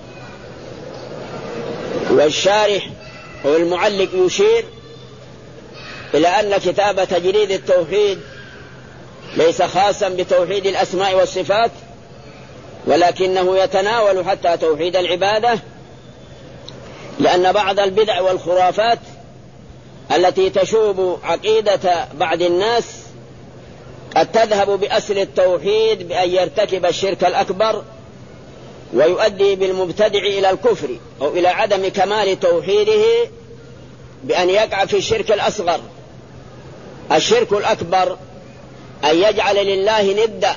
والشارح والمعلق يشير إلى أن كتاب تجريد التوحيد ليس خاصا بتوحيد الأسماء والصفات، ولكنه يتناول حتى توحيد العبادة، لأن بعض البدع والخرافات التي تشوب عقيدة بعض الناس قد تذهب بأصل التوحيد بأن يرتكب الشرك الأكبر ويؤدي بالمبتدع إلى الكفر أو إلى عدم كمال توحيده بأن يقع في الشرك الأصغر. الشرك الأكبر أن يجعل لله ندا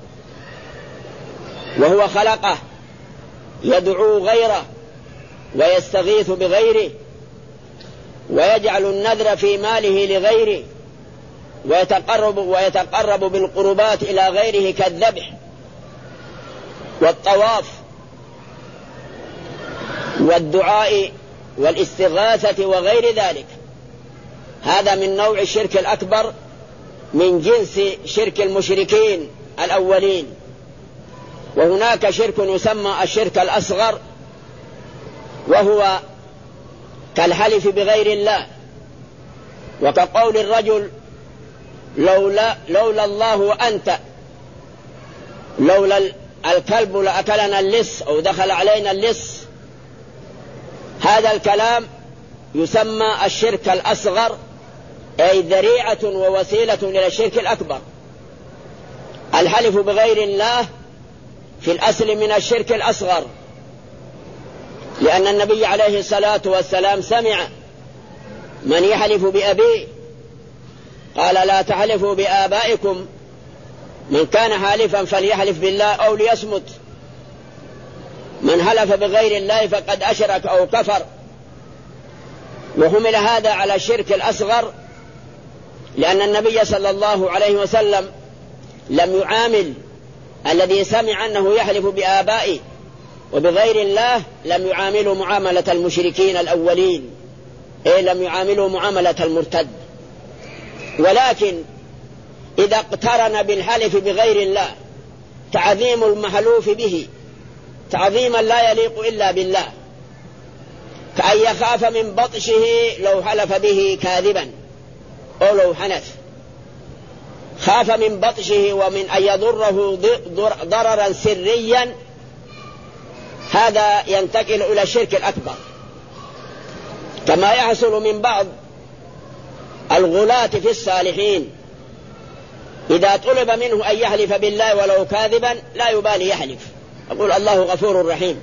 وهو خلقه، يدعو غيره ويستغيث بغيره، ويجعل النذر في ماله لغيره، ويتقرب بالقربات إلى غيره كالذبح والطواف والدعاء والاستغاثة وغير ذلك. هذا من نوع الشرك الأكبر من جنس شرك المشركين الأولين. وهناك شرك يسمى الشرك الأصغر، وهو كالحلف بغير الله، وكقول الرجل: لولا الله وأنت، لولا الكلب لأكلنا اللص أو دخل علينا اللص. هذا الكلام يسمى الشرك الأصغر، أي ذريعة ووسيلة إلى الشرك الأكبر. الحلف بغير الله في الأصل من الشرك الأصغر، لأن النبي عليه الصلاة والسلام سمع من يحلف بأبيه قال: لا تحلفوا بآبائكم، من كان حالفا فليحلف بالله أو ليصمت، من حلف بغير الله فقد أشرك أو كفر. وحمل هذا على الشرك الأصغر، لأن النبي صلى الله عليه وسلم لم يعامل الذي سمع أنه يحلف بآبائه وبغير الله، لم يعاملوا معاملة المشركين الأولين، لم يعاملوا معاملة المرتد. ولكن إذا اقترن بالحلف بغير الله تعظيم المحلوف به تعظيما لا يليق إلا بالله، كأن يخاف من بطشه لو حلف به كاذبا أو لو حنث، خاف من بطشه ومن أن يضره ضررا سريا. هذا ينتقل إلى الشرك الأكبر، كما يحصل من بعض الغلاة في الصالحين، إذا طلب منه أن يحلف بالله ولو كاذبا لا يبالي يحلف، يقول الله غفور رحيم.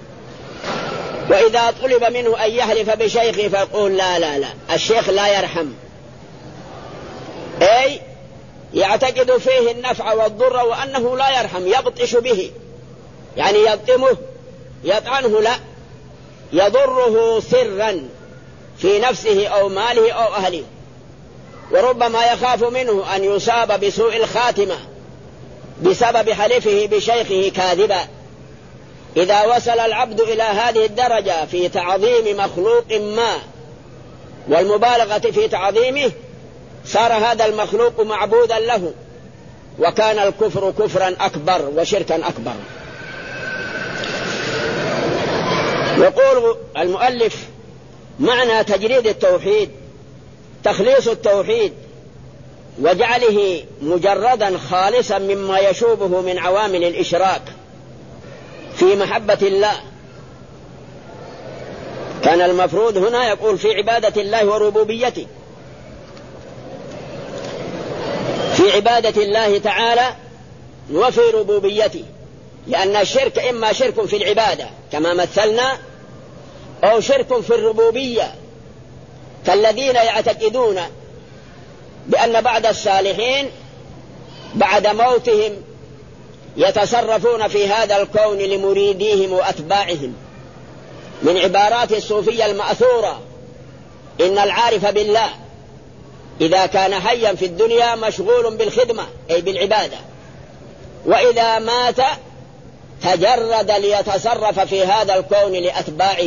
وإذا طلب منه أن يحلف بشيخه فيقول لا لا لا، الشيخ لا يرحم، أي يعتقد فيه النفع والضر وأنه لا يرحم، يبطش به، يعني يلطمه يطعنه، لا، يضره سرا في نفسه أو ماله أو أهله، وربما يخاف منه أن يصاب بسوء الخاتمة بسبب حلفه بشيخه كاذبا. إذا وصل العبد إلى هذه الدرجة في تعظيم مخلوق ما والمبالغة في تعظيمه، صار هذا المخلوق معبودا له، وكان الكفر كفرا أكبر وشركا أكبر. يقول المؤلف: معنى تجريد التوحيد تخليص التوحيد وجعله مجردا خالصا مما يشوبه من عوامل الإشراك في محبة الله. كان المفروض هنا يقول في عبادة الله وربوبيته، في عبادة الله تعالى وفي ربوبيته، لأن الشرك إما شرك في العبادة كما مثلنا، أو شرك في الربوبية، كالذين يعتقدون بأن بعد الصالحين بعد موتهم يتصرفون في هذا الكون لمريديهم وأتباعهم، من عبارات الصوفية المأثورة: إن العارف بالله إذا كان حيا في الدنيا مشغول بالخدمة أي بالعبادة، وإذا مات تجرد ليتصرف في هذا الكون لأتباعه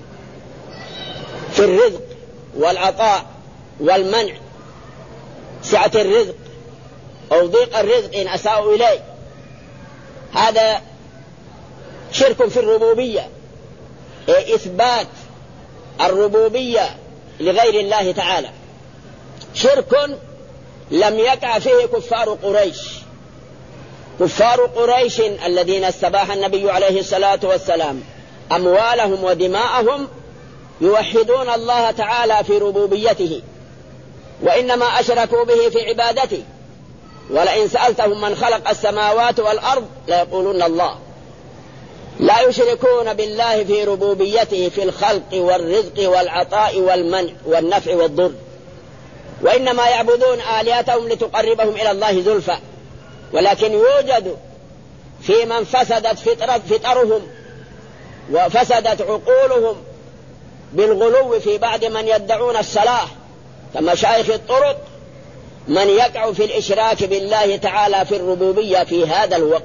في الرزق والعطاء والمنع، سعة الرزق أو ضيق الرزق إن أساءوا إليه. هذا شرك في الربوبية، إثبات الربوبية لغير الله تعالى، شرك لم يقع فيه كفار قريش. كفار قريش الذين استباح النبي عليه الصلاة والسلام أموالهم ودماءهم يوحدون الله تعالى في ربوبيته، وإنما أشركوا به في عبادته. ولئن سألتهم من خلق السماوات والأرض ليقولون الله. لا يشركون بالله في ربوبيته في الخلق والرزق والعطاء والمنع والنفع والضر، وإنما يعبدون آلهتهم لتقربهم إلى الله زلفى. ولكن يوجد في من فسدت فطرهم وفسدت عقولهم بالغلو في بعض من يدعون الصلاح كمشايخ الطرق من يقع في الإشراك بالله تعالى في الربوبية في هذا الوقت.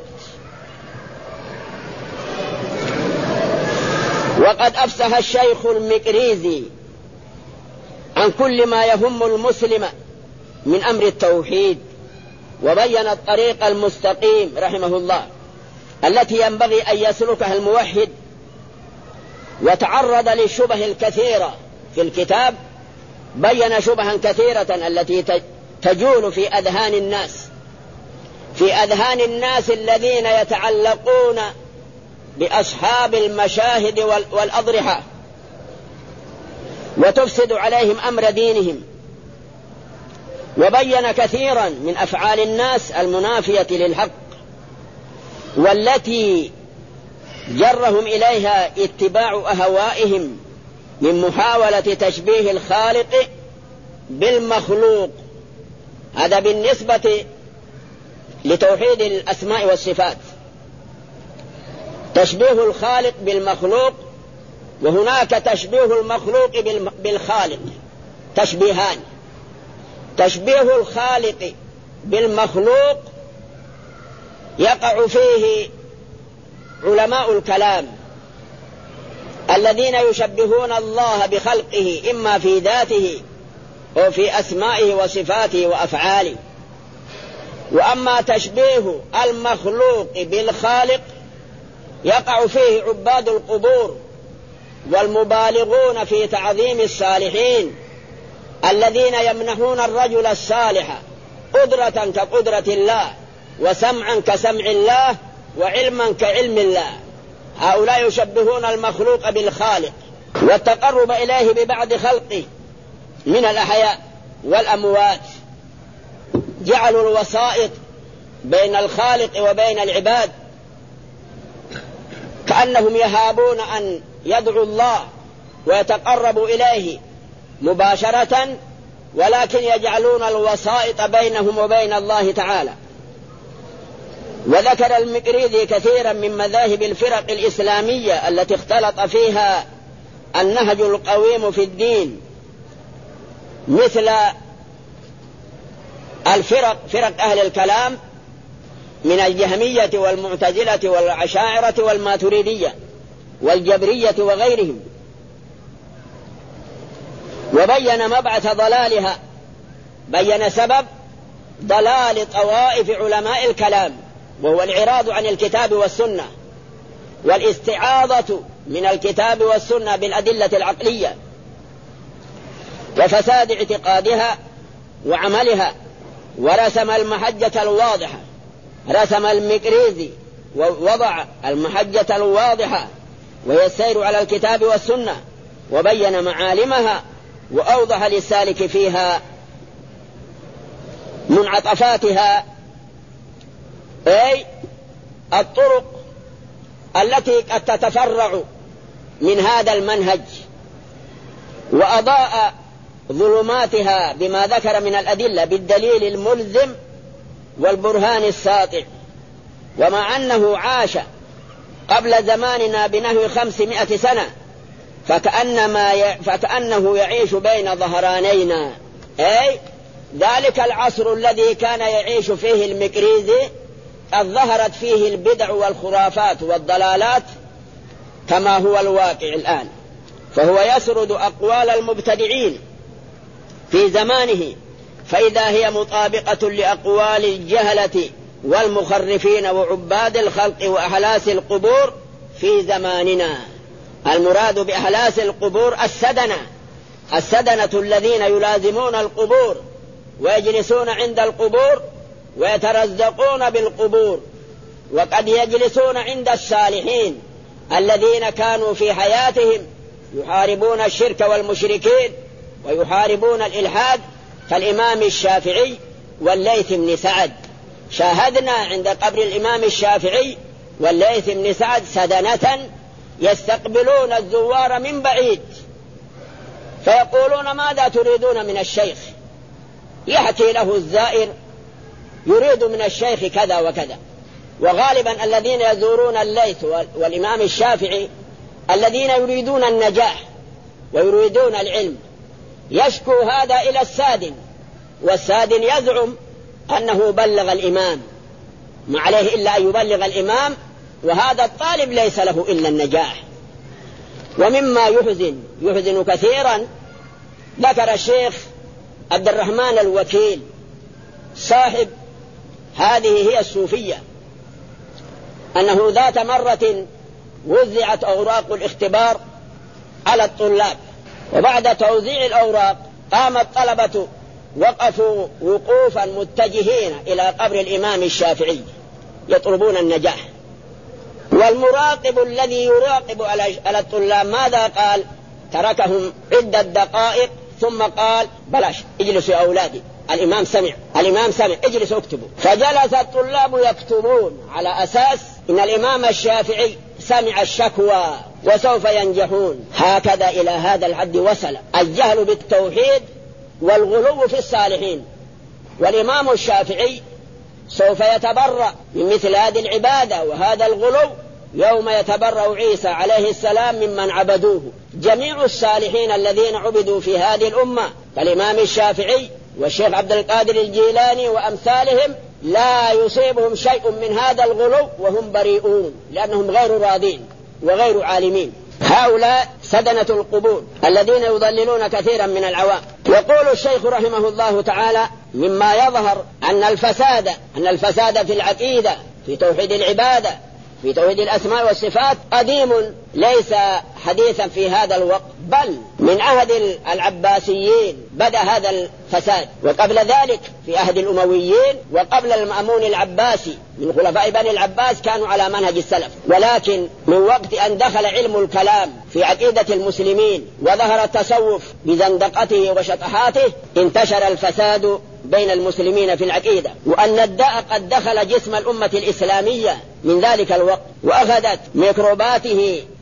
وقد أفسح الشيخ المكريزي عن كل ما يهم المسلم من أمر التوحيد، وبين الطريق المستقيم رحمه الله التي ينبغي أن يسلكها الموحد، وتعرض للشبه الكثيرة في الكتاب. بين شبها كثيرة التي تجول في أذهان الناس الذين يتعلقون بأصحاب المشاهد والأضرحة، وتفسد عليهم أمر دينهم. وبين كثيرا من أفعال الناس المنافية للحق، والتي جرهم إليها اتباع أهوائهم من محاولة تشبيه الخالق بالمخلوق. هذا بالنسبة لتوحيد الأسماء والصفات، تشبيه الخالق بالمخلوق، وهناك تشبيه المخلوق بالخالق، تشبيهان. تشبيه الخالق بالمخلوق يقع فيه علماء الكلام الذين يشبهون الله بخلقه إما في ذاته أو في أسمائه وصفاته وأفعاله. وأما تشبيه المخلوق بالخالق يقع فيه عباد القبور والمبالغون في تعظيم الصالحين الذين يمنحون الرجل الصالح قدرة كقدرة الله، وسمعا كسمع الله، وعلما كعلم الله. هؤلاء يشبهون المخلوق بالخالق، والتقرب إليه ببعض خلقه من الأحياء والأموات. جعلوا الوسائط بين الخالق وبين العباد، كأنهم يهابون أن يدعوا الله ويتقربوا إليه مباشرة ولكن يجعلون الوسائط بينهم وبين الله تعالى. وذكر المقريزي كثيرا من مذاهب الفرق الإسلامية التي اختلط فيها النهج القويم في الدين، مثل فرق أهل الكلام من الجهمية والمعتزلة والأشاعرة والماتريدية والجبرية وغيرهم، وبين مبعث ضلالها، بين سبب ضلال طوائف علماء الكلام، وهو الإعراض عن الكتاب والسنة والاستعاضة من الكتاب والسنة بالأدلة العقلية، وفساد اعتقادها وعملها. ورسم المحجة الواضحة، رسم المقريزي ووضع المحجة الواضحة وهي السير على الكتاب والسنة، وبين معالمها وأوضح للسالك فيها منعطفاتها، أي الطرق التي قد تتفرع من هذا المنهج، وأضاء ظلماتها بما ذكر من الأدلة بالدليل الملزم والبرهان الساطع. ومع أنه عاش قبل زماننا بنحو 500 سنة فكأنه يعيش بين ظهرانينا، أي ذلك العصر الذي كان يعيش فيه المقريزي قد ظهرت فيه البدع والخرافات والضلالات كما هو الواقع الآن. فهو يسرد أقوال المبتدعين في زمانه، فإذا هي مطابقة لأقوال الجهلة والمخرفين وعباد الخلق وأحلاس القبور في زماننا. المراد بأحلاس القبور السدنة الذين يلازمون القبور ويجلسون عند القبور ويترزقون بالقبور، وقد يجلسون عند الصالحين الذين كانوا في حياتهم يحاربون الشرك والمشركين ويحاربون الإلحاد، كالإمام الشافعي والليث بن سعد. شاهدنا عند قبر الإمام الشافعي والليث بن سعد سدنة يستقبلون الزوار من بعيد فيقولون ماذا تريدون من الشيخ؟ يحكي له الزائر يريد من الشيخ كذا وكذا. وغالبا الذين يزورون الليث والإمام الشافعي الذين يريدون النجاح ويريدون العلم، يشكو هذا إلى السادن، والسادن يزعم أنه بلغ الإمام، ما عليه إلا أن يبلغ الإمام، وهذا الطالب ليس له إلا النجاح. ومما يحزن كثيرا ذكر الشيخ عبد الرحمن الوكيل صاحب هذه هي الصوفية أنه ذات مرة وزعت أوراق الاختبار على الطلاب، وبعد توزيع الأوراق قام الطلبة وقفوا وقوفا متجهين إلى قبر الإمام الشافعي يطلبون النجاح. والمراقب الذي يراقب على الطلاب ماذا قال؟ تركهم عدة دقائق ثم قال بلاش اجلسوا يا أولادي، الإمام سمع اجلسوا اكتبوا. فجلس الطلاب يكتبون على أساس إن الإمام الشافعي سمع الشكوى وسوف ينجحون. هكذا إلى هذا الحد وصل الجهل بالتوحيد والغلو في الصالحين. والإمام الشافعي سوف يتبرأ من مثل هذه العبادة وهذا الغلو يوم يتبرأ عيسى عليه السلام ممن عبدوه. جميع الصالحين الذين عبدوا في هذه الأمة كالإمام الشافعي والشيخ عبد القادر الجيلاني وأمثالهم لا يصيبهم شيء من هذا الغلو وهم بريئون، لأنهم غير راضين وغير عالمين. هؤلاء سدنة القبور الذين يضللون كثيرا من العوام. يقول الشيخ رحمه الله تعالى مما يظهر أن الفساد في العقيدة، في توحيد العبادة، في توحيد الأسماء والصفات قديم ليس حديثا في هذا الوقت، بل من عهد العباسيين بدأ هذا الفساد، وقبل ذلك في عهد الأمويين، وقبل المأمون العباسي من خلفاء بني العباس كانوا على منهج السلف. ولكن من وقت أن دخل علم الكلام في عقيدة المسلمين وظهر التصوف بزندقته وشطحاته انتشر الفساد بين المسلمين في العقيدة، وأن الداء قد دخل جسم الأمة الإسلامية من ذلك الوقت، وأخذت ميكروباته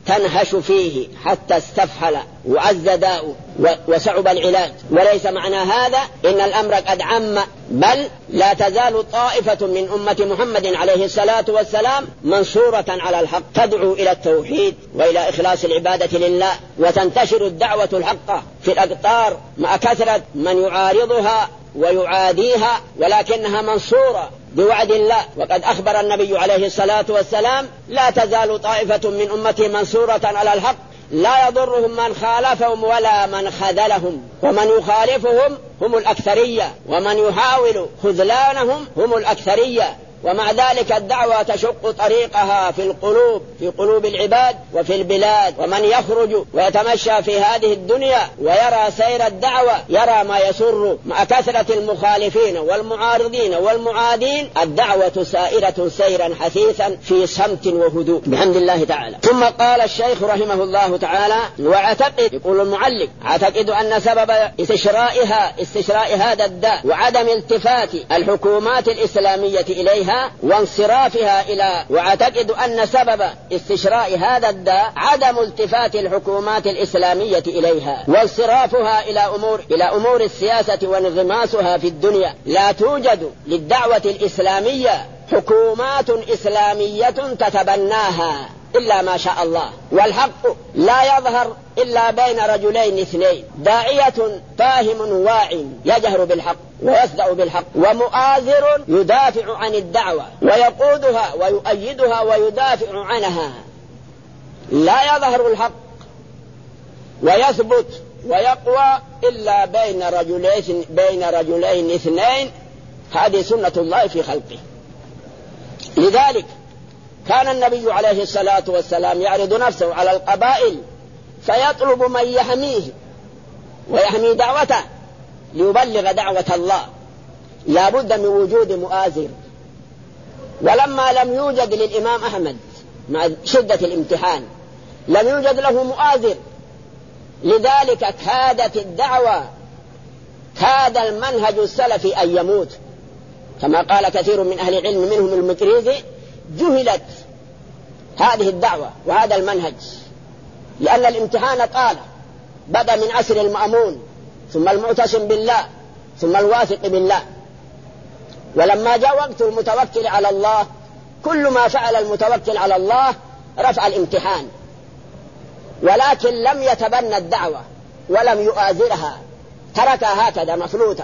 تنهش فيه حتى استفحل وعز داؤه وصعب العلاج. وليس معنى هذا إن الأمر قد عم، بل لا تزال طائفة من أمة محمد عليه الصلاة والسلام منصورة على الحق، تدعو إلى التوحيد وإلى إخلاص العبادة لله، وتنتشر الدعوة الحقة في الأقطار مع كثرة من يعارضها ويعاديها، ولكنها منصورة بوعد الله. وقد أخبر النبي عليه الصلاة والسلام: لا تزال طائفة من أمتي منصورة على الحق لا يضرهم من خالفهم ولا من خذلهم، ومن يخالفهم هم الأكثرية، ومن يحاول خذلانهم هم الأكثرية. ومع ذلك الدعوة تشق طريقها في قلوب العباد وفي البلاد، ومن يخرج ويتمشى في هذه الدنيا ويرى سير الدعوة يرى ما يسر. مع كثرة المخالفين والمعارضين والمعادين الدعوة سائرة سيرا حثيثا في صمت وهدوء بحمد الله تعالى. ثم قال الشيخ رحمه الله تعالى: واعتقد، يقول المعلق: اعتقد أن سبب استشراء هذا الداء وعدم التفات الحكومات الإسلامية إليها واعتقد أن سبب استشراء هذا الداء عدم التفات الحكومات الإسلامية إليها وانصرافها إلى أمور السياسة وانغماسها في الدنيا. لا توجد للدعوة الإسلامية حكومات إسلامية تتبناها إلا ما شاء الله، والحق لا يظهر إلا بين رجلين اثنين: داعية فاهم واع يجهر بالحق ويصدع بالحق، ومؤازر يدافع عن الدعوة ويقودها ويؤيدها ويدافع عنها. لا يظهر الحق ويثبت ويقوى إلا بين رجلين اثنين. هذه سنة الله في خلقه. لذلك كان النبي عليه الصلاة والسلام يعرض نفسه على القبائل فيطلب من يحميه ويحمي دعوته ليبلغ دعوة الله. لا بد من وجود مؤازر. ولما لم يوجد للإمام أحمد مع شدة الامتحان لم يوجد له مؤازر، لذلك كاد المنهج السلفي أن يموت، كما قال كثير من أهل العلم منهم المقريزي: جهلت هذه الدعوة وهذا المنهج، لأن الامتحان طال، بدأ من عصر المأمون ثم المعتصم بالله ثم الواثق بالله. ولما جاء وقت المتوكل على الله كل ما فعل المتوكل على الله رفع الامتحان، ولكن لم يتبنى الدعوة ولم يؤازرها، تركها هكذا مفلوتة.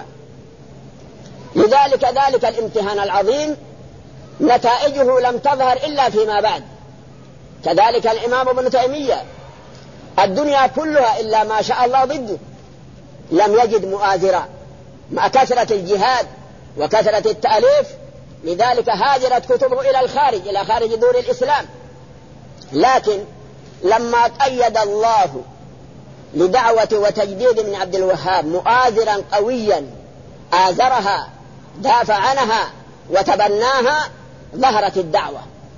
لذلك ذلك الامتحان العظيم نتائجه لم تظهر إلا فيما بعد. كذلك الإمام ابن تيمية الدنيا كلها إلا ما شاء الله ضده، لم يجد مؤازرا مع كثرة الجهاد وكثرة التأليف، لذلك هاجرت كتبه إلى خارج دور الإسلام. لكن لما قيد الله لدعوة وتجديد من عبد الوهاب مؤازرا قويا آزرها دافع عنها وتبناها ظهرت الدعوة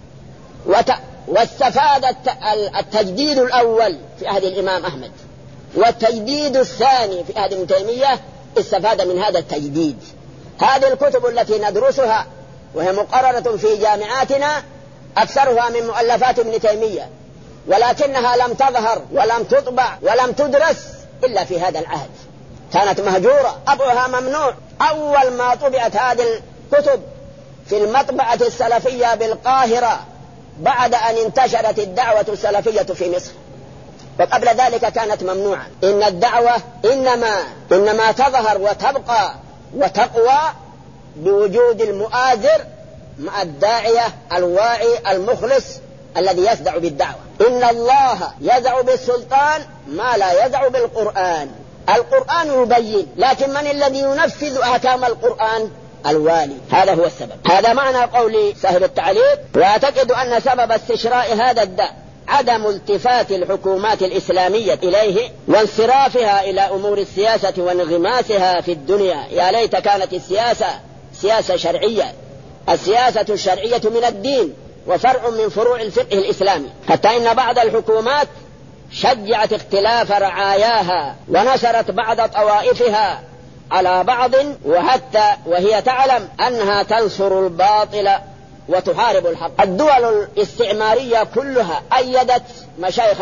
واستفاد التجديد الأول في عهد الإمام أحمد، والتجديد الثاني في عهد ابن تيمية استفاد من هذا التجديد. هذه الكتب التي ندرسها وهي مقررة في جامعاتنا أكثرها من مؤلفات ابن تيمية، ولكنها لم تظهر ولم تطبع ولم تدرس إلا في هذا العهد، كانت مهجورة، طبعها ممنوع. أول ما طبعت هذه الكتب في المطبعة السلفية بالقاهرة بعد أن انتشرت الدعوة السلفية في مصر، وقبل ذلك كانت ممنوعة. إن الدعوة إنما تظهر وتبقى وتقوى بوجود المؤازر مع الداعية الواعي المخلص الذي يصدع بالدعوة. إن الله يدع بالسلطان ما لا يدع بالقرآن. القرآن يبين، لكن من الذي ينفذ أحكام القرآن؟ الوالي. هذا هو السبب. هذا معنى قول صاحب التعليق: واعتقد أن سبب استشراء هذا الداء عدم التفات الحكومات الإسلامية إليه وانصرافها إلى أمور السياسة وانغماسها في الدنيا. يا ليت كانت السياسة سياسة شرعية. السياسة الشرعية من الدين وفرع من فروع الفقه الإسلامي، حتى إن بعض الحكومات شجعت اختلاف رعاياها ونشرت بعض طوائفها على بعض، وحتى وهي تعلم أنها تنصر الباطل وتحارب الحق. الدول الاستعمارية كلها أيدت مشايخ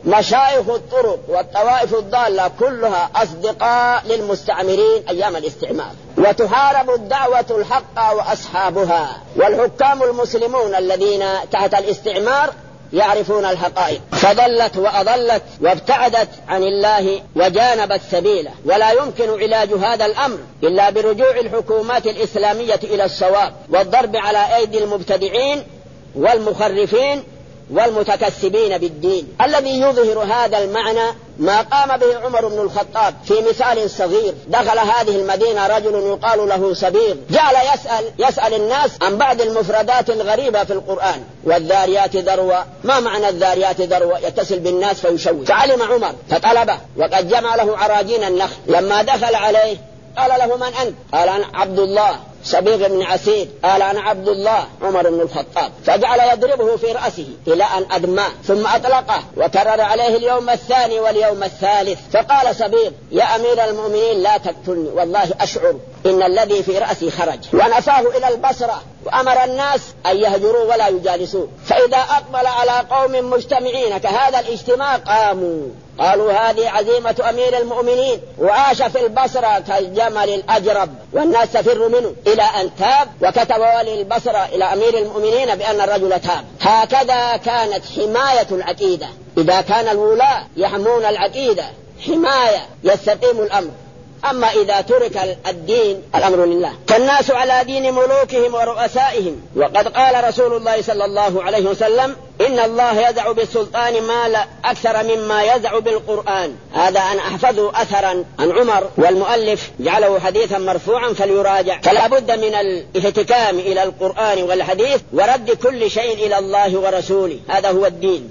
الطرق والطوائف الضالة كلها أصدقاء للمستعمرين أيام الاستعمار، وتحارب الدعوة الحق وأصحابها. والحكام المسلمون الذين تحت الاستعمار يعرفون الحقائق، فضلت وأضلت وابتعدت عن الله وجانبت سبيله. ولا يمكن علاج هذا الأمر إلا برجوع الحكومات الإسلامية إلى الصواب والضرب على أيدي المبتدعين والمخرفين والمتكسبين بالدين. الذي يظهر هذا المعنى ما قام به عمر بن الخطاب في مثال صغير. دخل هذه المدينة رجل يقال له صبيغ، جعل يسأل الناس عن بعض المفردات الغريبة في القرآن. والذاريات ذروة، ما معنى الذاريات ذروة؟ يتصل بالناس فيشوش. فعلم عمر فطلبه، وقد جمع له عراجين النخل. لما دخل عليه قال له: من أنت؟ قال: أنا عبد الله صبيغ بن عسير. قال: أنا عبد الله عمر بن الخطاب. فجعل يضربه في رأسه إلى أن أدمى، ثم أطلقه وكرر عليه اليوم الثاني واليوم الثالث. فقال صبيغ: يا أمير المؤمنين لا تقتلني، والله أشعر إن الذي في رأسي خرج. ونفاه إلى البصرة وأمر الناس أن يهجروا ولا يجالسوا. فإذا أقبل على قوم مجتمعين كهذا الاجتماع قالوا: هذه عزيمة أمير المؤمنين. وعاش في البصرة كالجمل الأجرب والناس تفر منه، إلى أن تاب، وكتب والي البصرة إلى أمير المؤمنين بأن الرجل تاب. هكذا كانت حماية العقيدة. إذا كان الولاة يحمون العقيدة حماية يستقيم الأمر. أما إذا ترك الدين الأمر لله. فالناس على دين ملوكهم ورؤسائهم. وقد قال رسول الله صلى الله عليه وسلم: إن الله يدع بالسلطان ما لا أكثر مما يدع بالقرآن. هذا أنا أحفظه أثرا عن عمر، والمؤلف جعله حديثا مرفوعا فليراجع. فلا بد من الاحتكام إلى القرآن والحديث ورد كل شيء إلى الله ورسوله. هذا هو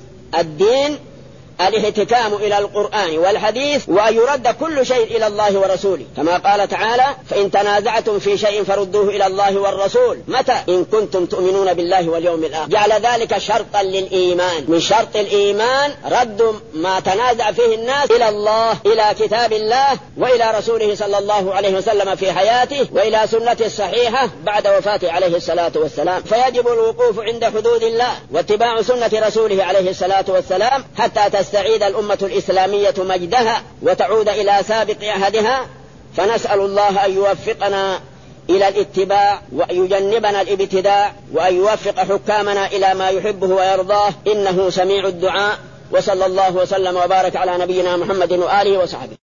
الدين الاحتكام إلى القرآن والحديث، وأن يرد كل شيء إلى الله ورسوله، كما قال تعالى: فإن تنازعتم في شيء فردوه إلى الله والرسول. متى؟ إن كنتم تؤمنون بالله واليوم الآخر. جعل ذلك شرطا للإيمان. من شرط الإيمان رد ما تنازع فيه الناس إلى الله، إلى كتاب الله وإلى رسوله صلى الله عليه وسلم في حياته، وإلى سنته الصحيحة بعد وفاته عليه الصلاة والسلام. فيجب الوقوف عند حدود الله واتباع سنة رسوله عليه الصلاة والسلام حتى تستعيد الأمة الإسلامية مجدها وتعود إلى سابق عهدها. فنسأل الله أن يوفقنا إلى الاتباع وأن يجنبنا الابتداع، وأن يوفق حكامنا إلى ما يحبه ويرضاه، إنه سميع الدعاء. وصلى الله وسلم وبارك على نبينا محمد وآله وصحبه.